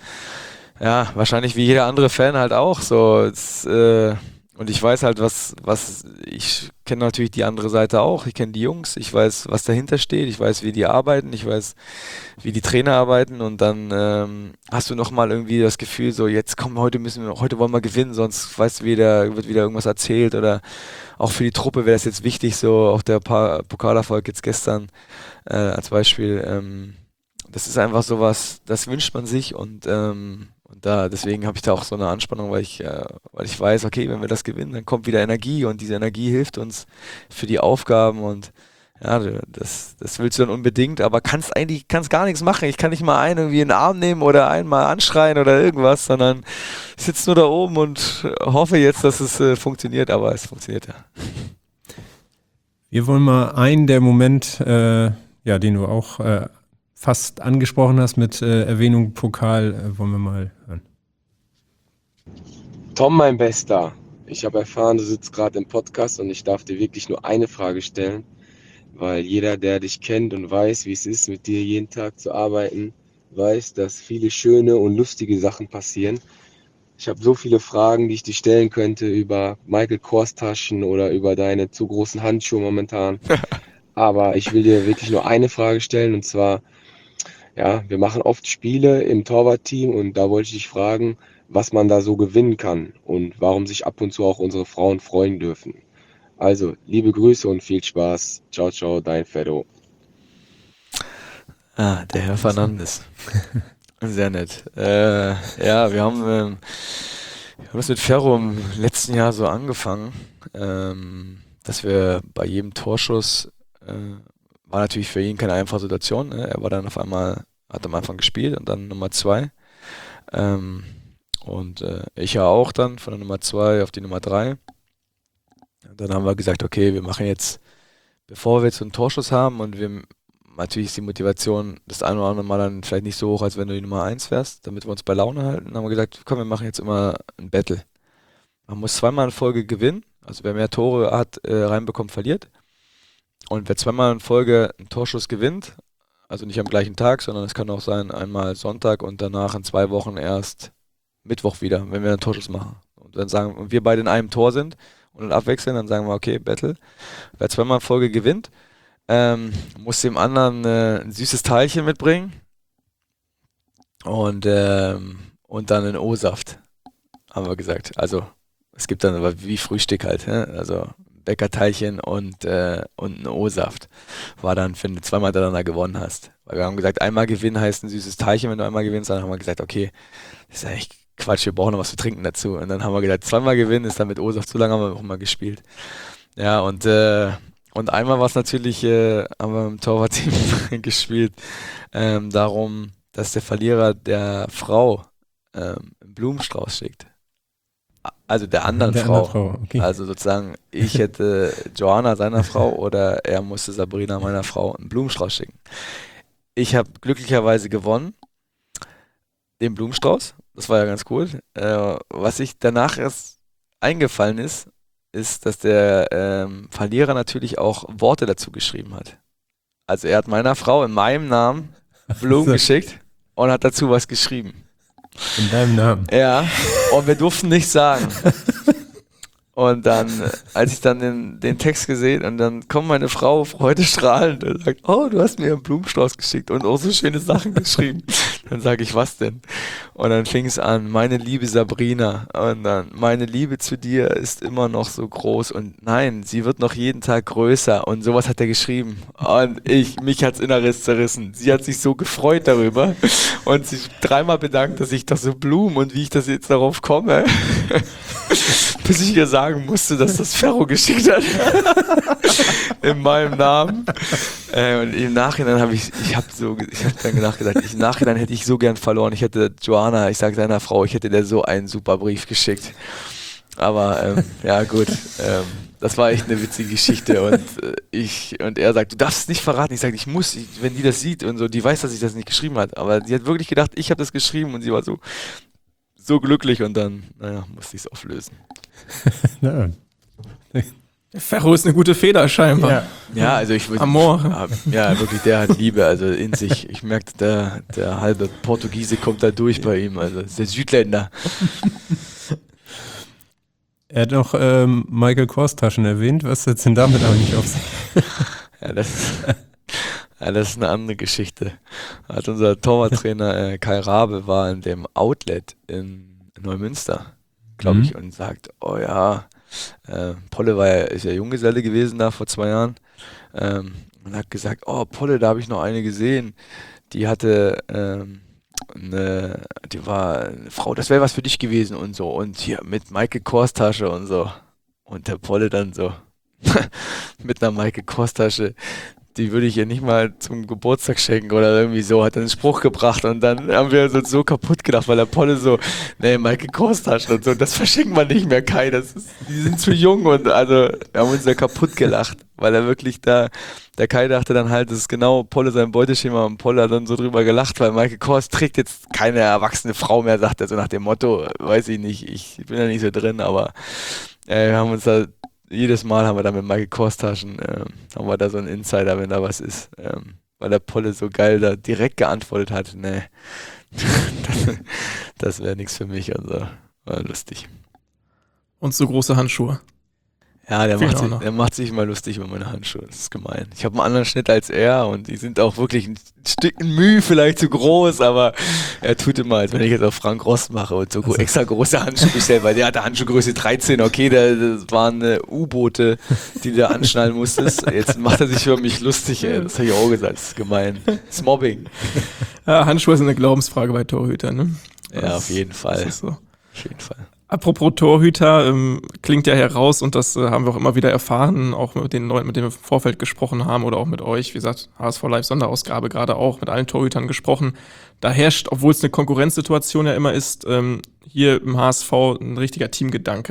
ja, wahrscheinlich wie jeder andere Fan halt auch so. Es, äh, und ich weiß halt, was, was, ich kenne natürlich die andere Seite auch, ich kenne die Jungs, ich weiß, was dahinter steht, ich weiß, wie die arbeiten, ich weiß, wie die Trainer arbeiten und dann ähm, hast du nochmal irgendwie das Gefühl, so jetzt komm, heute müssen wir, heute wollen wir gewinnen, sonst weißt du wieder, wird wieder irgendwas erzählt oder auch für die Truppe wäre das jetzt wichtig, so auch der pa- Pokalerfolg jetzt gestern äh, als Beispiel, ähm, das ist einfach sowas, das wünscht man sich und, ähm, und da, deswegen habe ich da auch so eine Anspannung, weil ich, äh, weil ich weiß, okay, wenn wir das gewinnen, dann kommt wieder Energie und diese Energie hilft uns für die Aufgaben und ja, das, das willst du dann unbedingt, aber kannst eigentlich kannst gar nichts machen. Ich kann nicht mal einen irgendwie in den Arm nehmen oder einen mal anschreien oder irgendwas, sondern ich sitze nur da oben und hoffe jetzt, dass es äh, funktioniert, aber es funktioniert ja. Wir wollen mal einen der Moment, äh, ja, den du auch äh, fast angesprochen hast mit äh, Erwähnung Pokal, äh, wollen wir mal hören. Tom, mein Bester, ich habe erfahren, du sitzt gerade im Podcast und ich darf dir wirklich nur eine Frage stellen, weil jeder, der dich kennt und weiß, wie es ist, mit dir jeden Tag zu arbeiten, weiß, dass viele schöne und lustige Sachen passieren. Ich habe so viele Fragen, die ich dir stellen könnte über Michael Kors Taschen oder über deine zu großen Handschuhe momentan. Aber ich will dir wirklich nur eine Frage stellen und zwar, ja, wir machen oft Spiele im Torwartteam und da wollte ich dich fragen, was man da so gewinnen kann und warum sich ab und zu auch unsere Frauen freuen dürfen. Also, liebe Grüße und viel Spaß. Ciao, ciao, dein Feddo. Ah, der Herr Fernandes. Sehr nett. Äh, ja, wir haben, ähm, wir haben das mit Ferro im letzten Jahr so angefangen, ähm, dass wir bei jedem Torschuss, äh, war natürlich für ihn keine einfache Situation. Ne? Er war dann auf einmal, hat am Anfang gespielt und dann Nummer zwei. Ähm, und äh, ich ja auch dann von der Nummer zwei auf die Nummer drei. Dann haben wir gesagt, okay, wir machen jetzt bevor wir jetzt so einen Torschuss haben und wir, natürlich ist die Motivation das eine oder andere Mal dann vielleicht nicht so hoch, als wenn du die Nummer eins wärst, damit wir uns bei Laune halten, haben wir gesagt, komm, wir machen jetzt immer ein Battle. Man muss zweimal in Folge gewinnen, also wer mehr Tore hat, äh, reinbekommt, verliert. Und wer zweimal in Folge einen Torschuss gewinnt, also nicht am gleichen Tag, sondern es kann auch sein, einmal Sonntag und danach in zwei Wochen erst Mittwoch wieder, wenn wir einen Torschuss machen. Und dann sagen, und wir beide in einem Tor sind und dann abwechseln, dann sagen wir, okay, Battle. Wer zweimal in Folge gewinnt, ähm, muss dem anderen äh, ein süßes Teilchen mitbringen und, ähm, und dann einen O-Saft, haben wir gesagt. Also es gibt dann aber wie Frühstück halt, hä? Also Bäckerteilchen und, äh, und ein O-Saft. War dann, wenn du zweimal hintereinander gewonnen hast. Weil wir haben gesagt, einmal gewinnen heißt ein süßes Teilchen, wenn du einmal gewinnst. Dann haben wir gesagt, okay, das ist ja echt Quatsch, wir brauchen noch was zu trinken dazu. Und dann haben wir gesagt, zweimal gewinnen ist dann mit O-Saft. So lange haben wir auch mal gespielt. Ja, und, äh, und einmal war es natürlich, äh, haben wir im Torwartteam gespielt, ähm, darum, dass der Verlierer der Frau ähm, einen Blumenstrauß schickt. Also der anderen Der Frau. andere Frau, okay. Also sozusagen, ich hätte Joanna seiner Frau oder er musste Sabrina meiner Frau einen Blumenstrauß schicken. Ich habe glücklicherweise gewonnen, den Blumenstrauß. Das war ja ganz cool. Äh, was ich danach erst eingefallen ist, ist, dass der ähm, Verlierer natürlich auch Worte dazu geschrieben hat. Also er hat meiner Frau in meinem Namen Blumen So. geschickt und hat dazu was geschrieben. In deinem Namen. Ja, und wir durften nichts sagen. Und dann, äh, als ich dann den, den Text gesehen und dann kommt meine Frau freudestrahlend und sagt, oh, du hast mir einen Blumenstrauß geschickt und auch so schöne Sachen geschrieben. Dann sage ich, was denn? Und dann fing es an, meine liebe Sabrina, und dann, meine Liebe zu dir ist immer noch so groß und nein, sie wird noch jeden Tag größer und sowas hat er geschrieben. Und ich, mich hat's Inneres zerrissen. Sie hat sich so gefreut darüber und sich dreimal bedankt, dass ich doch so Blumen und wie ich das jetzt darauf komme. Bis ich ihr sagen musste, dass das Ferro geschickt hat. In meinem Namen. Äh, und im Nachhinein habe ich, ich habe so, ich habe dann nachgedacht, ich, im Nachhinein hätte ich so gern verloren. Ich hätte Joanna, ich sage seiner Frau, ich hätte der so einen super Brief geschickt. Aber ähm, ja gut, ähm, das war echt eine witzige Geschichte und äh, ich und er sagt, du darfst es nicht verraten. Ich sage, ich muss, ich, wenn die das sieht und so, die weiß, dass ich das nicht geschrieben habe. Aber sie hat wirklich gedacht, ich habe das geschrieben und sie war so so glücklich und dann, naja, musste ich es auflösen. Ja. Der Ferro ist eine gute Feder scheinbar. Ja. Ja, also ich würde. Amor. Ja, wirklich, der hat Liebe, also in sich. Ich merkte, der, der halbe Portugiese kommt da durch bei ihm, also der Südländer. Er hat auch ähm, Michael Kors Taschen erwähnt. Was ist denn damit eigentlich auf sich? Ja, das ist, ja, das ist eine andere Geschichte. Hat unser Torwarttrainer äh, Kai Rabe war in dem Outlet in Neumünster, glaube ich, Mhm. und sagt, oh ja, äh, Polle war ja, ist ja Junggeselle gewesen da vor zwei Jahren ähm, und hat gesagt, oh Polle, da habe ich noch eine gesehen, die hatte ähm, eine, die war eine Frau, das wäre was für dich gewesen und so und hier mit Michael Kors Tasche und so und der Polle dann so mit einer Michael Kors Tasche, die würde ich ihr nicht mal zum Geburtstag schenken oder irgendwie so, hat er einen Spruch gebracht und dann haben wir uns so kaputt gedacht, weil der Polle so, nee, Michael Kors Taschen und so, das verschenkt man nicht mehr, Kai, das ist, die sind zu jung und also, wir haben uns da kaputt gelacht, weil er wirklich da, der Kai dachte dann halt, das ist genau Polle sein Beuteschema und Polle hat dann so drüber gelacht, weil Michael Kors trägt jetzt keine erwachsene Frau mehr, sagt er so nach dem Motto, weiß ich nicht, ich bin da nicht so drin, aber äh, wir haben uns da jedes Mal haben wir da mit Michael Kors Taschen, ähm, haben wir da so einen Insider, wenn da was ist. Ähm, weil der Polle so geil da direkt geantwortet hat, nee, das, das wäre nichts für mich. Also war lustig. Und so große Handschuhe. Ja, der Fehlen macht, auch sich, noch. der macht sich immer lustig über meine Handschuhe. Das ist gemein. Ich habe einen anderen Schnitt als er und die sind auch wirklich ein Stück Mühe vielleicht zu groß, aber er tut immer, als wenn ich jetzt auf Frank Rost mache und so gro- extra große Handschuhe bestellt, weil der hatte Handschuhgröße dreizehn, okay, der, das waren äh, U-Boote, die du anschnallen musstest. Jetzt macht er sich über mich lustig, ey. Das habe ich auch gesagt, das ist gemein. Das ist Mobbing. Ja, Handschuhe sind eine Glaubensfrage bei Torhütern, ne? Ja, Das- auf jeden Fall. Das ist so. Auf jeden Fall. Apropos Torhüter, ähm, klingt ja heraus und das äh, haben wir auch immer wieder erfahren, auch mit den Leuten, mit denen wir im Vorfeld gesprochen haben oder auch mit euch, wie gesagt, H S V Live Sonderausgabe gerade auch mit allen Torhütern gesprochen. Da herrscht, obwohl es eine Konkurrenzsituation ja immer ist, ähm, hier im H S V ein richtiger Teamgedanke.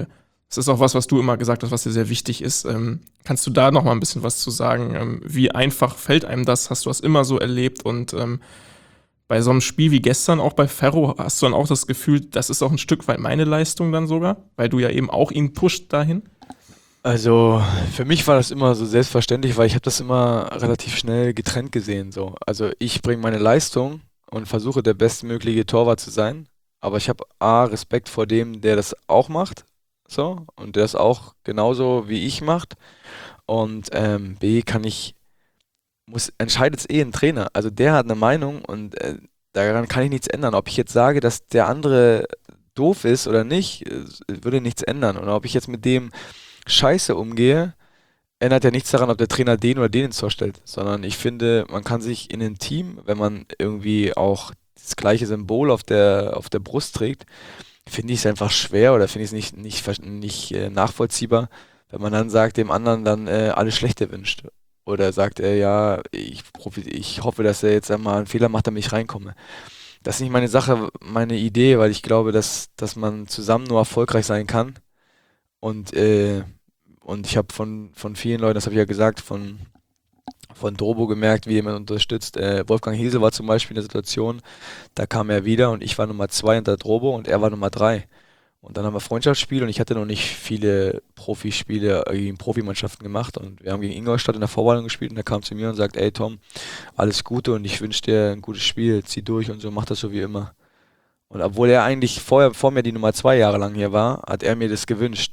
Das ist auch was, was du immer gesagt hast, was dir sehr wichtig ist. Ähm, kannst du da noch mal ein bisschen was zu sagen? Ähm, wie einfach fällt einem das? Hast du das immer so erlebt? Und ähm, bei so einem Spiel wie gestern, auch bei Ferro, hast du dann auch das Gefühl, das ist auch ein Stück weit meine Leistung dann sogar? Weil du ja eben auch ihn pusht dahin? Also für mich war das immer so selbstverständlich, weil ich habe das immer relativ schnell getrennt gesehen. So. Also ich bringe meine Leistung und versuche der bestmögliche Torwart zu sein. Aber ich habe A, Respekt vor dem, der das auch macht. So, und der es auch genauso wie ich macht. Und ähm, B, kann ich, muss, entscheidet es eh ein Trainer. Also der hat eine Meinung und äh, daran kann ich nichts ändern. Ob ich jetzt sage, dass der andere doof ist oder nicht, äh, würde nichts ändern. Und ob ich jetzt mit dem scheiße umgehe, ändert ja nichts daran, ob der Trainer den oder den ins Tor stellt. Sondern ich finde, man kann sich in einem Team, wenn man irgendwie auch das gleiche Symbol auf der, auf der Brust trägt, finde ich es einfach schwer oder finde ich es nicht, nicht, ver- nicht äh, nachvollziehbar, wenn man dann sagt, dem anderen dann äh, alles Schlechte wünscht. Oder sagt er, ja, ich, profi- ich hoffe, dass er jetzt einmal einen Fehler macht, damit ich reinkomme. Das ist nicht meine Sache, meine Idee, weil ich glaube, dass, dass man zusammen nur erfolgreich sein kann. Und, äh, und ich habe von, von vielen Leuten, das habe ich ja gesagt, von, von Drobo gemerkt, wie jemand unterstützt. Äh, Wolfgang Hiesel war zum Beispiel in der Situation, da kam er wieder und ich war Nummer zwei hinter Drobo und er war Nummer drei. Und dann haben wir Freundschaftsspiele und ich hatte noch nicht viele Profispiele gegen Profimannschaften gemacht und wir haben gegen Ingolstadt in der Vorbereitung gespielt und er kam zu mir und sagt, ey Tom, alles Gute und ich wünsche dir ein gutes Spiel, zieh durch und so, mach das so wie immer. Und obwohl er eigentlich vorher, vor mir die Nummer zwei Jahre lang hier war, hat er mir das gewünscht.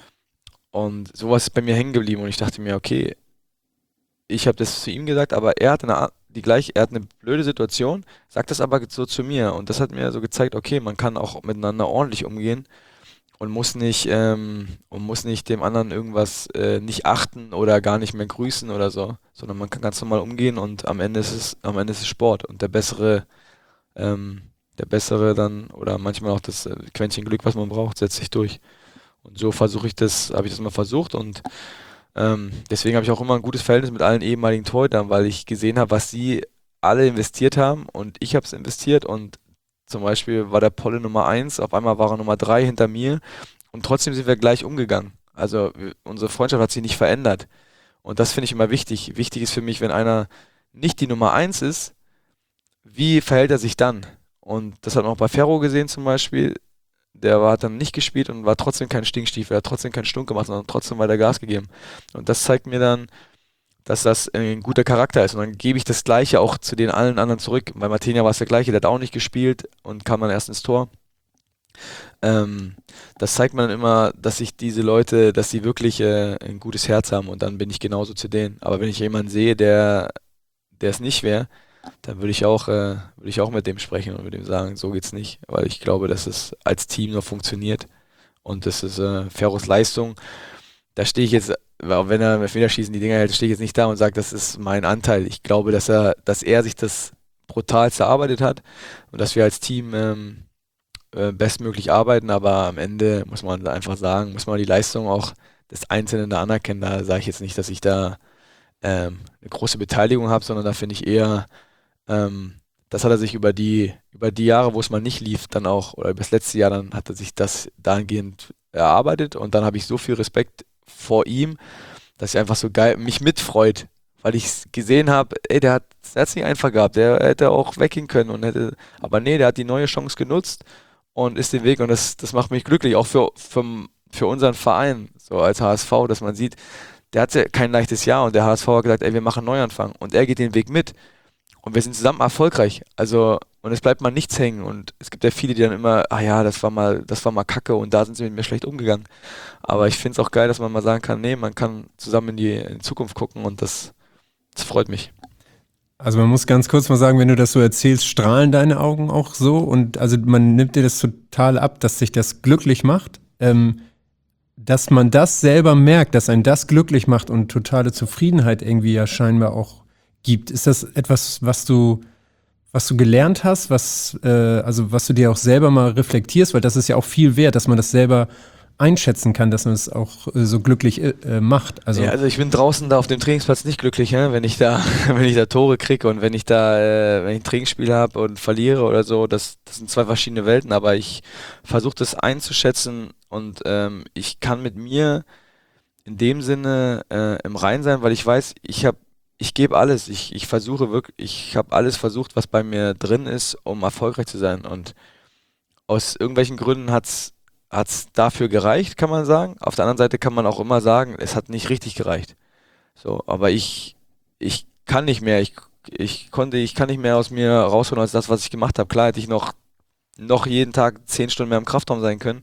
Und sowas ist bei mir hängen geblieben und ich dachte mir, okay, ich habe das zu ihm gesagt, aber er hat eine, A- die gleiche, er hat eine blöde Situation, sagt das aber so zu mir und das hat mir so gezeigt, okay, man kann auch miteinander ordentlich umgehen und muss nicht ähm, und muss nicht dem anderen irgendwas äh, nicht achten oder gar nicht mehr grüßen oder so, sondern man kann ganz normal umgehen und am Ende ist es am Ende ist es Sport und der bessere ähm, der bessere dann oder manchmal auch das äh, Quäntchen Glück, was man braucht, setzt sich durch. Und so versuche ich das, habe ich das mal versucht und ähm, deswegen habe ich auch immer ein gutes Verhältnis mit allen ehemaligen Torhütern, weil ich gesehen habe, was sie alle investiert haben und ich habe es investiert und zum Beispiel war der Polle Nummer eins, auf einmal war er Nummer drei hinter mir und trotzdem sind wir gleich umgegangen. Also wir, unsere Freundschaft hat sich nicht verändert und das finde ich immer wichtig. Wichtig ist für mich, wenn einer nicht die Nummer eins ist, wie verhält er sich dann? Und das hat man auch bei Ferro gesehen zum Beispiel. Der war, hat dann nicht gespielt und war trotzdem kein Stinkstiefel, er hat trotzdem keinen Stunk gemacht, sondern trotzdem weiter Gas gegeben. Und das zeigt mir dann, dass das ein guter Charakter ist. Und dann gebe ich das Gleiche auch zu den allen anderen zurück. Bei Martinia war es der Gleiche, der hat auch nicht gespielt und kam dann erst ins Tor. Ähm, das zeigt mir dann immer, dass ich diese Leute, dass sie wirklich äh, ein gutes Herz haben und dann bin ich genauso zu denen. Aber wenn ich jemanden sehe, der, der es nicht wäre, dann würde ich auch, äh, würde ich auch mit dem sprechen und mit dem sagen, so geht's nicht, weil ich glaube, dass es als Team noch funktioniert und das ist äh, Ferros Leistung. Da stehe ich jetzt, auch wenn er mit Federschießen die Dinger hält, stehe ich jetzt nicht da und sage, das ist mein Anteil. Ich glaube, dass er, dass er sich das brutal erarbeitet hat und dass wir als Team ähm, äh, bestmöglich arbeiten, aber am Ende muss man einfach sagen, muss man die Leistung auch des Einzelnen da anerkennen. Da sage ich jetzt nicht, dass ich da ähm, eine große Beteiligung habe, sondern da finde ich eher, ähm, das hat er sich über die, über die Jahre, wo es mal nicht lief, dann auch, oder über das letzte Jahr, dann hat er sich das dahingehend erarbeitet und dann habe ich so viel Respekt vor ihm, dass er einfach so geil mich mitfreut, weil ich gesehen habe, ey, der hat es nicht einfach gehabt, der hätte auch weggehen können und hätte, aber nee, der hat die neue Chance genutzt und ist den Weg und das, das macht mich glücklich, auch für, für, für unseren Verein, so als H S V, dass man sieht, der hatte kein leichtes Jahr und der H S V hat gesagt, ey, wir machen einen Neuanfang und er geht den Weg mit. Und wir sind zusammen erfolgreich. Also, und es bleibt mal nichts hängen. Und es gibt ja viele, die dann immer, ah ja, das war mal, das war mal Kacke und da sind sie mit mir schlecht umgegangen. Aber ich finde es auch geil, dass man mal sagen kann, nee, man kann zusammen in die, in die Zukunft gucken und das, das freut mich. Also man muss ganz kurz mal sagen, wenn du das so erzählst, strahlen deine Augen auch so und also man nimmt dir das total ab, dass sich das glücklich macht. Ähm, dass man das selber merkt, dass einen das glücklich macht und totale Zufriedenheit irgendwie ja scheinbar auch gibt. Ist das etwas, was du, was du gelernt hast, was, äh, also was du dir auch selber mal reflektierst, weil das ist ja auch viel wert, dass man das selber einschätzen kann, dass man es auch äh, so glücklich äh, macht. Also, ja, also ich bin draußen da auf dem Trainingsplatz nicht glücklich, ne? wenn ich da, wenn ich da Tore kriege und wenn ich da, äh, wenn ich ein Trainingsspiel habe und verliere oder so, das, das sind zwei verschiedene Welten, aber ich versuche das einzuschätzen und ähm, ich kann mit mir in dem Sinne äh, im Reinen sein, weil ich weiß, ich habe, ich gebe alles, ich, ich versuche wirklich, ich habe alles versucht, was bei mir drin ist, um erfolgreich zu sein und aus irgendwelchen Gründen hat's hat's dafür gereicht, kann man sagen. Auf der anderen Seite kann man auch immer sagen, es hat nicht richtig gereicht. So, aber ich, ich kann nicht mehr, ich, ich konnte, ich kann nicht mehr aus mir rausholen als das, was ich gemacht habe. Klar hätte ich noch, noch jeden Tag zehn Stunden mehr im Kraftraum sein können.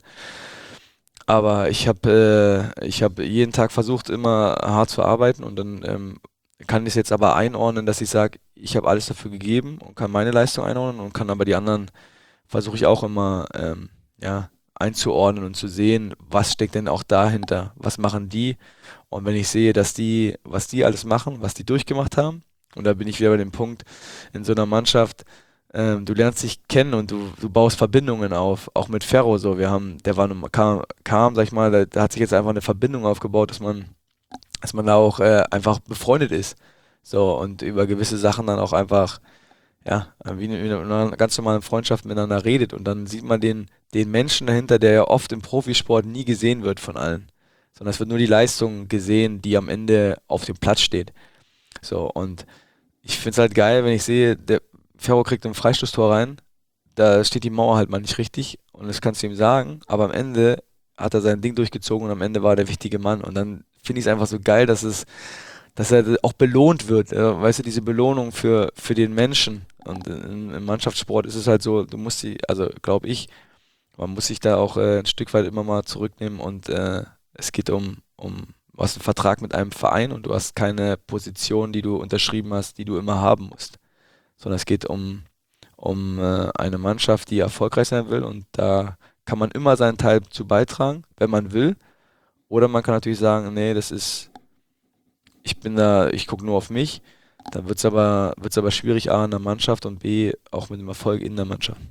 Aber ich habe, äh, ich habe jeden Tag versucht, immer hart zu arbeiten und dann ähm, kann ich es jetzt aber einordnen, dass ich sage, ich habe alles dafür gegeben und kann meine Leistung einordnen und kann aber die anderen, versuche ich auch immer, ähm, ja, einzuordnen und zu sehen, was steckt denn auch dahinter, was machen die und wenn ich sehe, dass die, was die alles machen, was die durchgemacht haben und da bin ich wieder bei dem Punkt in so einer Mannschaft, ähm, du lernst dich kennen und du, du baust Verbindungen auf, auch mit Ferro so, wir haben, der war, kam, kam sag ich mal, da, da hat sich jetzt einfach eine Verbindung aufgebaut, dass man, dass man da auch äh, einfach befreundet ist, so und über gewisse Sachen dann auch einfach ja, wie in einer ganz normalen Freundschaft miteinander redet und dann sieht man den, den Menschen dahinter, der ja oft im Profisport nie gesehen wird von allen, sondern es wird nur die Leistung gesehen, die am Ende auf dem Platz steht. So, und ich finde es halt geil, wenn ich sehe, der Ferro kriegt ein Freistoßtor rein, da steht die Mauer halt mal nicht richtig und das kannst du ihm sagen, aber am Ende hat er sein Ding durchgezogen und am Ende war er der wichtige Mann und dann finde ich es einfach so geil, dass es dass er auch belohnt wird, äh, weißt du, diese Belohnung für, für den Menschen. Und in, im Mannschaftssport ist es halt so, du musst die, also glaube ich, man muss sich da auch äh, ein Stück weit immer mal zurücknehmen und äh, es geht um, um, du hast einen Vertrag mit einem Verein und du hast keine Position, die du unterschrieben hast, die du immer haben musst. Sondern es geht um, um äh, eine Mannschaft, die erfolgreich sein will und da kann man immer seinen Teil zu beitragen, wenn man will. Oder man kann natürlich sagen, nee, das ist ich bin da, ich gucke nur auf mich, dann wird es aber, wird's aber schwierig, A, in der Mannschaft und B, auch mit dem Erfolg in der Mannschaft.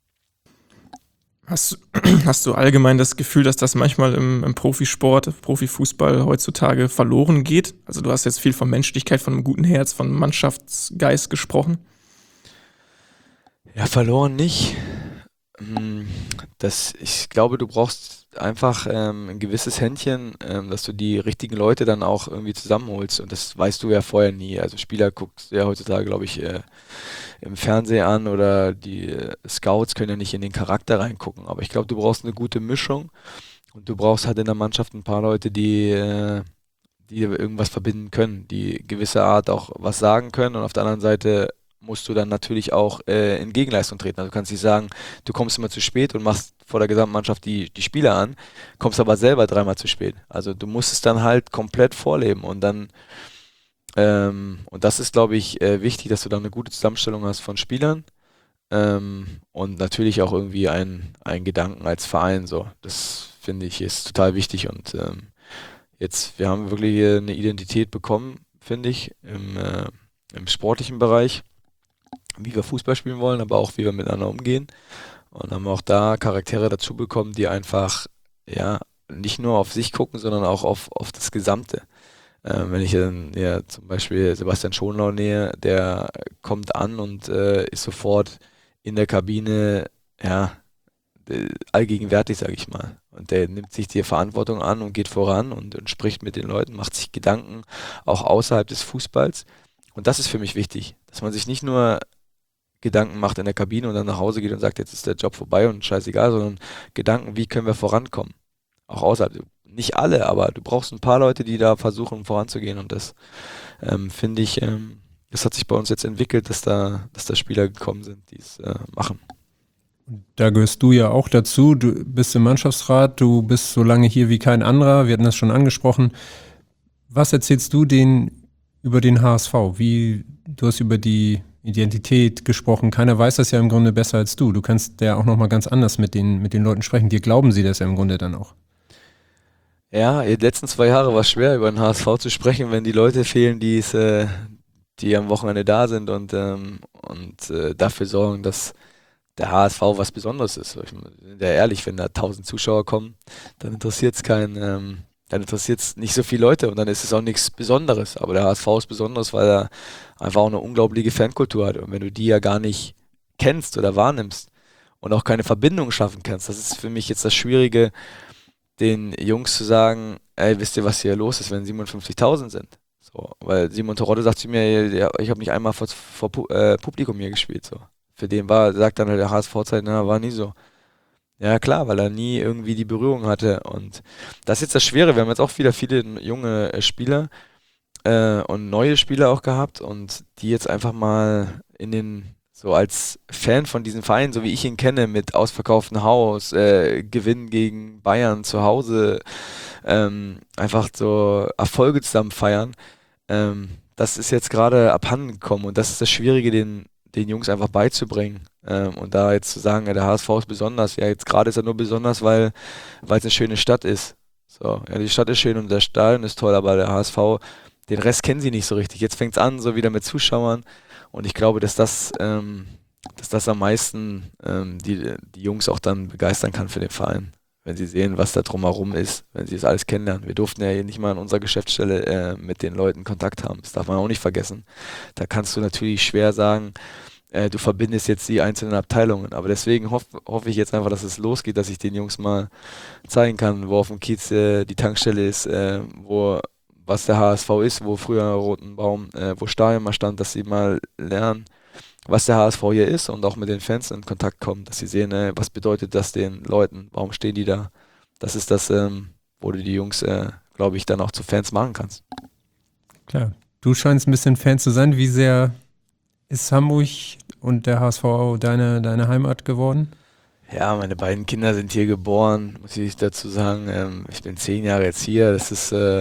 Hast, hast du allgemein das Gefühl, dass das manchmal im, im Profisport, Profifußball heutzutage verloren geht? Also du hast jetzt viel von Menschlichkeit, von einem guten Herz, von Mannschaftsgeist gesprochen. Ja, verloren nicht. Das, ich glaube, du brauchst einfach ähm, ein gewisses Händchen, ähm, dass du die richtigen Leute dann auch irgendwie zusammenholst und das weißt du ja vorher nie. Also Spieler guckst ja heutzutage, glaube ich, äh, im Fernsehen an oder die äh, Scouts können ja nicht in den Charakter reingucken, aber ich glaube, du brauchst eine gute Mischung und du brauchst halt in der Mannschaft ein paar Leute, die, äh, die irgendwas verbinden können, die gewisse Art auch was sagen können und auf der anderen Seite musst du dann natürlich auch äh, in Gegenleistung treten. Also du kannst nicht sagen, du kommst immer zu spät und machst vor der Gesamtmannschaft die, die Spieler an, kommst aber selber dreimal zu spät. Also du musst es dann halt komplett vorleben und dann ähm, und das ist, glaube ich, äh, wichtig, dass du dann eine gute Zusammenstellung hast von Spielern ähm, und natürlich auch irgendwie einen, einen Gedanken als Verein. So, das finde ich ist total wichtig und ähm, jetzt, wir haben wirklich eine Identität bekommen, finde ich, im, äh, im sportlichen Bereich, wie wir Fußball spielen wollen, aber auch wie wir miteinander umgehen. Und haben auch da Charaktere dazu bekommen, die einfach, ja, nicht nur auf sich gucken, sondern auch auf, auf das Gesamte. Ähm, wenn ich dann ja, zum Beispiel Sebastian Schonlau nähe, der kommt an und äh, ist sofort in der Kabine, ja, allgegenwärtig, sage ich mal. Und der nimmt sich die Verantwortung an und geht voran und, und spricht mit den Leuten, macht sich Gedanken, auch außerhalb des Fußballs. Und das ist für mich wichtig, dass man sich nicht nur Gedanken macht in der Kabine und dann nach Hause geht und sagt, jetzt ist der Job vorbei und scheißegal, sondern Gedanken, wie können wir vorankommen? Auch außerhalb. Nicht alle, aber du brauchst ein paar Leute, die da versuchen voranzugehen und das ähm, finde ich, ähm, das hat sich bei uns jetzt entwickelt, dass da, dass da Spieler gekommen sind, die es äh, machen. Da gehörst du ja auch dazu, du bist im Mannschaftsrat, du bist so lange hier wie kein anderer, wir hatten das schon angesprochen. Was erzählst du denen über den H S V? Wie, du hast über die Identität gesprochen, keiner weiß das ja im Grunde besser als du. Du kannst ja auch nochmal ganz anders mit den, mit den Leuten sprechen, dir glauben sie das ja im Grunde dann auch. Ja, die letzten zwei Jahre war es schwer, über den H S V zu sprechen, wenn die Leute fehlen, die es, äh, die am Wochenende da sind und, ähm, und äh, dafür sorgen, dass der H S V was Besonderes ist. Ich bin ja ehrlich, wenn da tausend Zuschauer kommen, dann interessiert es keinen, ähm, dann interessiert es nicht so viele Leute und dann ist es auch nichts Besonderes. Aber der H S V ist besonders, weil er einfach auch eine unglaubliche Fankultur hat. Und wenn du die ja gar nicht kennst oder wahrnimmst und auch keine Verbindung schaffen kannst, das ist für mich jetzt das Schwierige, den Jungs zu sagen, ey, wisst ihr, was hier los ist, wenn siebenundfünfzigtausend sind? So, weil Simon Terodde sagt zu mir, ja, ich habe nicht einmal vor, vor Pu- äh, Publikum hier gespielt. So. Für den war, sagt dann halt der H S V-Zeit, na, war nie so. Ja klar, weil er nie irgendwie die Berührung hatte. Und das ist jetzt das Schwere. Wir haben jetzt auch wieder viele junge äh, Spieler äh, und neue Spieler auch gehabt und die jetzt einfach mal in den, so als Fan von diesem Verein, so wie ich ihn kenne, mit ausverkauftem Haus, äh, Gewinn gegen Bayern zu Hause, ähm, einfach so Erfolge zusammen feiern, ähm, das ist jetzt gerade abhanden gekommen und das ist das Schwierige, den, den Jungs einfach beizubringen. Ähm, und da jetzt zu sagen, ja, der H S V ist besonders, ja, jetzt gerade ist er nur besonders, weil weil es eine schöne Stadt ist. So, ja, die Stadt ist schön und der Stadion ist toll, aber der H S V, den Rest kennen sie nicht so richtig. Jetzt fängt es an, so wieder mit Zuschauern. Und ich glaube, dass das, ähm, dass das am meisten ähm, die, die Jungs auch dann begeistern kann für den Verein. Wenn sie sehen, was da drumherum ist, wenn sie das alles kennenlernen. Wir durften ja hier nicht mal an unserer Geschäftsstelle äh, mit den Leuten Kontakt haben. Das darf man auch nicht vergessen. Da kannst du natürlich schwer sagen, äh, du verbindest jetzt die einzelnen Abteilungen. Aber deswegen hoff, hoffe ich jetzt einfach, dass es losgeht, dass ich den Jungs mal zeigen kann, wo auf dem Kiez äh, die Tankstelle ist, äh, wo was der H S V ist, wo früher Rotenbaum, äh, wo Stadion mal stand, dass sie mal lernen, was der H S V hier ist und auch mit den Fans in Kontakt kommen, dass sie sehen, äh, was bedeutet das den Leuten, warum stehen die da. Das ist das, ähm, wo du die Jungs, äh, glaube ich, dann auch zu Fans machen kannst. Klar, du scheinst ein bisschen Fan zu sein. Wie sehr ist Hamburg und der H S V deine, deine Heimat geworden? Ja, meine beiden Kinder sind hier geboren, muss ich dazu sagen. Ähm, ich bin zehn Jahre jetzt hier, das ist äh,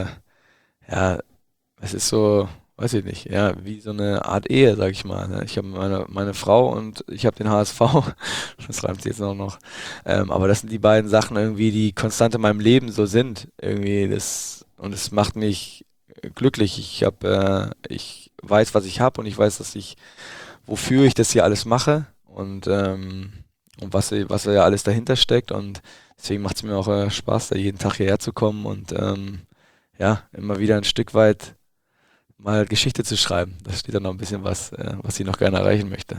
ja, es ist so, weiß ich nicht, ja, wie so eine Art Ehe, sag ich mal. Ne? Ich habe meine, meine Frau und ich habe den H S V, das reimt sich jetzt auch noch. Ähm, aber das sind die beiden Sachen irgendwie, die konstant in meinem Leben so sind. Irgendwie das, und es macht mich glücklich. Ich habe, äh, ich weiß, was ich habe und ich weiß, dass ich, wofür ich das hier alles mache und, ähm, und was, was ja alles dahinter steckt. Und deswegen macht es mir auch äh, Spaß, da jeden Tag hierher zu kommen und ähm, ja, immer wieder ein Stück weit mal Geschichte zu schreiben. Da steht dann noch ein bisschen was, äh, was ich noch gerne erreichen möchte.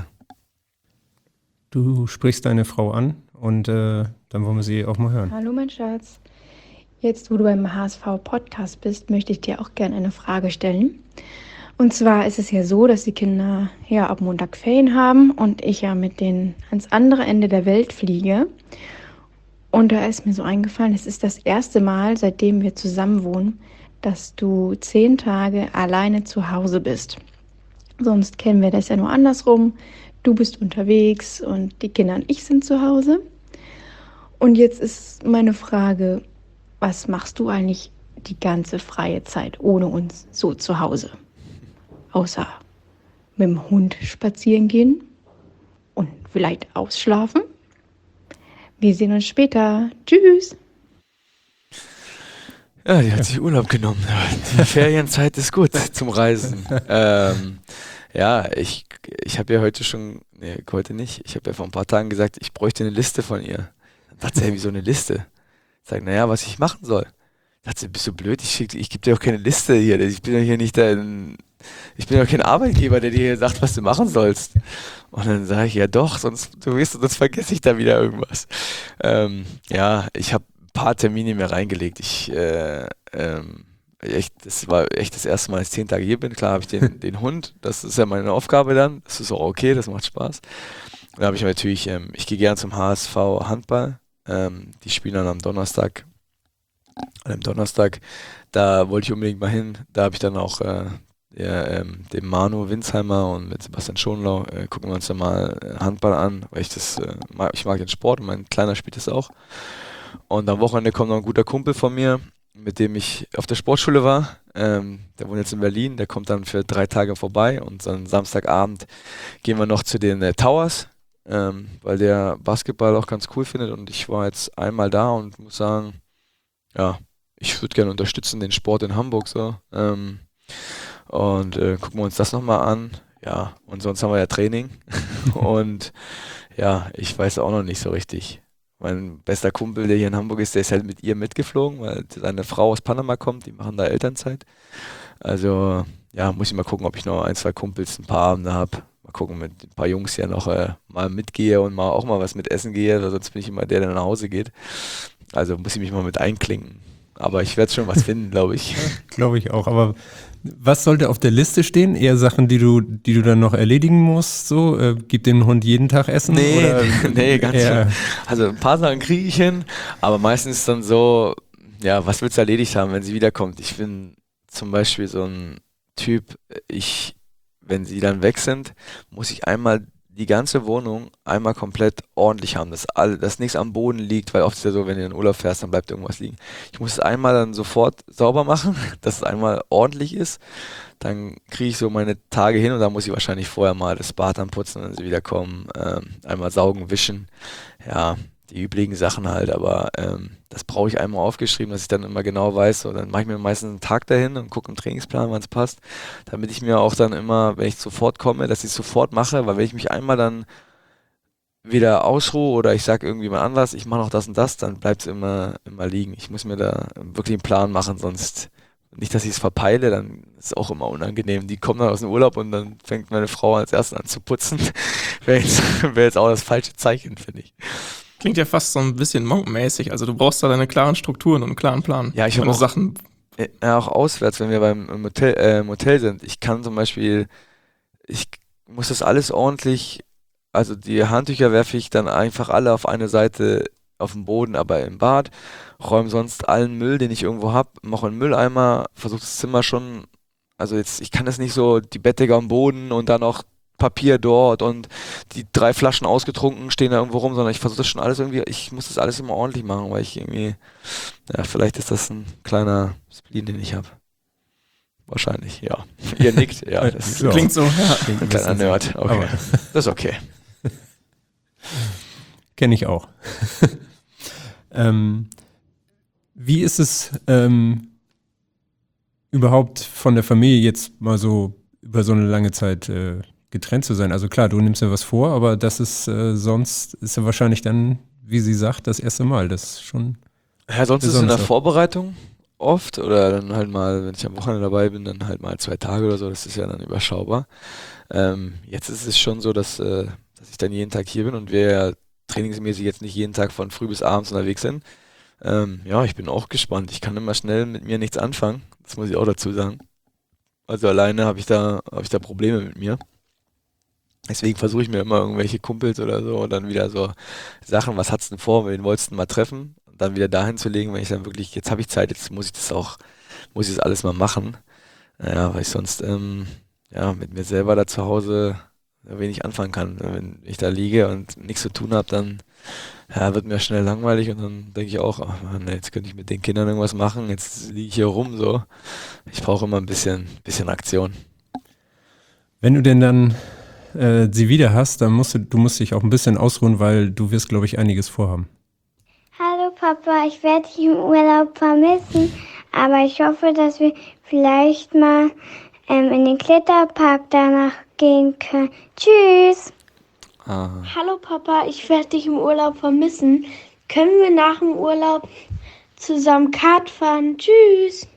Du sprichst deine Frau an und äh, dann wollen wir sie auch mal hören. Hallo mein Schatz. Jetzt, wo du beim H S V-Podcast bist, möchte ich dir auch gerne eine Frage stellen. Und zwar ist es ja so, dass die Kinder ja ab Montag Ferien haben und ich ja mit denen ans andere Ende der Welt fliege. Und da ist mir so eingefallen, es ist das erste Mal, seitdem wir zusammen wohnen, dass du zehn Tage alleine zu Hause bist. Sonst kennen wir das ja nur andersrum. Du bist unterwegs und die Kinder und ich sind zu Hause. Und jetzt ist meine Frage, was machst du eigentlich die ganze freie Zeit ohne uns so zu Hause? Außer mit dem Hund spazieren gehen und vielleicht ausschlafen? Wir sehen uns später. Tschüss. Ja, die hat sich Urlaub genommen. Die Ferienzeit ist gut zum Reisen. Ähm, ja, ich, ich habe ja heute schon, nee, heute nicht, ich habe ja vor ein paar Tagen gesagt, ich bräuchte eine Liste von ihr. Dann dachte sie, wie so eine Liste? Ich sage, naja, was ich machen soll. Ich dachte, bist du blöd? Ich, schick, ich gebe dir auch keine Liste hier. Ich bin ja hier nicht dein, ich bin ja kein Arbeitgeber, der dir hier sagt, was du machen sollst. Und dann sage ich, ja doch, sonst, du weißt, sonst vergesse ich da wieder irgendwas. Ähm, ja, ich habe ein paar Termine mir reingelegt. Ich, äh, ähm, echt, das war echt das erste Mal, dass ich zehn Tage hier bin. Klar habe ich den, den Hund, das ist ja meine Aufgabe dann. Das ist auch okay, das macht Spaß. Dann habe ich natürlich, ähm, ich gehe gerne zum H S V Handball. Ähm, die spielen dann am Donnerstag. Und am Donnerstag, da wollte ich unbedingt mal hin. Da habe ich dann auch äh, der, ähm, dem Manu Winsheimer und mit Sebastian Schonlau äh, gucken wir uns dann mal äh, Handball an, weil ich das, äh, mag, ich mag den Sport und mein Kleiner spielt das auch. Und am Wochenende kommt noch ein guter Kumpel von mir, mit dem ich auf der Sportschule war. Ähm, der wohnt jetzt in Berlin, der kommt dann für drei Tage vorbei und dann Samstagabend gehen wir noch zu den äh, Towers, ähm, weil der Basketball auch ganz cool findet und ich war jetzt einmal da und muss sagen, ja, ich würde gerne unterstützen den Sport in Hamburg so. Ähm, und äh, gucken wir uns das nochmal an. Ja, und sonst haben wir ja Training. Und ja, ich weiß auch noch nicht so richtig. Mein bester Kumpel, der hier in Hamburg ist, der ist halt mit ihr mitgeflogen, weil seine Frau aus Panama kommt, die machen da Elternzeit. Also, ja, muss ich mal gucken, ob ich noch ein, zwei Kumpels, ein paar Abende habe. Mal gucken, mit ein paar Jungs hier noch äh, mal mitgehe und mal auch mal was mit essen gehe, weil sonst bin ich immer der, der nach Hause geht. Also muss ich mich mal mit einklinken. Aber ich werde schon was finden, glaube ich. Glaube ich auch. Aber was sollte auf der Liste stehen? Eher Sachen, die du, die du dann noch erledigen musst? So, äh, gib dem Hund jeden Tag Essen? Nee, oder nee, ganz eher, Also ein paar Sachen kriege ich hin, aber meistens dann so, ja, was willst du erledigt haben, wenn sie wiederkommt? Ich bin zum Beispiel so ein Typ, ich, wenn sie dann weg sind, muss ich einmal die ganze Wohnung einmal komplett ordentlich haben, dass, all, dass nichts am Boden liegt, weil oft ist ja so, wenn du in den Urlaub fährst, dann bleibt irgendwas liegen. Ich muss es einmal dann sofort sauber machen, dass es einmal ordentlich ist. Dann kriege ich so meine Tage hin und dann muss ich wahrscheinlich vorher mal das Bad anputzen, wenn sie wiederkommen, ähm, einmal saugen, wischen, ja, die üblichen Sachen halt, aber ähm, das brauche ich einmal aufgeschrieben, dass ich dann immer genau weiß, so, dann mache ich mir meistens einen Tag dahin und gucke im Trainingsplan, wann es passt, damit ich mir auch dann immer, wenn ich sofort komme, dass ich es sofort mache, weil wenn ich mich einmal dann wieder ausruhe oder ich sage irgendwie mal anders, ich mache noch das und das, dann bleibt es immer, immer liegen. Ich muss mir da wirklich einen Plan machen, sonst nicht, dass ich es verpeile, dann ist es auch immer unangenehm. Die kommen dann aus dem Urlaub und dann fängt meine Frau als erstes an zu putzen. Wäre jetzt, wär jetzt auch das falsche Zeichen, finde ich. Klingt ja fast so ein bisschen Monk-mäßig. Also du brauchst da deine klaren Strukturen und einen klaren Plan. Ja, ich habe auch Sachen. Ja, auch auswärts, wenn wir beim im Hotel, äh, im Hotel sind. Ich kann zum Beispiel, ich muss das alles ordentlich, also die Handtücher werfe ich dann einfach alle auf eine Seite auf den Boden, aber im Bad, räume sonst allen Müll, den ich irgendwo habe, mache einen Mülleimer, versuche das Zimmer schon, also jetzt, ich kann das nicht so, die Bettdecke am Boden und dann noch Papier dort und die drei Flaschen ausgetrunken stehen da irgendwo rum, sondern ich versuche das schon alles irgendwie, ich muss das alles immer ordentlich machen, weil ich irgendwie, ja, vielleicht ist das ein kleiner Spleen, den ich habe. Wahrscheinlich, ja. Ihr nickt, ja. Das ja. Klingt so, ja. Klingt ein kleiner Nerd, okay. Aber das ist okay. Kenne ich auch. ähm, wie ist es ähm, überhaupt von der Familie jetzt mal so über so eine lange Zeit äh, getrennt zu sein? Also klar, du nimmst ja was vor, aber das ist äh, sonst ist ja wahrscheinlich dann, wie sie sagt, das erste Mal. Das ist schon. Ja, sonst ist es in der Vorbereitung oft oder dann halt mal, wenn ich am Wochenende dabei bin, dann halt mal zwei Tage oder so. Das ist ja dann überschaubar. Ähm, jetzt ist es schon so, dass, äh, dass ich dann jeden Tag hier bin und wir ja trainingsmäßig jetzt nicht jeden Tag von früh bis abends unterwegs sind. Ähm, ja, ich bin auch gespannt. Ich kann immer schnell mit mir nichts anfangen. Das muss ich auch dazu sagen. Also alleine habe ich da, habe ich da Probleme mit mir. Deswegen versuche ich mir immer irgendwelche Kumpels oder so und dann wieder so Sachen, was hat's denn vor, wen wolltest du mal treffen? Und dann wieder dahin zu legen, wenn ich dann wirklich, jetzt habe ich Zeit, jetzt muss ich das auch, muss ich das alles mal machen. Naja, weil ich sonst, ähm, ja, mit mir selber da zu Hause wenig anfangen kann. Wenn ich da liege und nichts zu tun habe, dann ja, wird mir schnell langweilig und dann denke ich auch, ach Mann, jetzt könnte ich mit den Kindern irgendwas machen, jetzt liege ich hier rum, so. Ich brauche immer ein bisschen, bisschen Aktion. Wenn du denn dann äh, sie wieder hast, dann musst du, du musst dich auch ein bisschen ausruhen, weil du wirst, glaube ich, einiges vorhaben. Hallo Papa, ich werde dich im Urlaub vermissen, aber ich hoffe, dass wir vielleicht mal ähm, in den Kletterpark danach gehen können. Tschüss! Ah. Hallo Papa, ich werde dich im Urlaub vermissen. Können wir nach dem Urlaub zusammen Kart fahren? Tschüss!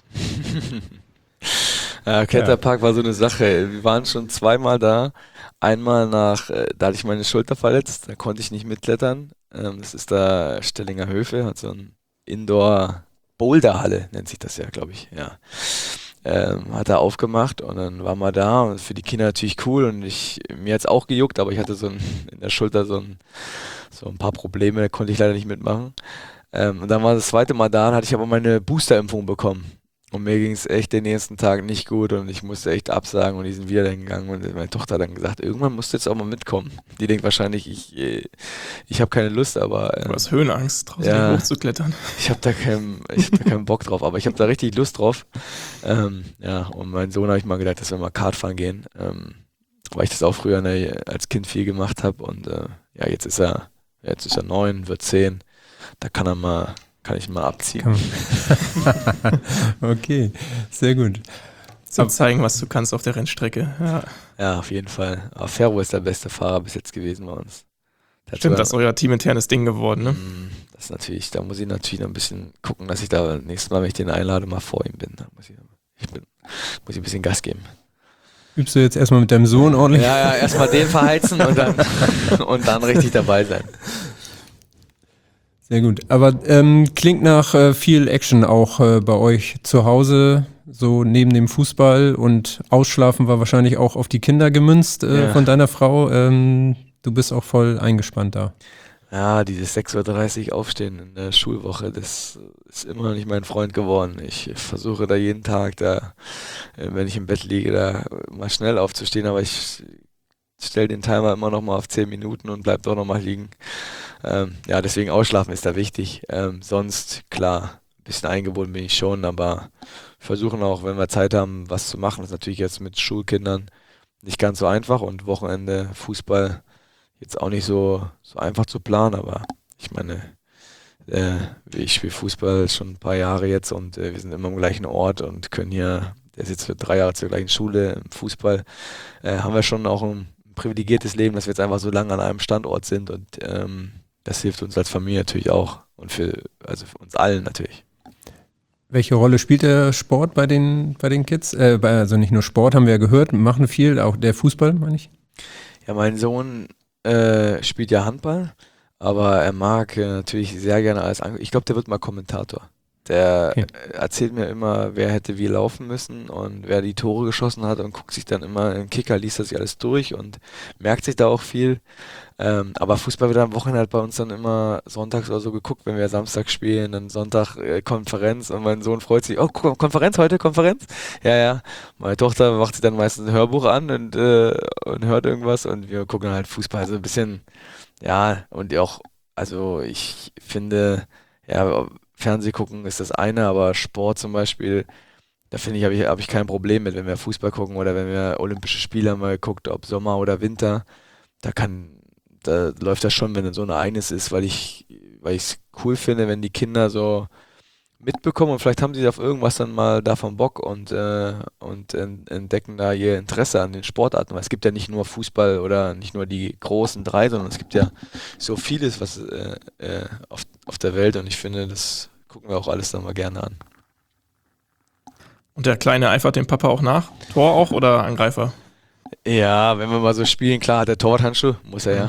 Ja, Kletterpark war so eine Sache. Wir waren schon zweimal da. Einmal nach, äh, da hatte ich meine Schulter verletzt, da konnte ich nicht mitklettern. Ähm, das ist da Stellinger Höfe, hat so ein Indoor-Boulderhalle, nennt sich das ja, glaube ich, ja. Ähm, hat er aufgemacht und dann waren wir da und für die Kinder natürlich cool und ich, mir hat's auch gejuckt, aber ich hatte so ein, in der Schulter so ein, so ein paar Probleme, da konnte ich leider nicht mitmachen. Ähm, und dann war das zweite Mal da, dann hatte ich aber meine Boosterimpfung bekommen. Und mir ging es echt den nächsten Tag nicht gut und ich musste echt absagen und die sind wieder dann gegangen und meine Tochter hat dann gesagt, irgendwann musst du jetzt auch mal mitkommen. Die denkt wahrscheinlich, ich, ich habe keine Lust, aber... Du hast Höhenangst, draußen ja, hochzuklettern. Ich habe da, kein, ich hab da keinen Bock drauf, aber ich habe da richtig Lust drauf. Ähm, ja, und mein Sohn habe ich mal gedacht, dass wir mal Kart fahren gehen, ähm, weil ich das auch früher ne, als Kind viel gemacht habe und äh, ja, jetzt ist er, jetzt ist er neun, wird zehn, da kann er mal... Kann ich mal abziehen. Okay, sehr gut. So zeigen, was du kannst auf der Rennstrecke. Ja, ja auf jeden Fall. Aber Ferro ist der beste Fahrer bis jetzt gewesen bei uns. Stimmt, das ist euer teaminternes Ding geworden, ne? Das ist natürlich, da muss ich natürlich noch ein bisschen gucken, dass ich da nächstes Mal, wenn ich den einlade, mal vor ihm bin. Da muss ich, ich bin, muss ich ein bisschen Gas geben. Übst du jetzt erstmal mit deinem Sohn ordentlich? Ja, ja, erstmal den verheizen und dann, und dann richtig dabei sein. Sehr gut. Aber ähm, klingt nach äh, viel Action auch äh, bei euch zu Hause, so neben dem Fußball, und Ausschlafen war wahrscheinlich auch auf die Kinder gemünzt äh, Ja. von deiner Frau. Ähm, du bist auch voll eingespannt da. Ja, dieses sechs Uhr dreißig aufstehen in der Schulwoche, das ist immer noch nicht mein Freund geworden. Ich versuche da jeden Tag, da, äh, wenn ich im Bett liege, da mal schnell aufzustehen, aber ich stelle den Timer immer noch mal auf zehn Minuten und bleib doch noch mal liegen. Ähm, ja, deswegen Ausschlafen ist da wichtig. Ähm, sonst, klar, ein bisschen eingebunden bin ich schon, aber versuchen auch, wenn wir Zeit haben, was zu machen. Das ist natürlich jetzt mit Schulkindern nicht ganz so einfach und Wochenende Fußball jetzt auch nicht so, so einfach zu planen, aber ich meine, äh, ich spiele Fußball schon ein paar Jahre jetzt und äh, wir sind immer am gleichen Ort und können hier, der ist jetzt für drei Jahre zur gleichen Schule im Fußball, äh, haben wir schon auch ein privilegiertes Leben, dass wir jetzt einfach so lange an einem Standort sind und ähm, das hilft uns als Familie natürlich auch und für, also für uns allen natürlich. Welche Rolle spielt der Sport bei den, bei den Kids? Äh, bei, also nicht nur Sport, haben wir ja gehört, machen viel, auch der Fußball, meine ich. Ja, mein Sohn äh, spielt ja Handball, aber er mag äh, natürlich sehr gerne alles an. Ich glaube, der wird mal Kommentator. Der Okay. erzählt mir immer, wer hätte wie laufen müssen und wer die Tore geschossen hat und guckt sich dann immer im Kicker, liest das sich alles durch und merkt sich da auch viel. Ähm, aber Fußball wird am Wochenende halt bei uns dann immer sonntags oder so geguckt, wenn wir Samstag spielen, dann Sonntag äh, Konferenz und mein Sohn freut sich, oh, guck, Konferenz heute, Konferenz? Ja, ja. Meine Tochter macht sich dann meistens ein Hörbuch an und, äh, und hört irgendwas und wir gucken halt Fußball, also ein bisschen, ja, und auch, also ich finde, ja, Fernseh gucken ist das eine, aber Sport zum Beispiel, da finde ich, habe ich, hab ich kein Problem mit, wenn wir Fußball gucken oder wenn wir Olympische Spiele haben mal geguckt, ob Sommer oder Winter, da kann, da läuft das schon, wenn so ein Ereignis ist, weil ich, weil ich es cool finde, wenn die Kinder so mitbekommen und vielleicht haben sie auf irgendwas dann mal davon Bock und, äh, und en- entdecken da ihr Interesse an den Sportarten, weil es gibt ja nicht nur Fußball oder nicht nur die großen drei, sondern es gibt ja so vieles, was äh, äh, auf, auf der Welt und ich finde, das gucken wir auch alles dann mal gerne an. Und der Kleine eifert dem Papa auch nach? Tor auch oder Angreifer? Ja, wenn wir mal so spielen, klar hat er Torwarthandschuh, muss er ja.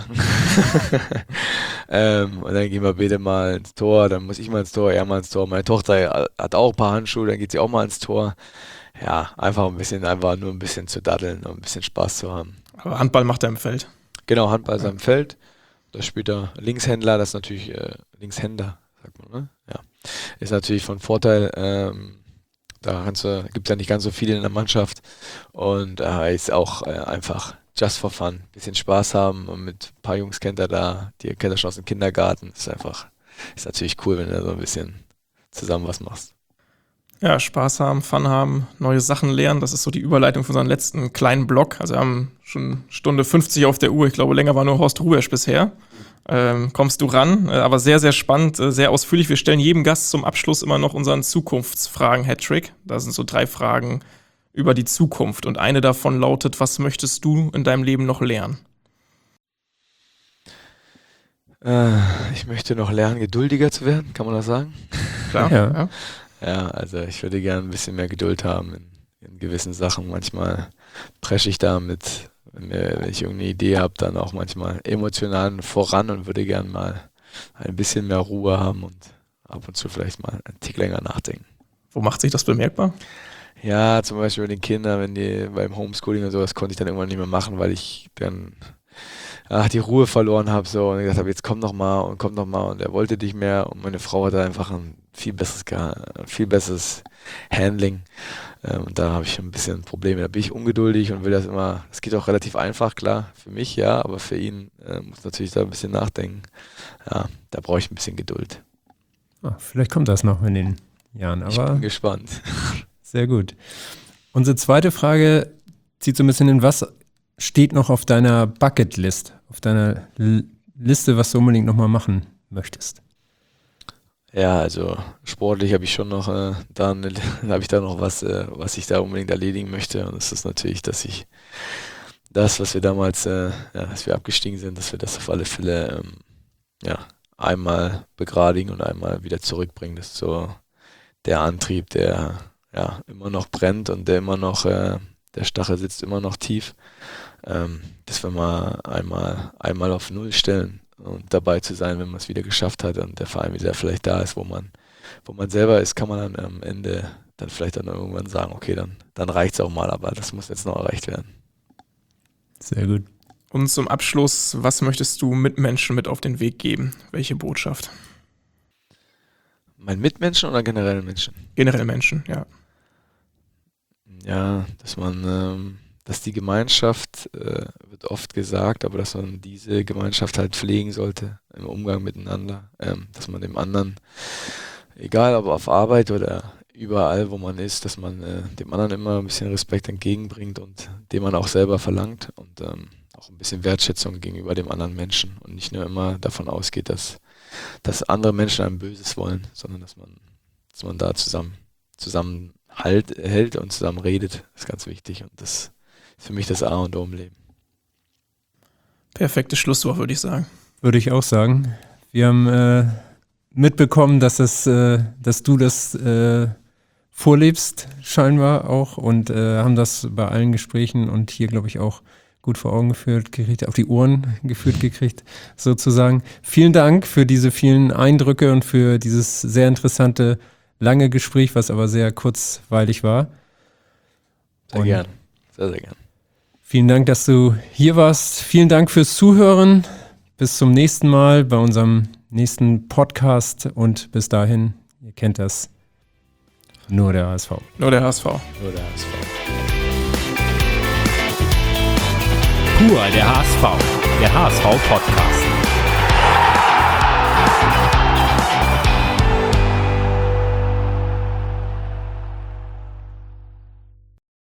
ähm, und dann gehen wir beide mal ins Tor, dann muss ich mal ins Tor, er mal ins Tor. Meine Tochter hat auch ein paar Handschuhe, dann geht sie auch mal ins Tor. Ja, einfach ein bisschen, einfach nur ein bisschen zu daddeln und ein bisschen Spaß zu haben. Aber Handball macht er im Feld. Genau, Handball ist am Feld. Da spielt er Linkshändler, das ist natürlich äh, Linkshänder, sagt man, ne? Ja. Ist natürlich von Vorteil. Ähm, da gibt es ja nicht ganz so viele in der Mannschaft. Und äh, ist auch äh, einfach just for fun. Bisschen Spaß haben und mit ein paar Jungs kennt er da, die kennt er schon aus dem Kindergarten. Ist einfach, ist natürlich cool, wenn du so ein bisschen zusammen was machst. Ja, Spaß haben, Fun haben, neue Sachen lernen. Das ist so die Überleitung für unseren letzten kleinen Block. Also wir haben schon Stunde fünfzig auf der Uhr. Ich glaube, länger war nur Horst Rubesch bisher. Ähm, kommst du ran, äh, aber sehr, sehr spannend, äh, sehr ausführlich. Wir stellen jedem Gast zum Abschluss immer noch unseren Zukunftsfragen-Hattrick. Da sind so drei Fragen über die Zukunft. Und eine davon lautet, was möchtest du in deinem Leben noch lernen? Äh, ich möchte noch lernen, geduldiger zu werden, kann man das sagen? Klar, Ja. ja. Ja, also ich würde gerne ein bisschen mehr Geduld haben in, in gewissen Sachen. Manchmal presche ich da mit, wenn, mir, wenn ich irgendeine Idee habe, dann auch manchmal emotional voran und würde gerne mal ein bisschen mehr Ruhe haben und ab und zu vielleicht mal einen Tick länger nachdenken. Wo macht sich das bemerkbar? Ja, zum Beispiel bei den Kindern, wenn die beim Homeschooling und sowas konnte ich dann irgendwann nicht mehr machen, weil ich dann ach, die Ruhe verloren habe so und gesagt habe, jetzt komm noch mal und komm noch mal und er wollte nicht mehr und meine Frau hatte einfach ein viel besseres, viel besseres Handling ähm, und da habe ich ein bisschen Probleme. Da bin ich ungeduldig und will das immer, das geht auch relativ einfach, klar, für mich ja, aber für ihn äh, muss natürlich da ein bisschen nachdenken. Ja, da brauche ich ein bisschen Geduld. Ah, vielleicht kommt das noch in den Jahren, Ich aber bin gespannt. sehr gut. Unsere zweite Frage zieht so ein bisschen in, was steht noch auf deiner Bucketlist, auf deiner L- Liste, was du unbedingt nochmal machen möchtest? Ja, also sportlich habe ich schon noch, äh, dann habe ich da noch was, äh, was ich da unbedingt erledigen möchte. Und das ist natürlich, dass ich das, was wir damals, äh, ja, als wir abgestiegen sind, dass wir das auf alle Fälle ähm, ja, einmal begradigen und einmal wieder zurückbringen. Das ist so der Antrieb, der ja immer noch brennt und der immer noch, äh, der Stachel sitzt immer noch tief. Ähm, dass wir mal einmal, einmal auf Null stellen und dabei zu sein, wenn man es wieder geschafft hat und der Verein wieder vielleicht da ist, wo man, wo man selber ist, kann man dann am Ende dann vielleicht dann irgendwann sagen, okay, dann, dann reicht es auch mal, aber das muss jetzt noch erreicht werden. Sehr gut. Und zum Abschluss, was möchtest du Mitmenschen mit auf den Weg geben? Welche Botschaft? Mein Mitmenschen oder generell Menschen? Generell Menschen, ja. Ja, dass man, ähm, dass die Gemeinschaft, äh, wird oft gesagt, aber dass man diese Gemeinschaft halt pflegen sollte im Umgang miteinander, ähm, dass man dem anderen, egal ob auf Arbeit oder überall, wo man ist, dass man äh, dem anderen immer ein bisschen Respekt entgegenbringt und dem man auch selber verlangt und ähm, auch ein bisschen Wertschätzung gegenüber dem anderen Menschen und nicht nur immer davon ausgeht, dass, dass andere Menschen einem Böses wollen, sondern dass man, dass man da zusammen, zusammen halt, hält und zusammen redet, ist ganz wichtig und das ist für mich das A und O im Leben. Perfektes Schlusswort, würde ich sagen. Würde ich auch sagen. Wir haben äh, mitbekommen, dass, es, äh, dass du das äh, vorlebst, scheinbar auch, und äh, haben das bei allen Gesprächen und hier, glaube ich, auch gut vor Augen geführt, gekriegt, auf die Ohren geführt gekriegt, sozusagen. Vielen Dank für diese vielen Eindrücke und für dieses sehr interessante, lange Gespräch, was aber sehr kurzweilig war. Sehr und gern, sehr, sehr gern. Vielen Dank, dass du hier warst. Vielen Dank fürs Zuhören. Bis zum nächsten Mal bei unserem nächsten Podcast und bis dahin, ihr kennt das, nur der H S V. Nur der H S V. Nur der H S V. Pur der H S V, der H S V Podcast.